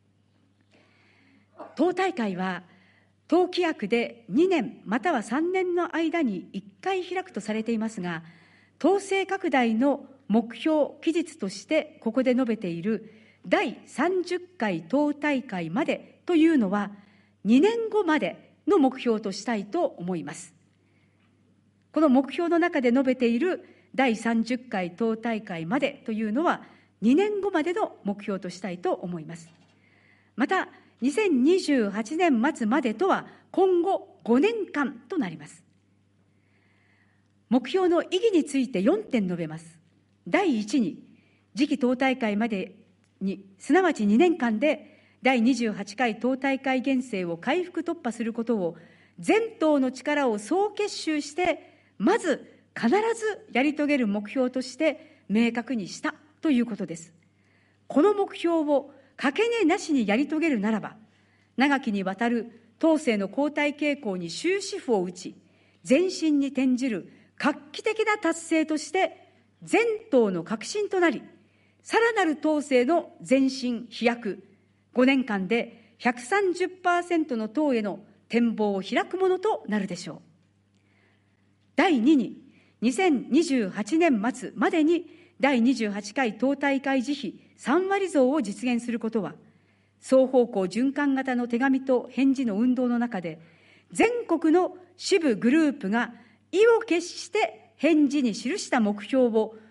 党大会は党規約でにねんまたはさんねんの間にいっかい開くとされていますが、党勢拡大の目標期日としてここで述べているだいさんじゅっかい党大会までというのはにねんごまでの目標としたいと思います。この目標の中で述べているだいさんじゅっかい党大会までというのはにねんごまでの目標としたいと思います。また、にせんにじゅうはちねん末までとは今後ごねんかんとなります。目標の意義についてよんてん述べます。だいいちに、次期党大会までに、すなわちにねんかんでだいにじゅうはちかい党大会編成を回復突破することを全党の力を総結集して、まず必ずやり遂げる目標として明確にしたということです。この目標をかけねなしにやり遂げるならば、長きにわたる党勢の後退傾向に終止符を打ち、前進に転じる画期的な達成として全党の革新となり、さらなる党勢の前進飛躍、ごねんかんで ひゃくさんじゅっパーセント の党への展望を開くものとなるでしょう。だいにに、にせんにじゅうはちねん末までにだいにじゅうはちかい党大会時比さんわり増を実現することは、双方向循環型の手紙と返事の運動の中で、全国の支部グループが意を決して返事に記した目標を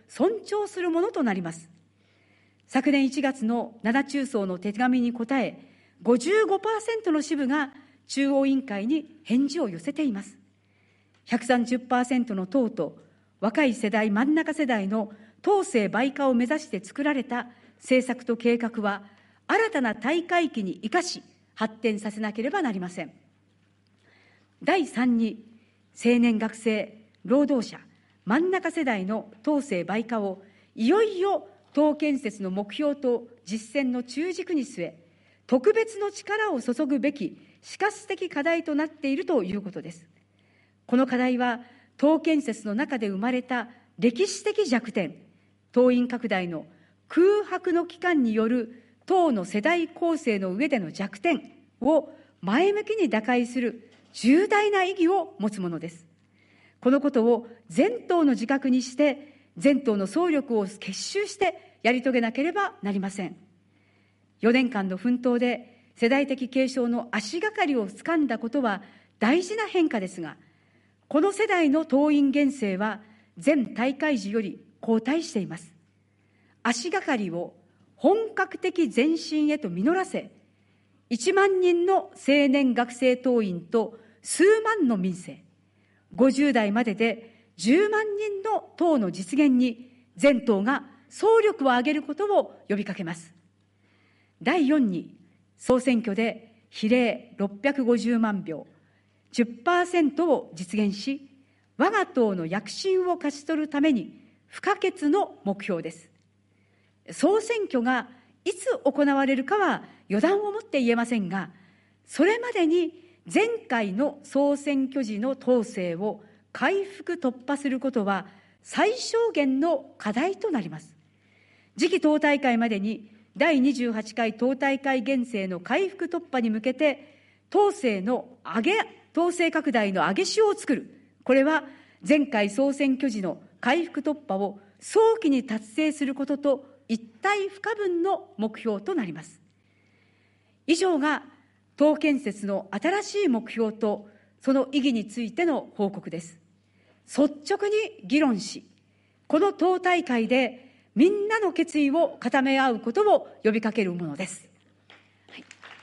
尊重するものとなります。昨年いちがつのなな中層の手紙に答え、ごじゅうごパーセント の支部が中央委員会に返事を寄せています。ひゃくさんじゅっパーセント の党と若い世代、真ん中世代の党勢倍化を目指して作られた政策と計画は、新たな大会期に生かし、発展させなければなりません。だいさんに、青年学生、労働者、真ん中世代の党勢倍化をいよいよ党建設の目標と実践の中軸に据え、特別の力を注ぐべき死活的課題となっているということです。この課題は、党建設の中で生まれた歴史的弱点、党員拡大の空白の期間による党の世代構成の上での弱点を前向きに打開する重大な意義を持つものです。このことを全党の自覚にして、全党の総力を結集してやり遂げなければなりません。よねんかんの奮闘で世代的継承の足がかりをつかんだことは大事な変化ですが、この世代の党員編成は前大会時より後退しています。足がかりを本格的前進へと実らせ、いちまんにんの青年学生党員と数万の民生、ごじゅう代まででじゅうまんにんの党の実現に全党が総力を挙げることを呼びかけます。だいよんに、総選挙で比例ろっぴゃくごじゅうまんひょう、じゅっパーセント を実現し、我が党の躍進を勝ち取るために不可欠の目標です。総選挙がいつ行われるかは予断をもって言えませんが、それまでに前回の総選挙時の党勢を回復突破することは最小限の課題となります。次期党大会までにだいにじゅうはちかい党大会編成の回復突破に向けて、党勢の上げ、党勢拡大の上げ潮を作る。これは前回総選挙時の回復突破を早期に達成することと一体不可分の目標となります。以上が党建設の新しい目標とその意義についての報告です。率直に議論し、この党大会でみんなの決意を固め合うことを呼びかけるものです。はい、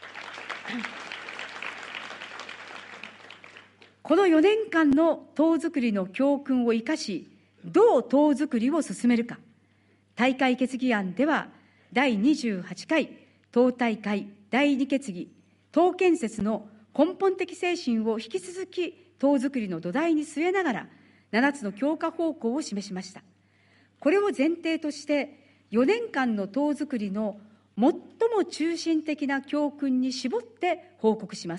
このよねんかんの党づくりの教訓を生かし、どう党づくりを進めるか。大会決議案では、だいにじゅうはちかい党大会だいに決議、党建設の根本的精神を引き続き党づくりの土台に据えながら、ななつの強化方向を示しました。これを前提として、よねんかんの党づくりの最も中心的な教訓に絞って報告します。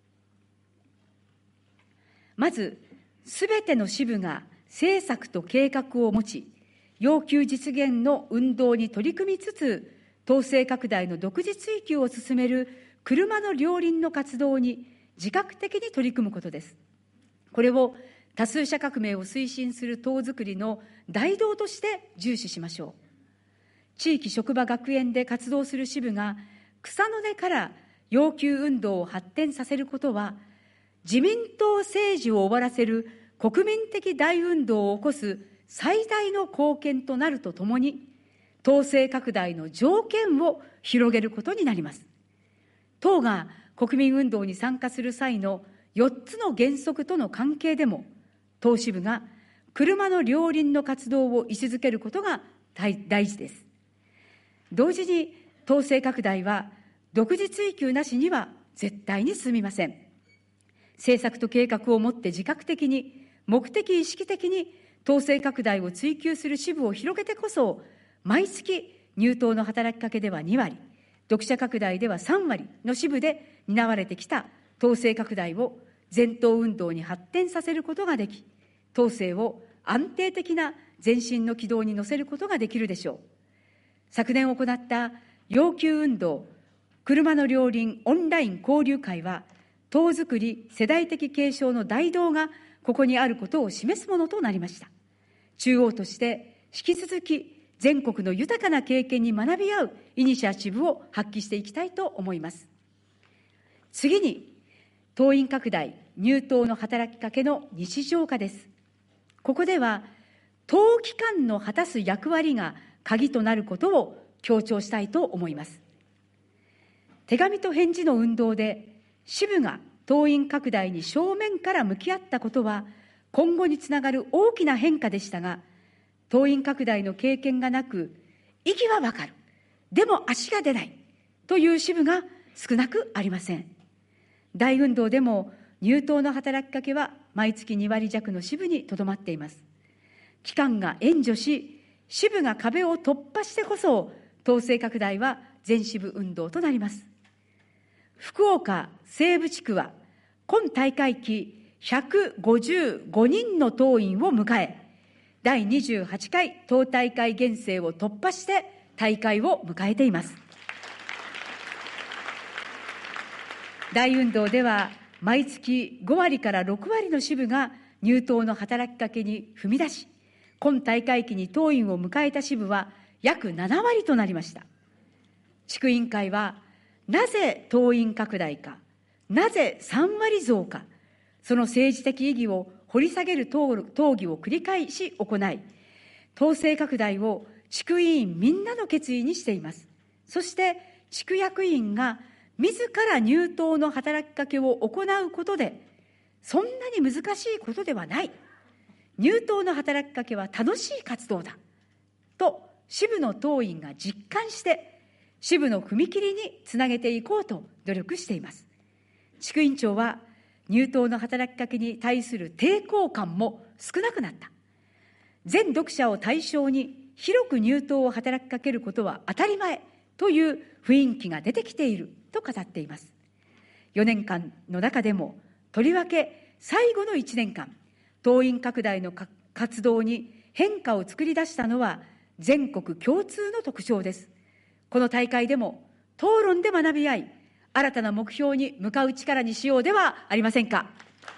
まず、すべての支部が政策と計画を持ち、要求実現の運動に取り組みつつ、党勢拡大の独自追求を進める車の両輪の活動に自覚的に取り組むことです。これを多数者革命を推進する党づくりの大道として重視しましょう。地域職場学園で活動する支部が草の根から要求運動を発展させることは、自民党政治を終わらせる国民的大運動を起こす最大の貢献となるとともに、党勢拡大の条件を広げることになります。党が国民運動に参加する際のよっつの原則との関係でも、党支部が車の両輪の活動を位置づけることが大事です。同時に党勢拡大は独自追求なしには絶対に進みません。政策と計画をもって自覚的に、目的意識的に党勢拡大を追求する支部を広げてこそ、毎月入党の働きかけではにわり、読者拡大ではさんわりの支部で担われてきた党勢拡大を全党運動に発展させることができ、党勢を安定的な前進の軌道に乗せることができるでしょう。昨年行った要求運動、車の両輪オンライン交流会は、党づくり世代的継承の大道がここにあることを示すものとなりました。中央として引き続き全国の豊かな経験に学び合うイニシアチブを発揮していきたいと思います。次に、党員拡大、入党の働きかけの日常化です。ここでは、 党機関の果たす役割が鍵となることを強調したいと思います。手紙と返事の運動で支部が党員拡大に正面から向き合ったことは今後につながる大きな変化でしたが、党員拡大の経験がなく、意義はわかる、でも足が出ないという支部が少なくありません。大運動でも入党の働きかけは毎月に割弱の支部にとどまっています。機関が援助し、支部が壁を突破してこそ、党勢拡大は全支部運動となります。福岡西部地区は、今大会期ひゃくごじゅうごにんの党員を迎え、だいにじゅうはちかい党大会編成を突破して大会を迎えています。大運動では、毎月ご割からろく割の支部が入党の働きかけに踏み出し、今大会期に党員を迎えた支部は約なな割となりました。地区委員会は、なぜ党員拡大か、なぜさん割増か、その政治的意義を掘り下げる討議を繰り返し行い、党勢拡大を地区委員みんなの決意にしています。そして地区役員が自ら入党の働きかけを行うことで、そんなに難しいことではない、入党の働きかけは楽しい活動だと支部の党員が実感して支部の踏切につなげていこうと努力しています。地区委員長は、入党の働きかけに対する抵抗感も少なくなった。全読者を対象に広く入党を働きかけることは当たり前という雰囲気が出てきていると語っています。よねんかんの中でも、とりわけ最後のいちねんかん、党員拡大の活動に変化を作り出したのは全国共通の特徴です。この大会でも討論で学び合い、新たな目標に向かう力にしようではありませんか。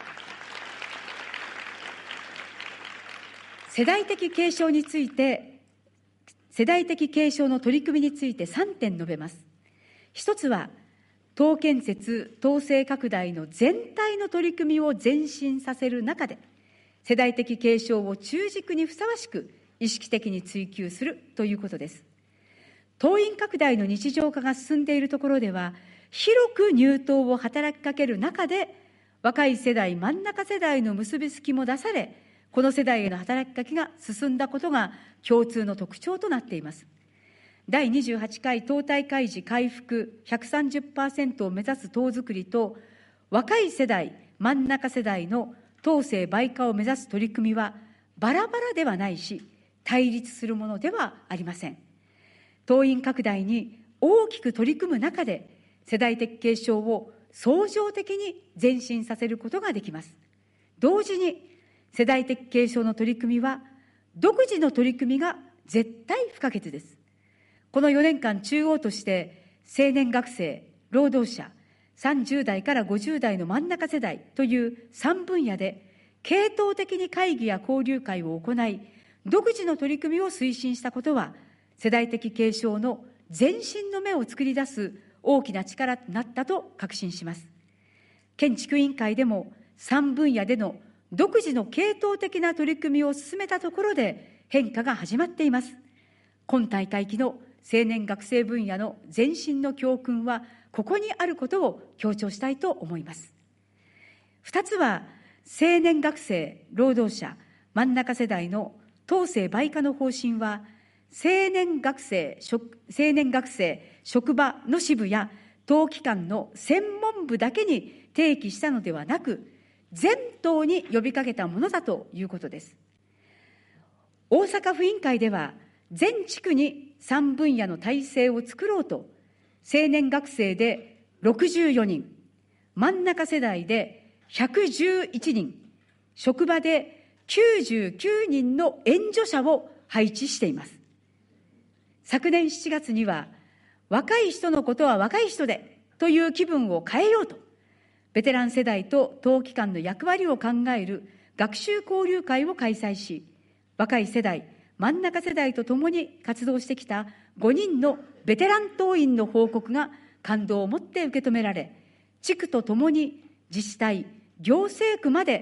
世代的継承について、世代的継承の取り組みについてさんてん述べます。一つは、党建設、党勢拡大の全体の取り組みを前進させる中で、世代的継承を中軸にふさわしく意識的に追求するということです。党員拡大の日常化が進んでいるところでは、広く入党を働きかける中で、若い世代、真ん中世代の結びつきも出され、この世代への働きかけが進んだことが共通の特徴となっています。だいにじゅうはちかい党大会時回復 ひゃくさんじゅっパーセント を目指す党づくりと、若い世代、真ん中世代の党勢倍化を目指す取り組みはバラバラではないし、対立するものではありません。党員拡大に大きく取り組む中で、世代的継承を相乗的に前進させることができます。同時に、世代的継承の取り組みは、独自の取り組みが絶対不可欠です。このよねんかん中央として、青年学生、労働者、さんじゅう代からごじゅう代の真ん中世代というさん分野で、系統的に会議や交流会を行い、独自の取り組みを推進したことは、世代的継承の前進の芽を作り出す大きな力となったと確信します。県地区委員会でもさん分野での独自の系統的な取り組みを進めたところで変化が始まっています。今大会期の青年学生分野の前進の教訓はここにあることを強調したいと思います。二つは、青年学生、労働者、真ん中世代の党勢倍化の方針は、青年学生、青年学生、職場の支部や党機関の専門部だけに提起したのではなく、全党に呼びかけたものだということです。大阪府委員会では、全地区にさん分野の体制を作ろうと、青年学生でろくじゅうよにん、真ん中世代でひゃくじゅういちにん、職場できゅうじゅうきゅうにんの援助者を配置しています。昨年しちがつには、若い人のことは若い人でという気分を変えようと、ベテラン世代と党機関の役割を考える学習交流会を開催し、若い世代、真ん中世代とともに活動してきたごにんのベテラン党員の報告が感動を持って受け止められ、地区とともに自治体、行政区まで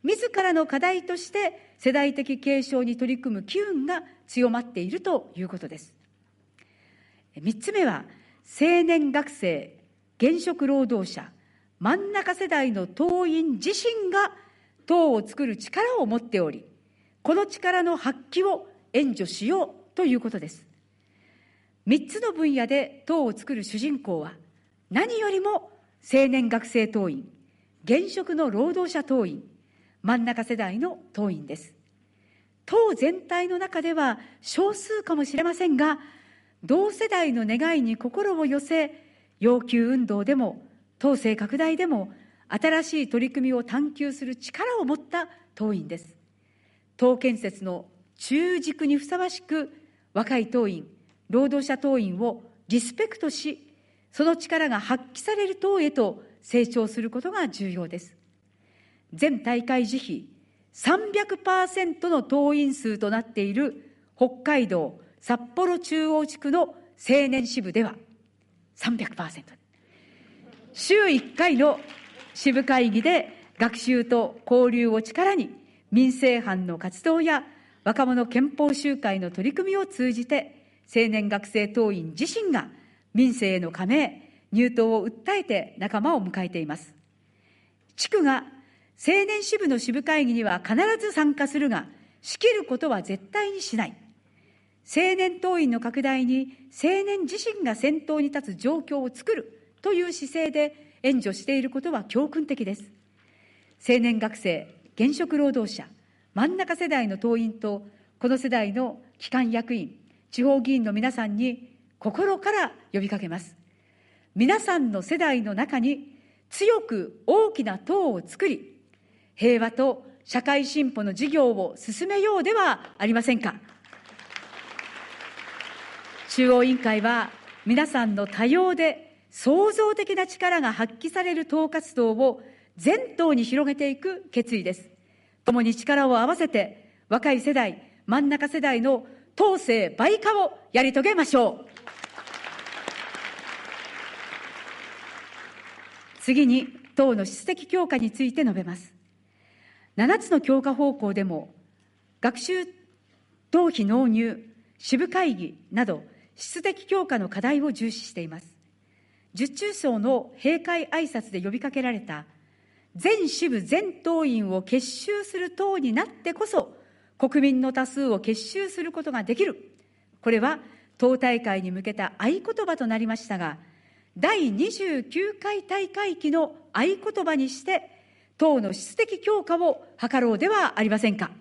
自らの課題として世代的継承に取り組む機運が強まっているということです。三つ目は、青年学生、現職労働者、真ん中世代の党員自身が党を作る力を持っており、この力の発揮を援助しようということです。三つの分野で党を作る主人公は、何よりも青年学生党員、現職の労働者党員、真ん中世代の党員です。党全体の中では少数かもしれませんが、同世代の願いに心を寄せ、要求運動でも党勢拡大でも新しい取り組みを探求する力を持った党員です。党建設の中軸にふさわしく、若い党員、労働者党員をリスペクトし、その力が発揮される党へと成長することが重要です。前大会時比さんびゃくパーセントの党員数となっている北海道札幌中央地区の青年支部では さんびゃくパーセント、週いっかいの支部会議で学習と交流を力に、民政班の活動や若者憲法集会の取り組みを通じて、青年学生党員自身が民政への加盟、入党を訴えて仲間を迎えています。地区が青年支部の支部会議には必ず参加するが、仕切ることは絶対にしない。青年党員の拡大に青年自身が先頭に立つ状況を作るという姿勢で援助していることは教訓的です。青年学生、現職労働者、真ん中世代の党員と、この世代の機関役員、地方議員の皆さんに心から呼びかけます。皆さんの世代の中に強く大きな党を作り、平和と社会進歩の事業を進めようではありませんか。中央委員会は皆さんの多様で創造的な力が発揮される党活動を全党に広げていく決意です。共に力を合わせて、若い世代、真ん中世代の党勢倍化をやり遂げましょう。次に、党の質的強化について述べます。ななつの強化方向でも、学習党費納入、支部会議など、質的強化の課題を重視しています。十中層の閉会挨拶で呼びかけられた、全支部全党員を結集する党になってこそ、国民の多数を結集することができる。これは党大会に向けた合言葉となりましたが、だいにじゅうきゅうかい大会期の合言葉にして、党の質的強化を図ろうではありませんか。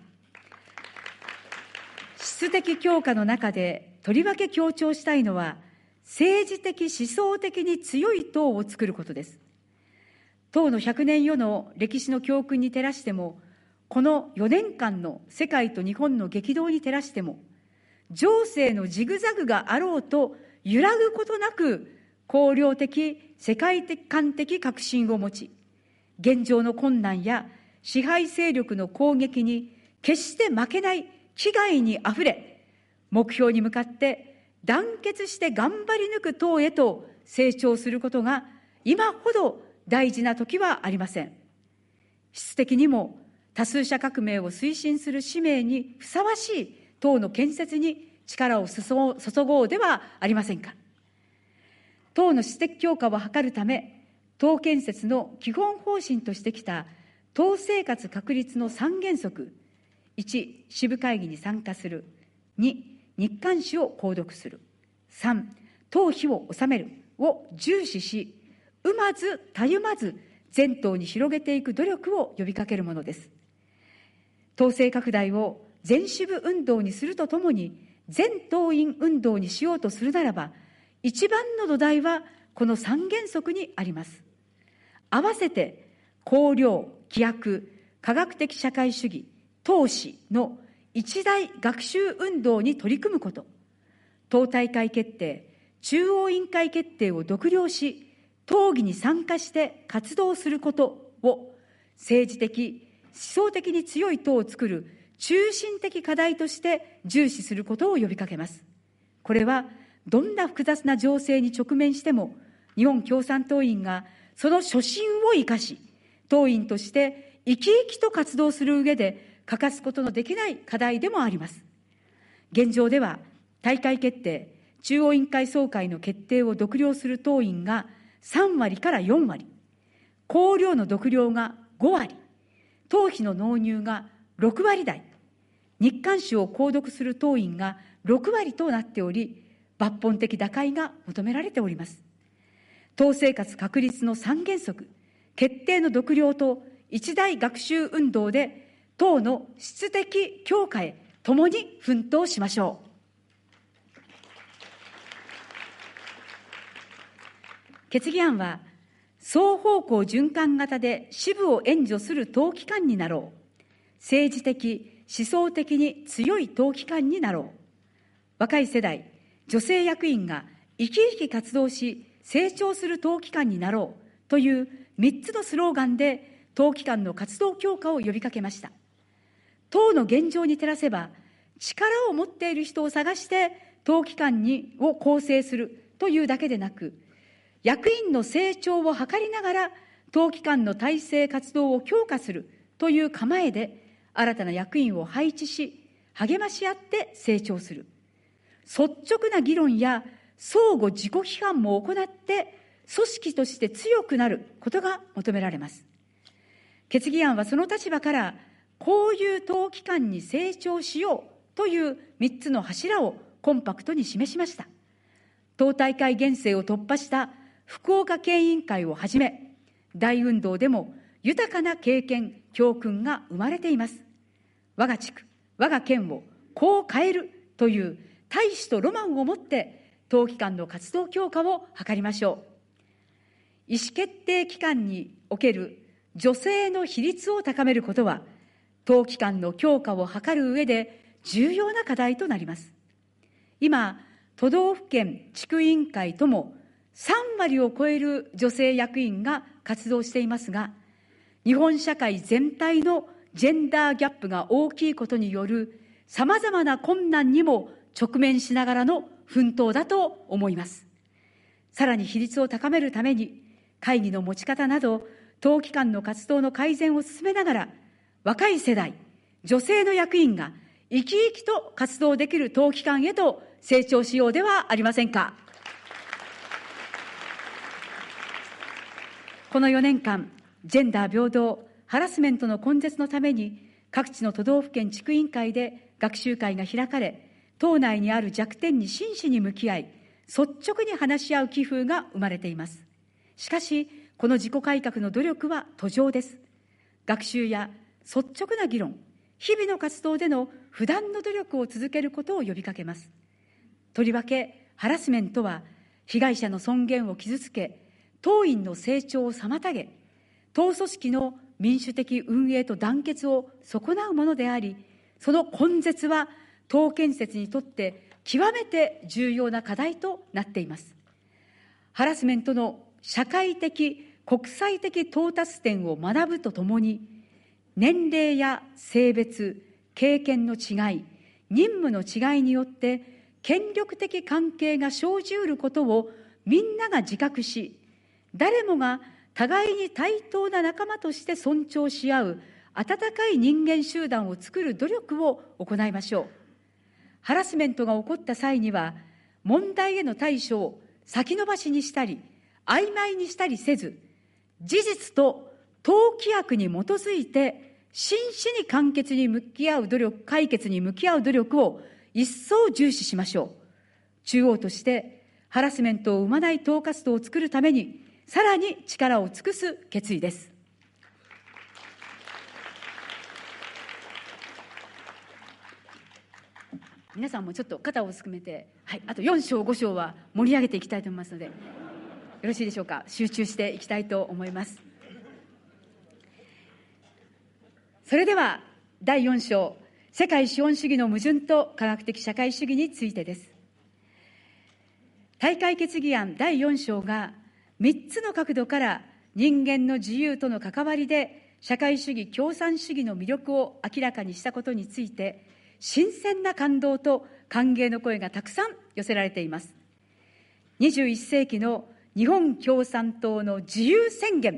質的強化の中でとりわけ強調したいのは、政治的思想的に強い党を作ることです。党のひゃくねん余の歴史の教訓に照らしても、このよねんかんの世界と日本の激動に照らしても、情勢のジグザグがあろうと揺らぐことなく、綱領的、世界的観的革新を持ち、現状の困難や支配勢力の攻撃に決して負けない気概にあふれ、目標に向かって団結して頑張り抜く党へと成長することが今ほど大事な時はありません。質的にも多数者革命を推進する使命にふさわしい党の建設に力を注ごうではありませんか。党の質的強化を図るため、党建設の基本方針としてきた党生活確立の三原則、いち、支部会議に参加する、に、日刊誌を購読する、さん、党費を納めるを重視し、生まずたゆまず全党に広げていく努力を呼びかけるものです。党勢拡大を全支部運動にするとともに、全党員運動にしようとするならば、一番の土台はこの三原則にあります。合わせて、綱領、規約、科学的社会主義、党史の一大学習運動に取り組むこと、党大会決定、中央委員会決定を読了し、討議に参加して活動することを政治的、思想的に強い党を作る中心的課題として重視することを呼びかけます。これはどんな複雑な情勢に直面しても、日本共産党員がその初心を生かし、党員として生き生きと活動する上で欠かすことのできない課題でもあります。現状では大会決定、中央委員会総会の決定を独了する党員がさんわりからよんわり、綱領の独了がごわり、党費の納入がろくわり台、日刊紙を購読する党員がろくわりとなっており、抜本的打開が求められております。党生活確立の三原則、決定の独了と一大学習運動で党の質的強化へ共に奮闘しましょう。決議案は、双方向循環型で支部を援助する党機関になろう。政治的、思想的に強い党機関になろう。若い世代、女性役員が生き生き活動し、成長する党機関になろうというみっつのスローガンで党機関の活動強化を呼びかけました。党の現状に照らせば、力を持っている人を探して党機関にを構成するというだけでなく、役員の成長を図りながら党機関の体制活動を強化するという構えで新たな役員を配置し、励まし合って成長する。率直な議論や相互自己批判も行って組織として強くなることが求められます。決議案はその立場からこういう党機関に成長しようというみっつの柱をコンパクトに示しました。党大会厳正を突破した福岡県委員会をはじめ、大運動でも豊かな経験、教訓が生まれています。我が地区、我が県をこう変えるという大志とロマンを持って党機関の活動強化を図りましょう。意思決定機関における女性の比率を高めることは、党機関の強化を図る上で重要な課題となります。今、都道府県地区委員会ともさんわりを超える女性役員が活動していますが、日本社会全体のジェンダーギャップが大きいことによるさまざまな困難にも直面しながらの奮闘だと思います。さらに比率を高めるために、会議の持ち方など、党機関の活動の改善を進めながら、若い世代、女性の役員が生き生きと活動できる党機関へと成長しようではありませんか。このよねんかん、ジェンダー平等、ハラスメントの根絶のために、各地の都道府県地区委員会で学習会が開かれ、党内にある弱点に真摯に向き合い、率直に話し合う気風が生まれています。しかし、この自己改革の努力は途上です。学習や率直な議論、日々の活動での不断の努力を続けることを呼びかけます。とりわけ、ハラスメントは、被害者の尊厳を傷つけ、党員の成長を妨げ、党組織の民主的運営と団結を損なうものであり、その根絶は党建設にとって極めて重要な課題となっています。ハラスメントの社会的、国際的到達点を学ぶとともに、年齢や性別、経験の違い、任務の違いによって権力的関係が生じうることをみんなが自覚し、誰もが互いに対等な仲間として尊重し合う温かい人間集団を作る努力を行いましょう。ハラスメントが起こった際には、問題への対処を先延ばしにしたり、曖昧にしたりせず、事実と党規約に基づいて真摯に簡潔に向き合う努力、解決に向き合う努力を一層重視しましょう。中央としてハラスメントを生まない党活動を作るために、さらに力を尽くす決意です。皆さんもちょっと肩をすくめて、はい、あとよん章ご章は盛り上げていきたいと思いますので、よろしいでしょうか。集中していきたいと思います。それではだいよん章、世界資本主義の矛盾と科学的社会主義についてです。大会決議案だいよん章がみっつの角度から人間の自由との関わりで社会主義共産主義の魅力を明らかにしたことについて、新鮮な感動と歓迎の声がたくさん寄せられています。にじゅういっ世紀の日本共産党の自由宣言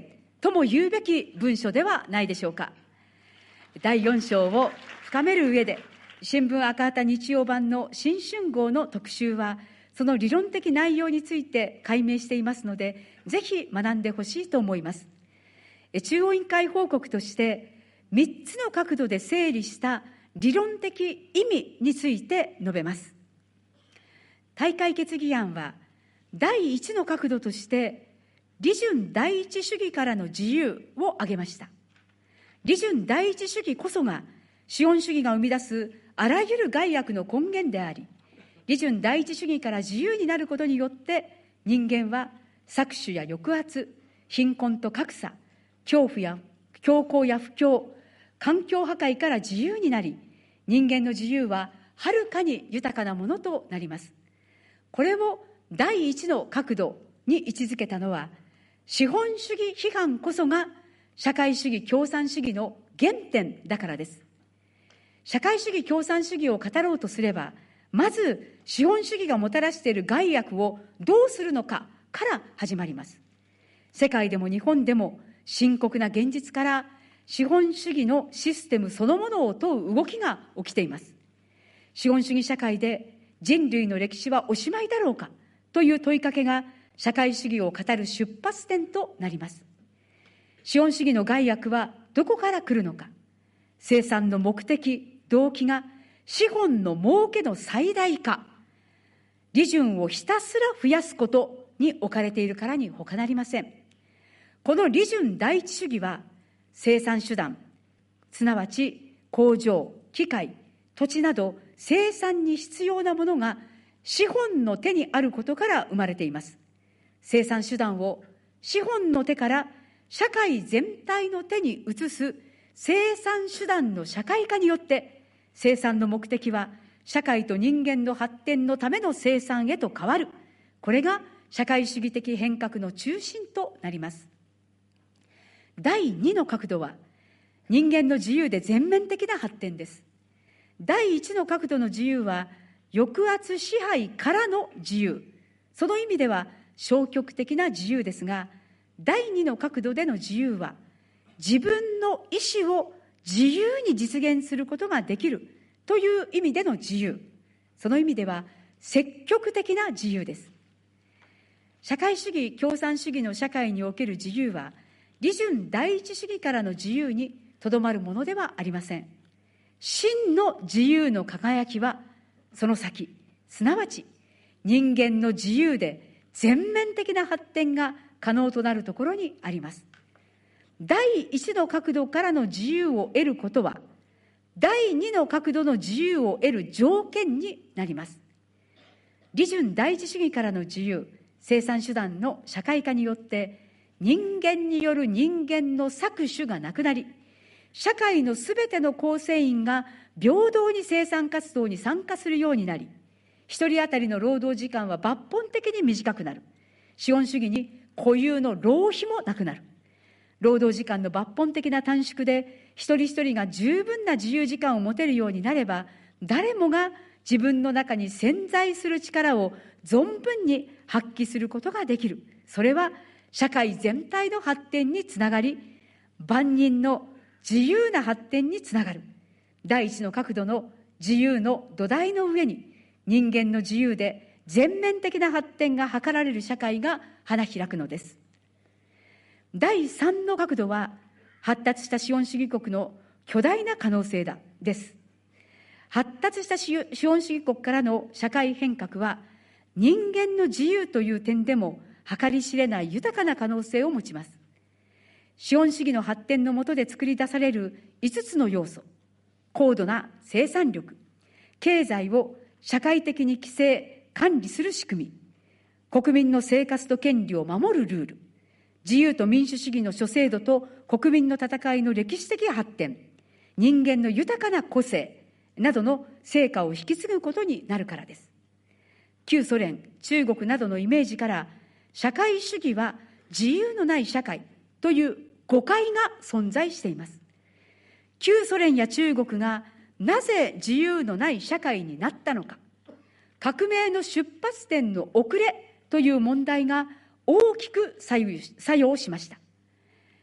とも言うべき文書ではないでしょうか。だいよん章を深める上で、新聞赤旗日曜版の新春号の特集は、その理論的内容について解明していますので、ぜひ学んでほしいと思います。中央委員会報告として、みっつの角度で整理した理論的意味について述べます。大会決議案は、だいいちの角度として、利潤第一主義からの自由を挙げました。利潤第一主義こそが、資本主義が生み出すあらゆる害悪の根源であり、利潤第一主義から自由になることによって、人間は搾取や抑圧、貧困と格差、恐怖や恐慌や不況、環境破壊から自由になり、人間の自由ははるかに豊かなものとなります。これを第一の角度に位置づけたのは、資本主義批判こそが社会主義共産主義の原点だからです。社会主義共産主義を語ろうとすれば、まず資本主義がもたらしている害悪をどうするのかから始まります。世界でも日本でも深刻な現実から資本主義のシステムそのものを問う動きが起きています。資本主義社会で人類の歴史はおしまいだろうかという問いかけが社会主義を語る出発点となります。資本主義の害悪はどこから来るのか。生産の目的、動機が資本の儲けの最大化、利潤をひたすら増やすことに置かれているからに他なりません。この利潤第一主義は、生産手段、すなわち工場、機械、土地など生産に必要なものが資本の手にあることから生まれています。生産手段を資本の手から社会全体の手に移す生産手段の社会化によって、生産の目的は社会と人間の発展のための生産へと変わる。これが社会主義的変革の中心となります。だいにの角度は、人間の自由で全面的な発展です。だいいちの角度の自由は、抑圧支配からの自由。その意味では消極的な自由ですが、だいにの角度での自由は、自分の意思を自由に実現することができるという意味での自由。その意味では積極的な自由です。社会主義共産主義の社会における自由は、利潤第一主義からの自由にとどまるものではありません。真の自由の輝きはその先、すなわち人間の自由で全面的な発展が可能となるところにあります。だいいちの角度からの自由を得ることは、だいにの角度の自由を得る条件になります。利潤第一主義からの自由、生産手段の社会化によって、人間による人間の搾取がなくなり、社会のすべての構成員が平等に生産活動に参加するようになり、一人当たりの労働時間は抜本的に短くなる。資本主義に固有の浪費もなくなる。労働時間の抜本的な短縮で、一人一人が十分な自由時間を持てるようになれば、誰もが自分の中に潜在する力を存分に発揮することができる。それは社会全体の発展につながり、万人の自由な発展につながる。第一の角度の自由の土台の上に、人間の自由で全面的な発展が図られる社会が花開くのです。だいさんの角度は、発達した資本主義国の巨大な可能性だです。発達した資本主義国からの社会変革は、人間の自由という点でも計り知れない豊かな可能性を持ちます。資本主義の発展の下で作り出されるいつつの要素、高度な生産力、経済を社会的に規制、管理する仕組み、国民の生活と権利を守るルール、自由と民主主義の諸制度と国民の戦いの歴史的発展、人間の豊かな個性などの成果を引き継ぐことになるからです。旧ソ連、中国などのイメージから、社会主義は自由のない社会という誤解が存在しています。旧ソ連や中国がなぜ自由のない社会になったのか、革命の出発点の遅れという問題が大きく作用しました。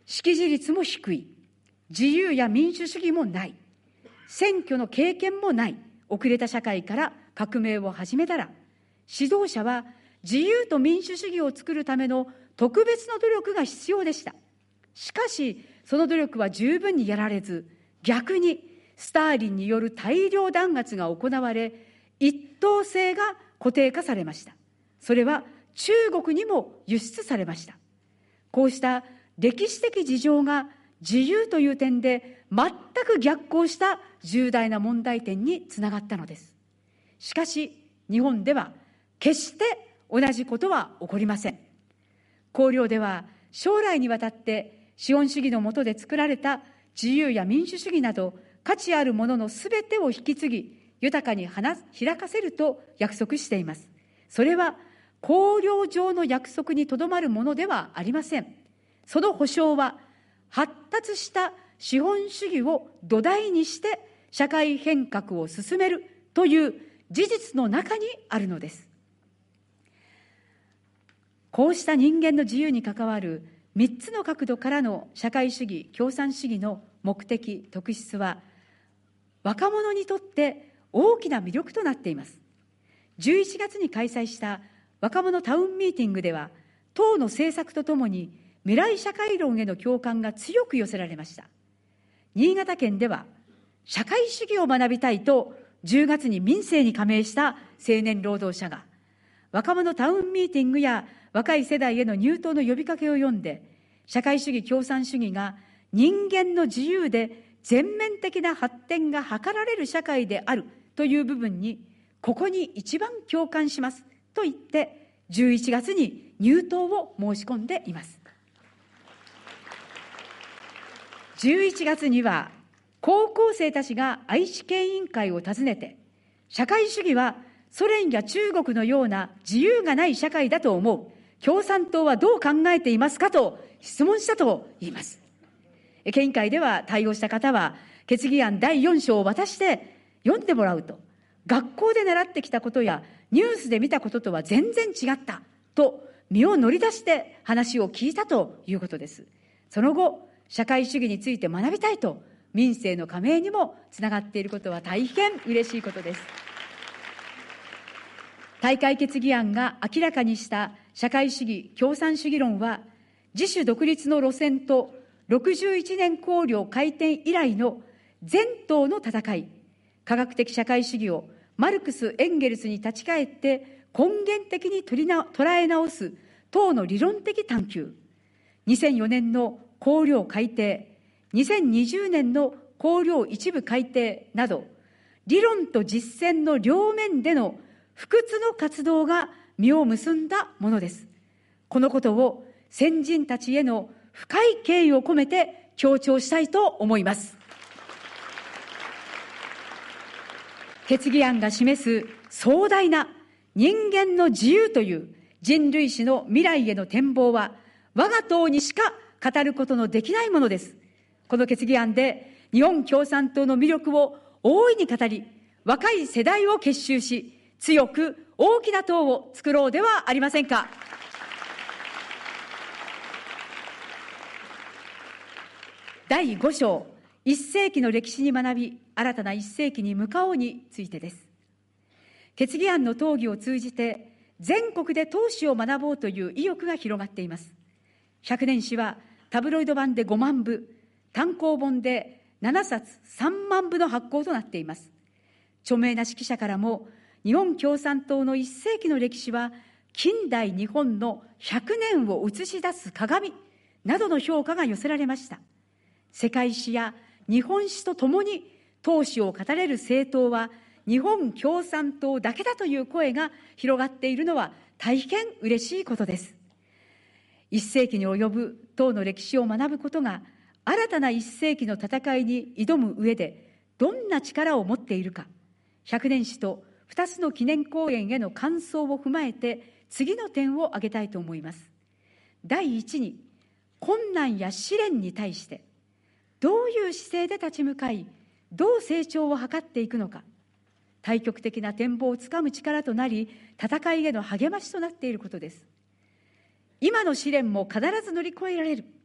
識字率も低い、自由や民主主義もない、選挙の経験もない遅れた社会から革命を始めたら、指導者は自由と民主主義を作るための特別の努力が必要でした。しかし、その努力は十分にやられず、逆にスターリンによる大量弾圧が行われ、一党制が固定化されました。それは中国にも輸出されました。こうした歴史的事情が自由という点で全く逆行した重大な問題点につながったのです。しかし、日本では決して同じことは起こりません。綱領では将来にわたって資本主義の下で作られた自由や民主主義など価値あるもののすべてを引き継ぎ、豊かに開かせると約束しています。それは綱領上の約束にとどまるものではありません。その保証は発達した資本主義を土台にして社会変革を進めるという事実の中にあるのです。こうした人間の自由に関わるみっつの角度からの社会主義、共産主義の目的、特質は、若者にとって大きな魅力となっています。じゅういちがつに開催した若者タウンミーティングでは、党の政策とともに未来社会論への共感が強く寄せられました。新潟県では、社会主義を学びたいとじゅうがつに民政に加盟した青年労働者が、若者タウンミーティングや若い世代への入党の呼びかけを読んで、社会主義共産主義が人間の自由で全面的な発展が図られる社会であるという部分に、ここに一番共感しますと言って、じゅういちがつに入党を申し込んでいます。じゅういちがつには、高校生たちが愛知県委員会を訪ねて、社会主義はソ連や中国のような自由がない社会だと思う。共産党はどう考えていますかと質問したと言います。県議会では対応した方は、決議案だいよん章を渡して読んでもらうと、学校で習ってきたことやニュースで見たこととは全然違ったと身を乗り出して話を聞いたということです。その後、社会主義について学びたいと民政の加盟にもつながっていることは大変嬉しいことです。大会決議案が明らかにした社会主義、共産主義論は、自主独立の路線とろくじゅういちねん綱領改定以来の全党の戦い、科学的社会主義をマルクス・エンゲルスに立ち返って根源的に取りな捉え直す党の理論的探求、にせんよねんの綱領改定、にせんにじゅうねんの綱領一部改定など、理論と実践の両面での不屈の活動が実を結んだものです。このことを先人たちへの深い敬意を込めて強調したいと思います。決議案が示す壮大な人間の自由という人類史の未来への展望は、我が党にしか語ることのできないものです。この決議案で日本共産党の魅力を大いに語り、若い世代を結集し、強く大きな党を作ろうではありませんか。だいご章、一世紀の歴史に学び、新たな一世紀に向かおうについてです。決議案の討議を通じて、全国で党史を学ぼうという意欲が広がっています。百年史はタブロイド版でごまんぶ、単行本でななさつさんまんぶの発行となっています。著名な識者からも、日本共産党の一世紀の歴史は、近代日本のひゃくねんを映し出す鏡などの評価が寄せられました。世界史や日本史とともに党史を語れる政党は日本共産党だけだという声が広がっているのは大変嬉しいことです。一世紀に及ぶ党の歴史を学ぶことが、新たな一世紀の戦いに挑む上でどんな力を持っているか、百年史と二つの記念講演への感想を踏まえて次の点を挙げたいと思います。第一に、困難や試練に対してどういう姿勢で立ち向かい、どう成長を図っていくのか、対極的な展望をつかむ力となり、戦いへの励ましとなっていることです。今の試練も必ず乗り越えられる。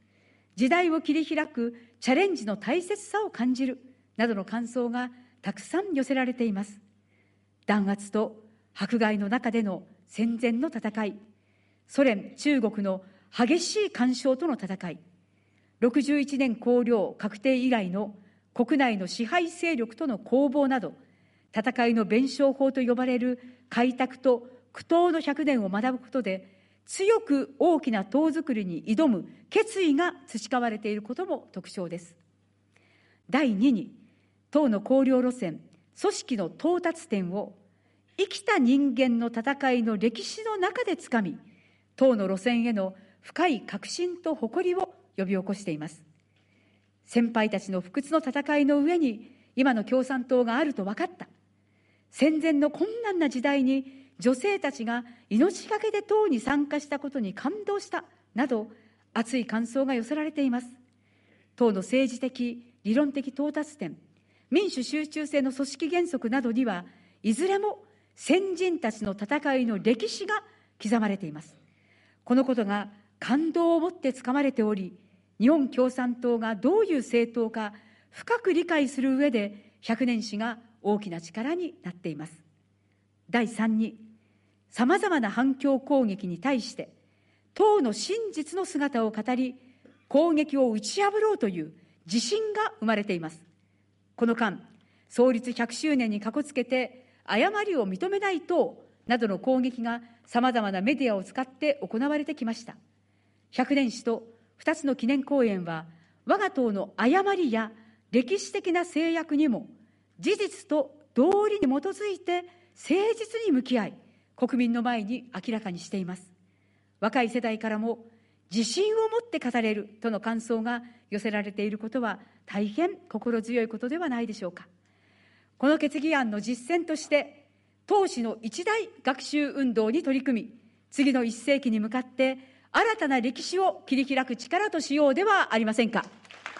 時代を切り開くチャレンジの大切さを感じるなどの感想がたくさん寄せられています。弾圧と迫害の中での戦前の戦い、ソ連、中国の激しい干渉との戦い、ろくじゅういちねん綱領確定以来の国内の支配勢力との攻防など、戦いの弁証法と呼ばれる開拓と苦闘のひゃくねんを学ぶことで、強く大きな党づくりに挑む決意が培われていることも特徴です。だいにに、党の綱領路線、組織の到達点を生きた人間の戦いの歴史の中でつかみ、党の路線への深い確信と誇りを呼び起こしています。先輩たちの不屈の戦いの上に今の共産党があると分かった。戦前の困難な時代に女性たちが命がけで党に参加したことに感動したなど熱い感想が寄せられています。党の政治的、理論的到達点、民主集中制の組織原則などにはいずれも先人たちの戦いの歴史が刻まれています。このことが感動をもってつかまれており、日本共産党がどういう政党か深く理解する上で百年史が大きな力になっています。だいさんに、さまざまな反共攻撃に対して党の真実の姿を語り、攻撃を打ち破ろうという自信が生まれています。この間、創立ひゃくしゅうねんにかこつけて誤りを認めない党などの攻撃がさまざまなメディアを使って行われてきました。百年史とふたつの記念講演は、我が党の誤りや歴史的な制約にも事実と道理に基づいて誠実に向き合い、国民の前に明らかにしています。若い世代からも自信を持って語れるとの感想が寄せられていることは大変心強いことではないでしょうか。この決議案の実践として、党史の一大学習運動に取り組み、次の一世紀に向かって新たな歴史を切り開く力としようではありませんか。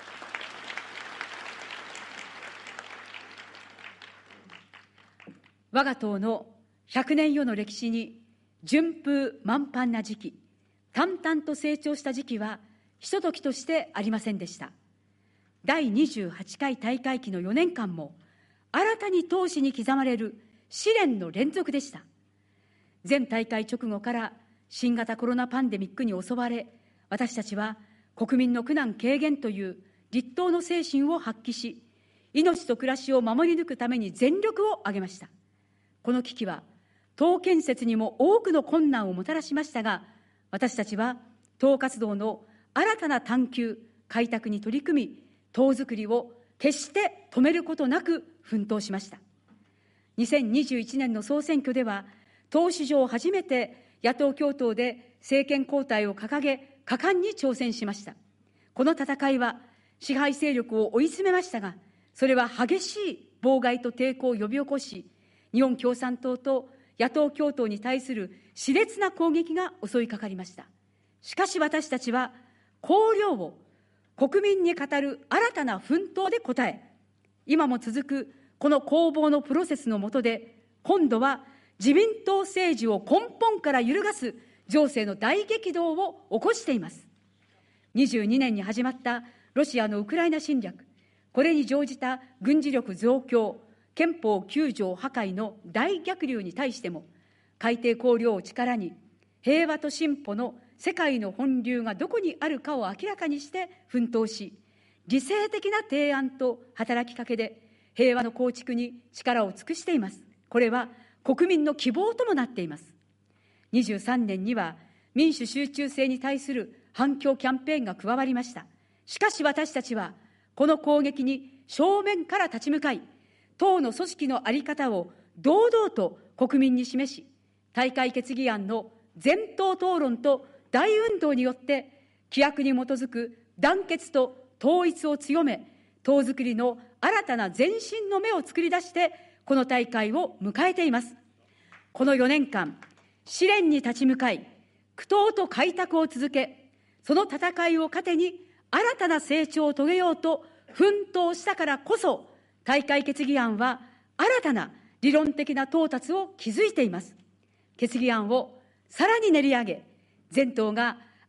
我が党の百年余の歴史に順風満帆な時期、淡々と成長した時期はひとときとしてありませんでした。だいにじゅうはちかい大会期のよねんかんも新たに党史に刻まれる試練の連続でした。前大会直後から新型コロナパンデミックに襲われ、私たちは国民の苦難軽減という立党の精神を発揮し、命と暮らしを守り抜くために全力を挙げました。この危機は党建設にも多くの困難をもたらしましたが、私たちは党活動の新たな探求、開拓に取り組み、党づくりを決して止めることなく奮闘しました。にせんにじゅういちねんの総選挙では、党史上初めて野党共闘で政権交代を掲げ、果敢に挑戦しました。この戦いは支配勢力を追い詰めましたが、それは激しい妨害と抵抗を呼び起こし、日本共産党と野党共闘に対する熾烈な攻撃が襲いかかりました。しかし私たちは、綱領を国民に語る新たな奮闘で応え、今も続くこの攻防のプロセスの下で、今度は自民党政治を根本から揺るがす情勢の大激動を起こしています。にじゅうにねんに始まったロシアのウクライナ侵略、これに乗じた軍事力増強、憲法きゅうじょう破壊の大逆流に対しても、改定綱領を力に平和と進歩の世界の本流がどこにあるかを明らかにして奮闘し、理性的な提案と働きかけで平和の構築に力を尽くしています。これは国民の希望ともなっています。にじゅうさんねんには民主集中制に対する反共キャンペーンが加わりました。しかし私たちはこの攻撃に正面から立ち向かい、党の組織の在り方を堂々と国民に示し、大会決議案の全党討論と大運動によって規約に基づく団結と統一を強め、党づくりの新たな前進の芽を作り出してこの大会を迎えています。このよねんかん、試練に立ち向かい、苦闘と開拓を続け、その戦いを糧に新たな成長を遂げようと奮闘したからこそ、大会決議案は新たな理論的な到達を築いています。決議案をさらに練り上げ、全党が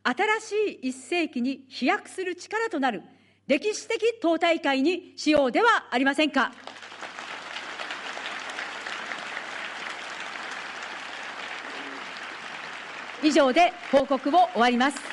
新しい一世紀に飛躍する力となる歴史的党大会にしようではありませんか。以上で報告を終わります。